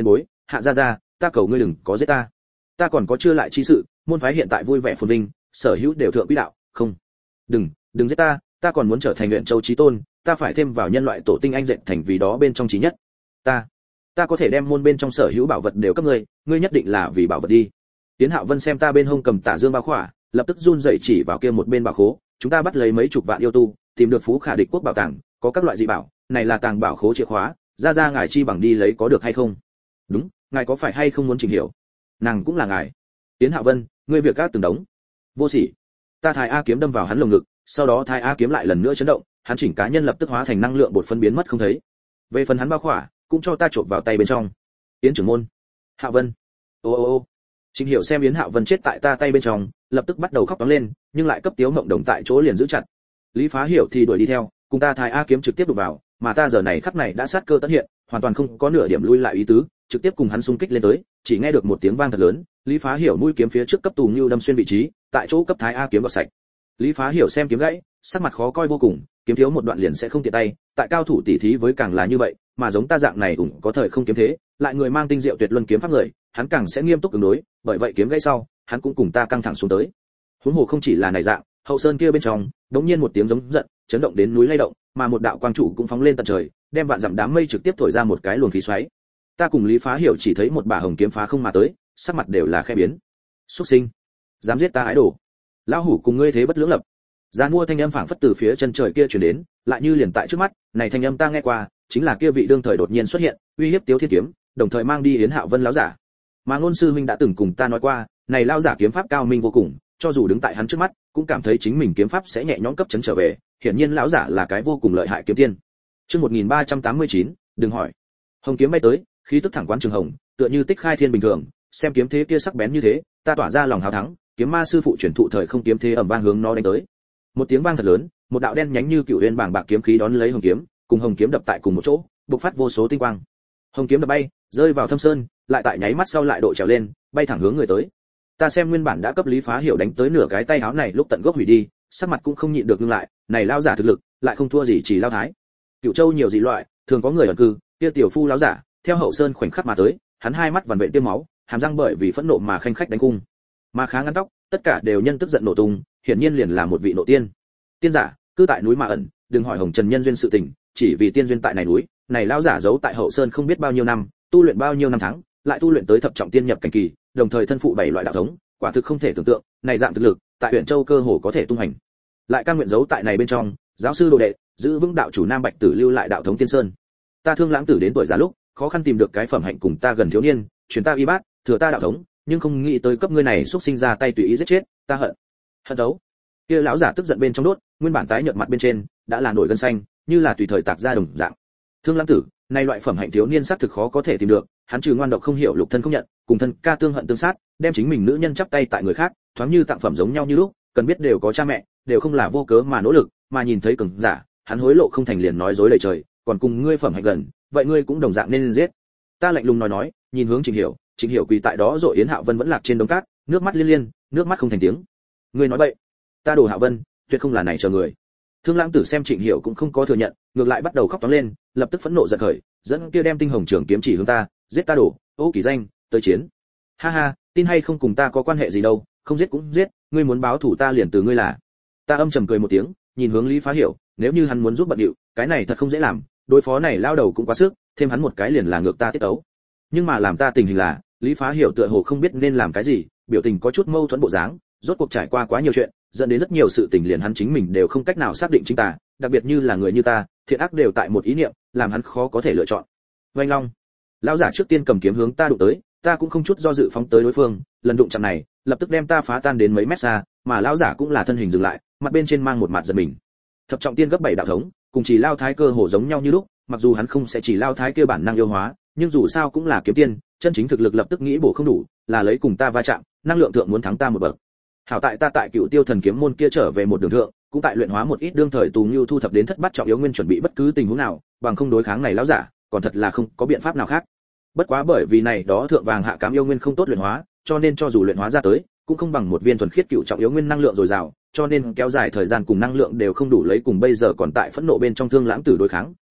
[SPEAKER 1] Hạ gia gia, ta cầu ngươi đừng có giết ta. Ta còn có chưa lại chi sự, môn phái hiện tại vui vẻ phồn vinh, sở hữu đều thượng quỹ đạo, không. Đừng, đừng giết ta, ta còn muốn trở thành luyện châu chí tôn, ta phải thêm vào nhân loại tổ tinh anh dệt thành vì đó bên trong chí nhất. Ta, ta có thể đem môn bên trong sở hữu bảo vật đều cấp ngươi, ngươi nhất định là vì bảo vật đi. Tiến Hạo Vân xem ta bên hông cầm Tả Dương bao khỏa, lập tức run rẩy chỉ vào kia một bên bảo khố, chúng ta bắt lấy mấy chục vạn yêu tu, tìm được Phú Khả địch quốc bảo tàng, có các loại dị bảo, này là tàng bảo khố chìa khóa, ra ra ngài chi bằng đi lấy có được hay không? Đúng, ngài có phải hay không muốn Trình Hiểu? Nàng cũng là ngài. Tiến Hạo Vân, ngươi việc các từng đống. Vô sỉ. Ta Thái A kiếm đâm vào hắn lồng ngực, sau đó Thái A kiếm lại lần nữa chấn động, hắn chỉnh cá nhân lập tức hóa thành năng lượng bột phân biến mất không thấy. Về phần hắn bao khỏa, cũng cho ta trộn vào tay bên trong. Yến trưởng môn. Hạo Vân. Ô ô ô. Trình Hiểu xem Yến Hạo Vân chết tại ta tay bên trong, lập tức bắt đầu khóc toáng lên, nhưng lại cấp tiếu mộng đồng tại chỗ liền giữ chặt. Lý Phá Hiểu thì đuổi đi theo, cùng ta Thái A kiếm trực tiếp đụng vào, mà ta giờ này khắc này đã sát cơ tất hiện, hoàn toàn không có nửa điểm lui lại ý tứ, trực tiếp cùng hắn xung kích lên tới, chỉ nghe được một tiếng vang thật lớn, Lý Phá Hiểu mũi kiếm phía trước cấp tù như đâm xuyên vị trí, tại chỗ cấp Thái A kiếm gọt sạch. Lý Phá Hiểu xem kiếm gãy, sắc mặt khó coi vô cùng, kiếm thiếu một đoạn liền sẽ không tiện tay, tại cao thủ tỉ thí với càng là như vậy, mà giống ta dạng này cũng có thời không kiếm thế, lại người mang tinh diệu tuyệt luân kiếm pháp người, hắn càng sẽ nghiêm túc ứng đối, bởi vậy kiếm gãy sau, hắn cũng cùng ta căng thẳng xuống tới. Huống hồ không chỉ là này dạng, hậu sơn kia bên trong, đống nhiên một tiếng giống giận, chấn động đến núi lay động, mà một đạo quang trụ cũng phóng lên tận trời, đem vạn dặm đám mây trực tiếp thổi ra một cái luồng khí xoáy. Ta cùng Lý Phá Hiểu chỉ thấy một bả hồng kiếm phá không mà tới, sắc mặt đều là khẽ biến. Xuất sinh, dám giết ta ái đồ, lão hủ cùng ngươi thế bất lưỡng lập. Giàn mua thanh âm phảng phất từ phía chân trời kia truyền đến, lại như liền tại trước mắt, này thanh âm ta nghe qua, chính là kia vị đương thời đột nhiên xuất hiện, uy hiếp Tiếu Thiên kiếm, đồng thời mang đi Yến Hạo Vân lão giả. Mà ngôn sư huynh đã từng cùng ta nói qua, này lão giả kiếm pháp cao minh vô cùng, cho dù đứng tại hắn trước mắt, cũng cảm thấy chính mình kiếm pháp sẽ nhẹ nhõm cấp chấn trở về, hiển nhiên lão giả là cái vô cùng lợi hại kiếm tiên. Chương một nghìn ba trăm tám mươi chín, đừng hỏi. Hồng kiếm bay tới, khí tức thẳng quán trường hồng, tựa như tích khai thiên bình thường, xem kiếm thế kia sắc bén như thế, ta tỏa ra lòng hào thắng, kiếm ma sư phụ chuyển thụ thời không kiếm thế ầm vang hướng nó đánh tới. Một tiếng vang thật lớn, một đạo đen nhánh như cựu uyên bảng bạc kiếm khí đón lấy hồng kiếm, cùng hồng kiếm đập tại cùng một chỗ, bộc phát vô số tinh quang. Hồng kiếm đập bay, rơi vào thâm sơn, lại tại nháy mắt sau lại độ trèo lên, bay thẳng hướng người tới. Ta xem nguyên bản đã cấp Lý Phá Hiểu đánh tới nửa cái tay áo này lúc tận gốc hủy đi, sắc mặt cũng không nhịn được ngưng lại, này lao giả thực lực, lại không thua gì chỉ lao thái. Cửu Châu nhiều dị loại, thường có người ẩn cư, kia tiểu phu lão giả, theo hậu sơn khoảnh khắc mà tới, hắn hai mắt vằn vện tiêm máu, hàm răng bởi vì phẫn nộ mà khanh khách đánh cung. Mà khá ngắn tóc, tất cả đều nhân tức giận nổ tung, hiển nhiên liền là một vị nộ tiên. Tiên giả, cư tại núi mà ẩn, đừng hỏi Hồng Trần nhân duyên sự tình, chỉ vì tiên duyên tại này núi, này lão giả giấu tại hậu sơn không biết bao nhiêu năm, tu luyện bao nhiêu năm tháng, lại tu luyện tới thập trọng tiên nhập cảnh kỳ, đồng thời thân phụ bảy loại đạo thống, quả thực không thể tưởng tượng, này dạng thực lực, tại huyện Châu cơ hồ có thể tung hành. Lại cam nguyện giấu tại này bên trong, giáo sư đồ đệ, giữ vững đạo chủ Nam Bạch Tử lưu lại đạo thống tiên sơn. Ta Thương Lãng Tử đến tuổi già lúc, khó khăn tìm được cái phẩm hạnh cùng ta gần thiếu niên, truyền ta y bát, thừa ta đạo thống, nhưng không nghĩ tới cấp ngươi này xuất sinh ra tay tùy ý giết chết, ta hận. Hận đấu. Kia lão giả tức giận bên trong đốt, nguyên bản tái nhợt mặt bên trên đã là nổi gân xanh, như là tùy thời tạc ra đồng dạng. Thương Lãng Tử, này loại phẩm hạnh thiếu niên xác thực khó có thể tìm được, hắn trừ ngoan độc không hiểu lục thân không nhận, cùng thân ca tương hận tương sát, đem chính mình nữ nhân chắp tay tại người khác, thoáng như tặng phẩm giống nhau như lúc, cần biết đều có cha mẹ, đều không là vô cớ mà nỗ lực, mà nhìn thấy cường giả, hắn hối lộ không thành liền nói dối lời trời, còn cùng ngươi phẩm hạnh gần, vậy ngươi cũng đồng dạng nên giết. Ta lạnh lùng nói nói, nhìn hướng Trình Hiểu, Trình Hiểu quỳ tại đó rồi Yến Hạo Vân vẫn lạc trên đống cát, nước mắt liên liên, nước mắt không thành tiếng. Ngươi nói bậy. Ta đổ Hạo Vân, tuyệt không là này chờ người. Thương Lãng Tử xem Trịnh Hiểu cũng không có thừa nhận, ngược lại bắt đầu khóc toáng lên, lập tức phẫn nộ giận khởi, dẫn kia đem tinh hồng trường kiếm chỉ hướng ta, giết ta đổ, ô kỳ danh, tới chiến. Ha ha, tin hay không cùng ta có quan hệ gì đâu, không giết cũng giết, ngươi muốn báo thủ ta liền từ ngươi là. Ta âm trầm cười một tiếng, nhìn hướng Lý Phá Hiểu, nếu như hắn muốn giúp bận điệu, cái này thật không dễ làm, đối phó này lao đầu cũng quá sức, thêm hắn một cái liền là ngược ta tiết ấu. Nhưng mà làm ta tình hình là, Lý Phá Hiểu tựa hồ không biết nên làm cái gì, biểu tình có chút mâu thuẫn bộ dáng, rốt cuộc trải qua quá nhiều chuyện, dẫn đến rất nhiều sự tình liền hắn chính mình đều không cách nào xác định chính ta, đặc biệt như là người như ta, thiện ác đều tại một ý niệm, làm hắn khó có thể lựa chọn. Vành Long, lão giả trước tiên cầm kiếm hướng ta đụng tới, ta cũng không chút do dự phóng tới đối phương, lần đụng chạm này, lập tức đem ta phá tan đến mấy mét xa, mà lão giả cũng là thân hình dừng lại, mặt bên trên mang một mặt giật mình. Thập trọng tiên gấp bảy đạo thống, cùng chỉ lao thái cơ hồ giống nhau như lúc, mặc dù hắn không sẽ chỉ lao thái kia bản năng yêu hóa, nhưng dù sao cũng là kiếm tiên, chân chính thực lực lập tức nghĩ bổ không đủ, là lấy cùng ta va chạm, năng lượng thượng muốn thắng ta một bậc. Hảo tại ta tại Cựu Tiêu Thần kiếm môn kia trở về một đường thượng, cũng tại luyện hóa một ít đương thời tù nưu thu thập đến thất bát trọng yếu nguyên chuẩn bị bất cứ tình huống nào, bằng không đối kháng này lão giả, còn thật là không có biện pháp nào khác. Bất quá bởi vì này đó thượng vàng hạ cám yêu nguyên không tốt luyện hóa, cho nên cho dù luyện hóa ra tới, cũng không bằng một viên thuần khiết cựu trọng yếu nguyên năng lượng dồi dào, cho nên kéo dài thời gian cùng năng lượng đều không đủ lấy cùng bây giờ còn tại phẫn nộ bên trong Thương Lãng Tử đối kháng,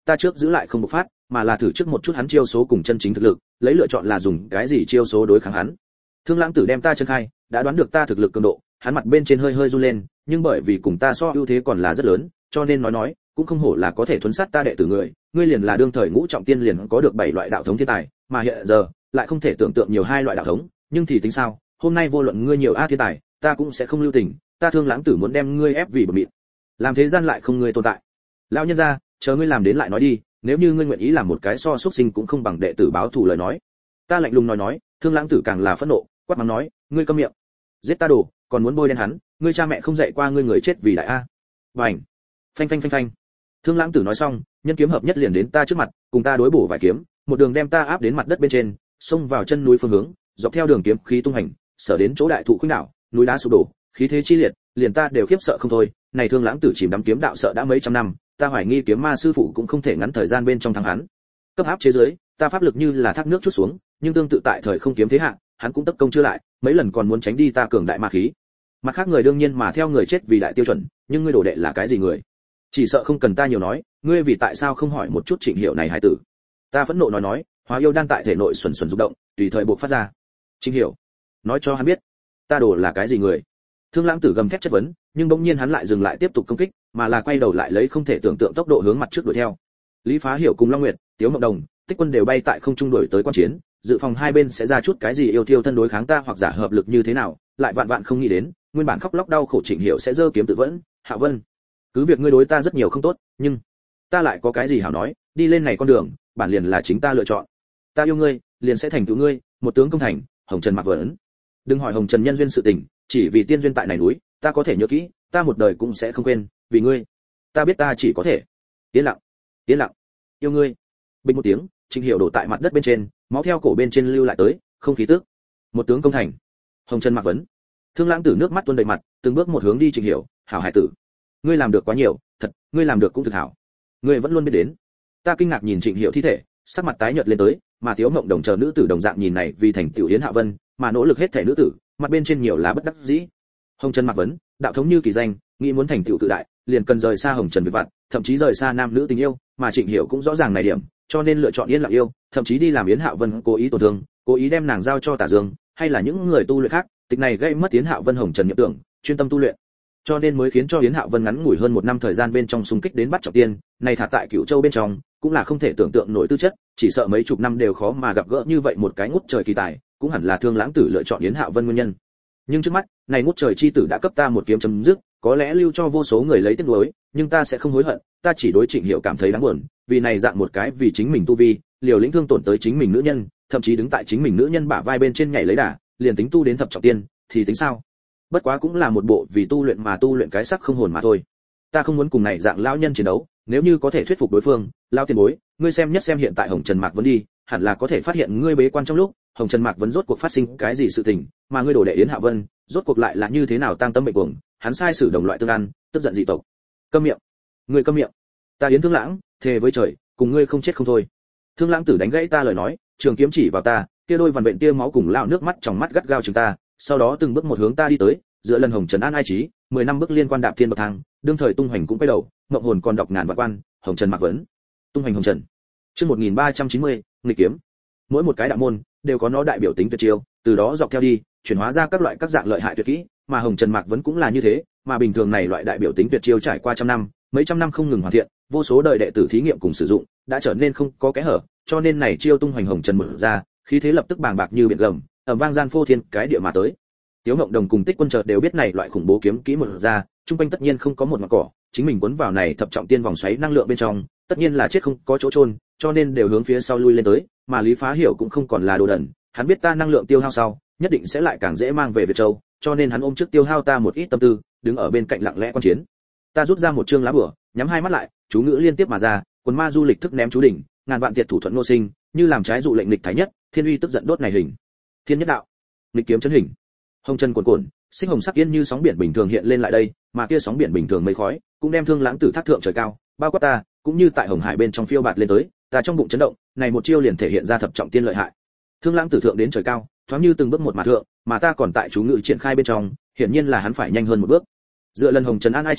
[SPEAKER 1] ta trước giữ lại không bộc phát, mà là thử trước một chút hắn chiêu số cùng chân chính thực lực, lấy lựa chọn là dùng cái gì chiêu số đối kháng hắn. Thương Lãng Tử đem ta chân khai, đã đoán được ta thực lực cường độ, hắn mặt bên trên hơi hơi run lên, nhưng bởi vì cùng ta so ưu thế còn là rất lớn, cho nên nói nói, cũng không hổ là có thể thuấn sát ta đệ tử người, ngươi liền là đương thời ngũ trọng tiên liền có được bảy loại đạo thống thiên tài, mà hiện giờ lại không thể tưởng tượng nhiều hai loại đạo thống, nhưng thì tính sao, hôm nay vô luận ngươi nhiều a thiên tài, ta cũng sẽ không lưu tình, ta Thương Lãng Tử muốn đem ngươi ép vì bờ mịn. Làm thế gian lại không ngươi tồn tại. Lão nhân gia, chờ ngươi làm đến lại nói đi, nếu như ngươi nguyện ý làm một cái so xuất sinh cũng không bằng đệ tử báo thù lời nói. Ta lạnh lùng nói nói, Thương Lãng Tử càng là phẫn nộ, quát mắng nói, ngươi câm miệng. Giết ta đồ, còn muốn bôi đen hắn, ngươi cha mẹ không dạy qua ngươi người chết vì đại a. Bành. Phanh phanh phanh phanh. Thương Lãng Tử nói xong, nhân kiếm hợp nhất liền đến ta trước mặt, cùng ta đối bổ vài kiếm, một đường đem ta áp đến mặt đất bên trên, xông vào chân núi phương hướng, dọc theo đường kiếm khí tung hành, sở đến chỗ đại thụ khuynh đảo, núi đá sụp đổ, khí thế chi liệt, liền ta đều khiếp sợ không thôi. Này Thương Lãng Tử chìm đắm kiếm đạo sợ đã mấy trăm năm, ta hoài nghi kiếm ma sư phụ cũng không thể ngắn thời gian bên trong thắng hắn. Cấp áp chế dưới, ta pháp lực như là thác nước chút xuống, nhưng tương tự tại thời không kiếm thế hạ, hắn cũng tất công chưa lại, mấy lần còn muốn tránh đi ta cường đại ma khí. Mặt khác người đương nhiên mà theo người chết vì đại tiêu chuẩn, nhưng ngươi đồ đệ là cái gì người? Chỉ sợ không cần ta nhiều nói, ngươi vì tại sao không hỏi một chút Trịnh Hiểu này hải tử? Ta phẫn nộ nói nói, hóa yêu đan tại thể nội xuẩn xuẩn rung động, tùy thời buộc phát ra. Trịnh Hiểu, nói cho hắn biết, ta đồ là cái gì người? Thương Lãng Tử gầm thét chất vấn, nhưng bỗng nhiên hắn lại dừng lại tiếp tục công kích, mà là quay đầu lại lấy không thể tưởng tượng tốc độ hướng mặt trước đuổi theo. Lý Phá Hiểu cùng Long Nguyệt, Tiếu Mộng Đồng, Tích Quân đều bay tại không trung đuổi tới quan chiến, dự phòng hai bên sẽ ra chút cái gì yêu thiêu thân đối kháng ta hoặc giả hợp lực như thế nào, lại vạn vạn không nghĩ đến, nguyên bản khóc lóc đau khổ Trịnh Hiểu sẽ giơ kiếm tự vẫn. Hạ Vân, cứ việc ngươi đối ta rất nhiều không tốt, nhưng ta lại có cái gì hảo nói, đi lên này con đường, bản liền là chính ta lựa chọn. Ta yêu ngươi, liền sẽ thành tựu ngươi, một tướng công thành, Hồng Trần Mạc Vấn. Đừng hỏi Hồng Trần nhân duyên sự tình, chỉ vì tiên duyên tại này núi, ta có thể nhớ kỹ, ta một đời cũng sẽ không quên, vì ngươi. Ta biết ta chỉ có thể yên lặng, yên lặng, yêu ngươi. Bình một tiếng, Trịnh Hiểu đổ tại mặt đất bên trên, máu theo cổ bên trên lưu lại tới, không khí tức. Một tướng công thành, Hồng Trần Mạc Vấn. Thương Lãng Tử nước mắt tuôn đầy mặt, từng bước một hướng đi Trịnh Hiểu, hảo hải tử, ngươi làm được quá nhiều, thật, ngươi làm được cũng thực hảo. Ngươi vẫn luôn biết đến. Ta kinh ngạc nhìn Trịnh Hiểu thi thể, sắc mặt tái nhợt lên tới, mà Tiếu Mộng Đồng chờ nữ tử đồng dạng nhìn này vì thành tiểu Yến Hạ Vân, mà nỗ lực hết thể nữ tử, mặt bên trên nhiều là bất đắc dĩ. Hồng Trần Mạc Vấn, đạo thống như kỳ danh, nghĩ muốn thành tựu tự đại, liền cần rời xa Hồng Trần việc vặt, thậm chí rời xa nam nữ tình yêu, mà Trịnh Hiểu cũng rõ ràng này điểm, cho nên lựa chọn yên lặng yêu, thậm chí đi làm Yến Hạ Vân cố ý tổn thương, cố ý đem nàng giao cho Tả Dương, hay là những người tu luyện khác, tịch này gây mất Yến Hạ Vân Hồng Trần nhập tưởng, chuyên tâm tu luyện. Cho nên mới khiến cho Yến Hạ Vân ngắn ngủi hơn một năm thời gian bên trong xung kích đến bắt trọng tiên, này thả tại Cửu Châu bên trong, cũng là không thể tưởng tượng nổi tư chất, chỉ sợ mấy chục năm đều khó mà gặp gỡ như vậy một cái ngút trời kỳ tài, cũng hẳn là Thương Lãng Tử lựa chọn Yến Hạ Vân nguyên nhân. Nhưng trước mắt, này ngút trời chi tử đã cấp ta một kiếm chấm dứt, có lẽ lưu cho vô số người lấy tiếc nuối, nhưng ta sẽ không hối hận, ta chỉ đối Trịnh Hiểu cảm thấy đáng buồn, vì này dạng một cái vì chính mình tu vi, liều lĩnh thương tổn tới chính mình nữ nhân, thậm chí đứng tại chính mình nữ nhân bả vai bên trên nhảy lấy đà, liền tính tu đến thập trọng tiên, thì tính sao? Bất quá cũng là một bộ vì tu luyện mà tu luyện cái sắc không hồn mà thôi. Ta không muốn cùng này dạng lão nhân chiến đấu, nếu như có thể thuyết phục đối phương, lão tiền bối, ngươi xem nhất xem hiện tại Hồng Trần Mạc Vấn đi, hẳn là có thể phát hiện ngươi bế quan trong lúc, Hồng Trần Mạc Vấn rốt cuộc phát sinh cái gì sự tình, mà ngươi đổ đệ Yến Hạ Vân, rốt cuộc lại là như thế nào tang tâm bệnh cuồng, hắn sai sử đồng loại tương ăn, tức giận dị tộc. Câm miệng, ngươi câm miệng. Ta Yến Thương Lãng, thề với trời, cùng ngươi không chết không thôi. Thương Lãng Tử đánh gãy ta lời nói, trường kiếm chỉ vào ta, kia đôi vằn vện tia máu cùng lao nước mắt trong mắt gắt gao chừng ta, sau đó từng bước một hướng ta đi tới, giữa lần Hồng Trần an ai trí, mười năm bước liên quan đạp thiên bậc thang, đương thời tung hoành cũng quay đầu, ngậm hồn còn đọc ngàn vạn quan, Hồng Trần Mạc Vấn. Tung hoành Hồng Trần. Chương một nghìn ba trăm chín mươi, nghịch kiếm. Mỗi một cái đạo môn đều có nó đại biểu tính tuyệt chiêu, từ đó dọc theo đi, chuyển hóa ra các loại các dạng lợi hại tuyệt kỹ, mà Hồng Trần Mạc Vấn cũng là như thế, mà bình thường này loại đại biểu tính tuyệt chiêu trải qua trăm năm, mấy trăm năm không ngừng hoàn thiện, vô số đời đệ tử thí nghiệm cùng sử dụng, đã trở nên không có kẽ hở, cho nên này chiêu tung hoành Hồng Trần mở ra, khí thế lập tức bàng bạc như biển gầm, ầm vang gian phô thiên cái địa mà tới. Tiếu Ngộng Đồng cùng Tích Quân chợt đều biết này loại khủng bố kiếm kỹ mở ra, trung quanh tất nhiên không có một ngọn cỏ, chính mình cuốn vào này thập trọng tiên vòng xoáy năng lượng bên trong, tất nhiên là chết không có chỗ chôn, cho nên đều hướng phía sau lui lên tới, mà Lý Phá Hiểu cũng không còn là đồ đần, hắn biết ta năng lượng tiêu hao sau, nhất định sẽ lại càng dễ mang về Việt Châu, cho nên hắn ôm trước tiêu hao ta một ít tâm tư, đứng ở bên cạnh lặng lẽ quan chiến. Ta rút ra một chương lá bùa, nhắm hai mắt lại, chú ngữ liên tiếp mà ra, quần ma du lịch thức ném chú đỉnh, ngàn vạn tiệt thủ thuận nô sinh, như làm trái dụ lệnh lịch thái nhất, thiên uy tức giận đốt này hình. Thiên nhất đạo, lịch kiếm chấn hình. Hồng chân cuồn cuộn, sinh hồng sắc yên như sóng biển bình thường hiện lên lại đây, mà kia sóng biển bình thường mây khói, cũng đem Thương Lãng Tử thác thượng trời cao, bao quát ta, cũng như tại hồng hải bên trong phiêu bạt lên tới, ta trong bụng chấn động, này một chiêu liền thể hiện ra thập trọng tiên lợi hại. Thương Lãng Tử thượng đến trời cao, thoáng như từng bước một mà thượng, mà ta còn tại chú ngự triển khai bên trong, hiển nhiên là hắn phải nhanh hơn một bước. Dựa lần Hồng Trần an ai trí,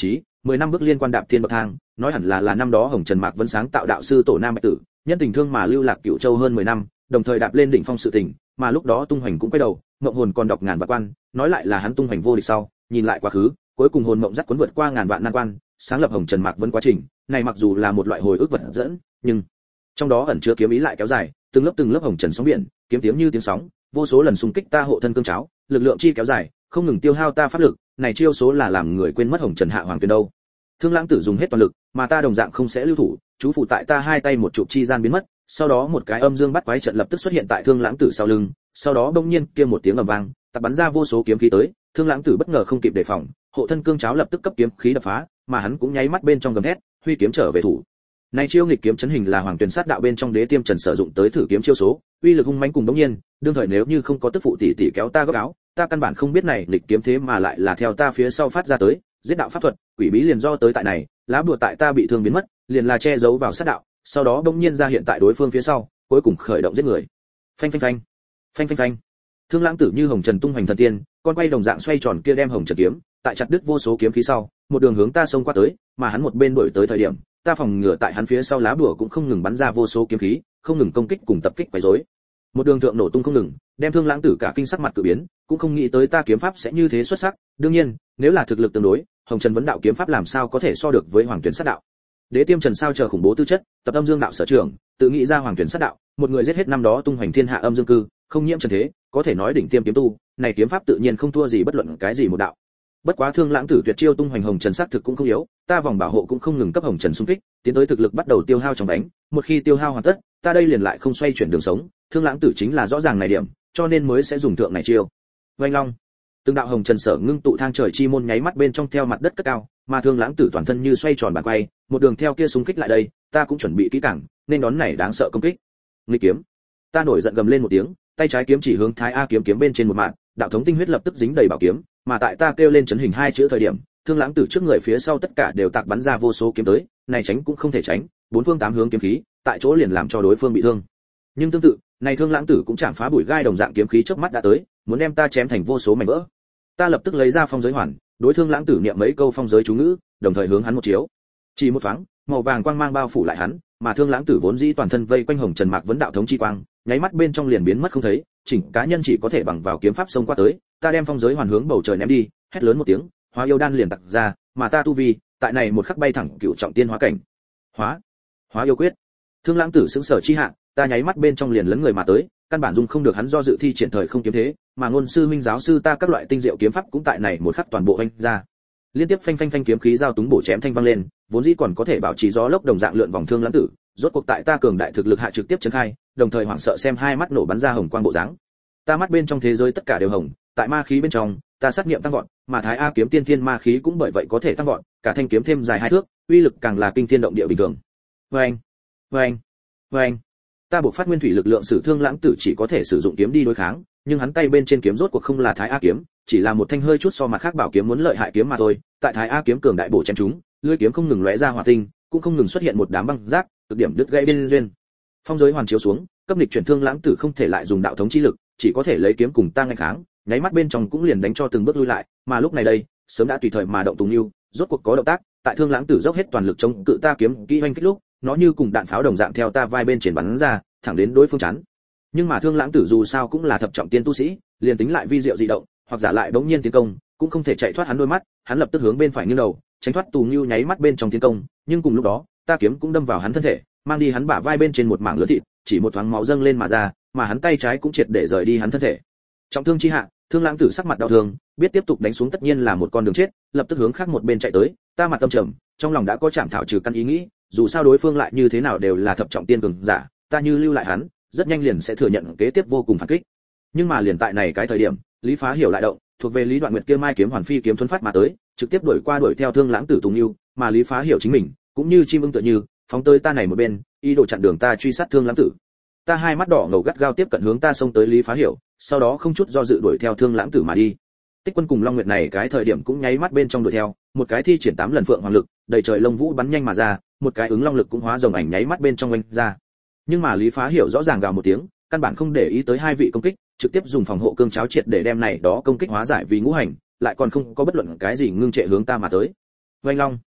[SPEAKER 1] mười năm bước liên quan đạp thiên bậc thang, nói hẳn là là năm đó Hồng Trần Mạc Vân sáng tạo đạo sư tổ Nam Bạch Tử, nhân tình thương mà lưu lạc Cửu Châu hơn mười năm, đồng thời đạp lên đỉnh phong sự tình, mà lúc đó tung hoành cũng quay đầu, mộng hồn còn đọc ngàn vạn quan, nói lại là hắn tung hoành vô địch sau, nhìn lại quá khứ, cuối cùng hồn mộng dắt cuốn vượt qua ngàn vạn nan quan, sáng lập Hồng Trần Mạc Vân quá trình, này mặc dù là một loại hồi ức vật dẫn, nhưng trong đó ẩn chứa kiếm ý lại kéo dài, từng lớp từng lớp hồng trần sóng biển, kiếm tiếng như tiếng sóng, vô số lần xung kích ta hộ thân cương cháo, lực lượng chi kéo dài, không ngừng tiêu hao ta pháp lực, này chiêu số là làm người quên mất Hồng Trần Hạ Hoàng Tuyền đâu. Thương Lãng Tử dùng hết toàn lực, mà ta đồng dạng không sẽ lưu thủ, chú phụ tại ta hai tay một chụp chi gian biến mất, sau đó một cái âm dương bắt quái trận lập tức xuất hiện tại Thương Lãng Tử sau lưng, sau đó bỗng nhiên kia một tiếng ầm vang, tạc bắn ra vô số kiếm khí tới, Thương Lãng Tử bất ngờ không kịp đề phòng, hộ thân cương cháo lập tức cấp kiếm khí đập phá, mà hắn cũng nháy mắt bên trong gầm hét, huy kiếm trở về thủ. Này chiêu nghịch kiếm chấn hình là Hoàng Tuyền sát đạo bên trong Đế Tiêm Trần sử dụng tới thử kiếm chiêu số, uy lực hung mãnh cùng đống nhiên, đương thời nếu như không có tức phụ tỷ tỷ kéo ta góc áo, ta căn bản không biết này nghịch kiếm thế mà lại là theo ta phía sau phát ra tới, giết đạo pháp thuật, quỷ bí liền do tới tại này, lá bùa tại ta bị thương biến mất, liền là che giấu vào sát đạo, sau đó bỗng nhiên ra hiện tại đối phương phía sau, cuối cùng khởi động giết người. Phanh phanh phanh, phanh phanh phanh. Thương Lãng Tử như Hồng Trần tung hoành thần tiên, con quay đồng dạng xoay tròn kia đem Hồng Trần kiếm, tại chặt đứt vô số kiếm khí sau, một đường hướng ta xông qua tới, mà hắn một bên đuổi tới thời điểm, ta phòng ngừa tại hắn phía sau lá bùa cũng không ngừng bắn ra vô số kiếm khí, không ngừng công kích cùng tập kích quấy rối. Một đường thượng nổ tung không ngừng, đem Thương Lãng Tử cả kinh sắc mặt cử biến, cũng không nghĩ tới ta kiếm pháp sẽ như thế xuất sắc, đương nhiên, nếu là thực lực tương đối, Hồng Trần vấn đạo kiếm pháp làm sao có thể so được với Hoàng Tuyển sát đạo. Đế Tiêm Trần sao chờ khủng bố tư chất, tập âm dương đạo sở trường, tự nghĩ ra Hoàng Tuyển sát đạo, một người giết hết năm đó tung hoành thiên hạ âm dương cư, không nhiễm trần thế, có thể nói đỉnh tiêm kiếm tu, này kiếm pháp tự nhiên không thua gì bất luận cái gì một đạo. Bất quá Thương Lãng Tử tuyệt chiêu tung hoành Hồng Trần sắc thực cũng không yếu, ta vòng bảo hộ cũng không ngừng cấp Hồng Trần xung kích, tiến tới thực lực bắt đầu tiêu hao trong đánh, một khi tiêu hao hoàn tất, ta đây liền lại không xoay chuyển đường sống, Thương Lãng Tử chính là rõ ràng này điểm, cho nên mới sẽ dùng thượng này chiêu. Oanh long, từng đạo Hồng Trần sở ngưng tụ thang trời chi môn nháy mắt bên trong theo mặt đất cất cao, mà Thương Lãng Tử toàn thân như xoay tròn bàn quay, một đường theo kia xung kích lại đây, ta cũng chuẩn bị kỹ càng, nên đón này đáng sợ công kích. Nghịch kiếm, ta nổi giận gầm lên một tiếng, tay trái kiếm chỉ hướng Thái A kiếm kiếm bên trên một mạng, đạo thống tinh huyết lập tức dính đầy bảo kiếm, mà tại ta kêu lên chấn hình hai chữ thời điểm, Thương Lãng Tử trước người phía sau tất cả đều tạc bắn ra vô số kiếm tới, này tránh cũng không thể tránh, bốn phương tám hướng kiếm khí, tại chỗ liền làm cho đối phương bị thương. Nhưng tương tự, này Thương Lãng Tử cũng chạm phá bụi gai đồng dạng kiếm khí chớp mắt đã tới, muốn đem ta chém thành vô số mảnh vỡ. Ta lập tức lấy ra phong giới hoàn, đối Thương Lãng Tử niệm mấy câu phong giới chú ngữ, đồng thời hướng hắn một chiếu. Chỉ một thoáng, màu vàng quang mang bao phủ lại hắn, mà Thương Lãng Tử vốn dĩ toàn thân vây quanh Hồng Trần Mạc vấn đạo thống chi quang, nháy mắt bên trong liền biến mất không thấy, chỉnh cá nhân chỉ có thể bằng vào kiếm pháp xông qua tới, ta đem phong giới hoàn hướng bầu trời ném đi, hét lớn một tiếng, hóa yêu đan liền tặc ra, mà ta tu vi, tại này một khắc bay thẳng cựu trọng tiên hóa cảnh. Hóa, hóa yêu quyết. Thương Lãng Tử sững sờ chi hạ, ta nháy mắt bên trong liền lấn người mà tới, căn bản dung không được hắn do dự thi triển thời không kiếm thế, mà ngôn sư minh giáo sư ta các loại tinh diệu kiếm pháp cũng tại này một khắc toàn bộ vung ra. Liên tiếp phanh phanh phanh kiếm khí giao túng bổ chém thanh vang lên, vốn dĩ còn có thể bảo trì gió lốc đồng dạng lượn vòng Thương Lãng Tử, rốt cuộc tại ta cường đại thực lực hạ trực tiếp chấn khai, đồng thời hoảng sợ xem hai mắt nổ bắn ra hồng quang bộ dáng. Ta mắt bên trong thế giới tất cả đều hồng, tại ma khí bên trong, ta sát nghiệm tăng vọt, mà Thái A kiếm tiên thiên ma khí cũng bởi vậy có thể tăng vọt, cả thanh kiếm thêm dài hai thước, uy lực càng là kinh thiên động địa bình thường. Oeng, oeng, oeng. Ta buộc phát nguyên thủy lực lượng sử Thương Lãng Tử chỉ có thể sử dụng kiếm đi đối kháng, nhưng hắn tay bên trên kiếm rốt cuộc không là Thái A kiếm, chỉ là một thanh hơi chút so mặt khác bảo kiếm muốn lợi hại kiếm mà thôi. Tại Thái A kiếm cường đại bổ chém chúng, lưỡi kiếm không ngừng lóe ra hỏa tinh, cũng không ngừng xuất hiện một đám băng rác, cực điểm đứt gãy bên duyên. Phong giới hoàn chiếu xuống, cấp địch chuyển Thương Lãng Tử không thể lại dùng đạo thống chi lực, chỉ có thể lấy kiếm cùng ta nghênh kháng, nháy mắt bên trong cũng liền đánh cho từng bước lui lại, mà lúc này đây, sớm đã tùy thời mà động Tùng Nưu, rốt cuộc có động tác, tại Thương Lãng Tử dốc hết toàn lực chống cự ta kiếm kỹ hoành kích lúc, nó như cùng đạn pháo đồng dạng theo ta vai bên trên bắn ra, thẳng đến đối phương chắn. Nhưng mà Thương Lãng Tử dù sao cũng là thập trọng tiên tu sĩ, liền tính lại vi diệu dị động, hoặc giả lại bỗng nhiên tiến công, cũng không thể chạy thoát hắn đôi mắt, hắn lập tức hướng bên phải nghiêng đầu, tránh thoát Tùng Nưu nháy mắt bên trong tiến công, nhưng cùng lúc đó, ta kiếm cũng đâm vào hắn thân thể, mang đi hắn bả vai bên trên một mảng lớn thịt, chỉ một thoáng máu dâng lên mà ra, mà hắn tay trái cũng triệt để rời đi hắn thân thể. Trọng thương chi hạ, Thương Lãng Tử sắc mặt đau thương, biết tiếp tục đánh xuống tất nhiên là một con đường chết, lập tức hướng khác một bên chạy tới, ta mặt tâm trầm, trong lòng đã có chạm thảo trừ căn ý nghĩ, dù sao đối phương lại như thế nào đều là thập trọng tiên cường giả, ta như lưu lại hắn, rất nhanh liền sẽ thừa nhận kế tiếp vô cùng phản kích. Nhưng mà liền tại này cái thời điểm, Lý Phá Hiểu lại động, thuộc về Lý Đoạn Nguyệt kia mai kiếm hoàn phi kiếm thuần phát mà tới, trực tiếp đuổi qua đuổi theo Thương Lãng Tử Tùng Nưu, mà Lý Phá Hiểu chính mình, cũng như chim ưng tựa như, phóng tới ta này một bên, ý đồ chặn đường ta truy sát Thương Lãng Tử. Ta hai mắt đỏ ngầu gắt gao tiếp cận hướng ta xông tới Lý Phá Hiểu, sau đó không chút do dự đuổi theo Thương Lãng Tử mà đi. Tích Quân cùng Long Nguyệt này cái thời điểm cũng nháy mắt bên trong đuổi theo, một cái thi triển tám lần phượng hoàng lực, đầy trời lông vũ bắn nhanh mà ra, một cái ứng long lực cũng hóa rồng ảnh nháy mắt bên trong oanh ra. Nhưng mà Lý Phá Hiểu rõ ràng gào một tiếng, căn bản không để ý tới hai vị công kích, trực tiếp dùng phòng hộ cương cháo triệt để đem này đó công kích hóa giải vì ngũ hành, lại còn không có bất luận cái gì ngưng trệ hướng ta mà tới. Oanh long,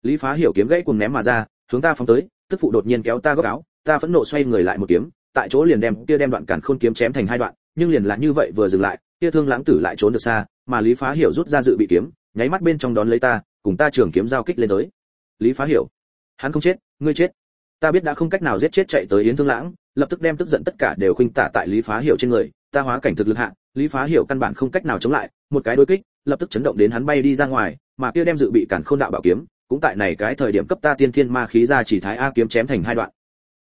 [SPEAKER 1] Lý Phá Hiểu kiếm gãy cuồng ném mà ra, hướng ta phóng tới, tức phụ đột nhiên kéo ta góc áo, ta phẫn nộ xoay người lại một kiếm, tại chỗ liền đem kia đem đoạn cản khôn kiếm chém thành hai đoạn, nhưng liền là như vậy vừa dừng lại, kia Thương Lãng Tử lại trốn được xa, mà Lý Phá Hiểu rút ra dự bị kiếm, nháy mắt bên trong đón lấy ta, cùng ta trường kiếm giao kích lên tới. Lý Phá Hiểu, hắn không chết, ngươi chết. Ta biết đã không cách nào giết chết chạy tới Yến Thương Lãng, lập tức đem tức giận tất cả đều khuynh tả tại Lý Phá Hiểu trên người, ta hóa cảnh thực lực hạ, Lý Phá Hiểu căn bản không cách nào chống lại, một cái đối kích, lập tức chấn động đến hắn bay đi ra ngoài, mà kia đem dự bị cản khôn đạo bảo kiếm, cũng tại này cái thời điểm cấp ta tiên thiên ma khí ra chỉ thái a kiếm chém thành hai đoạn,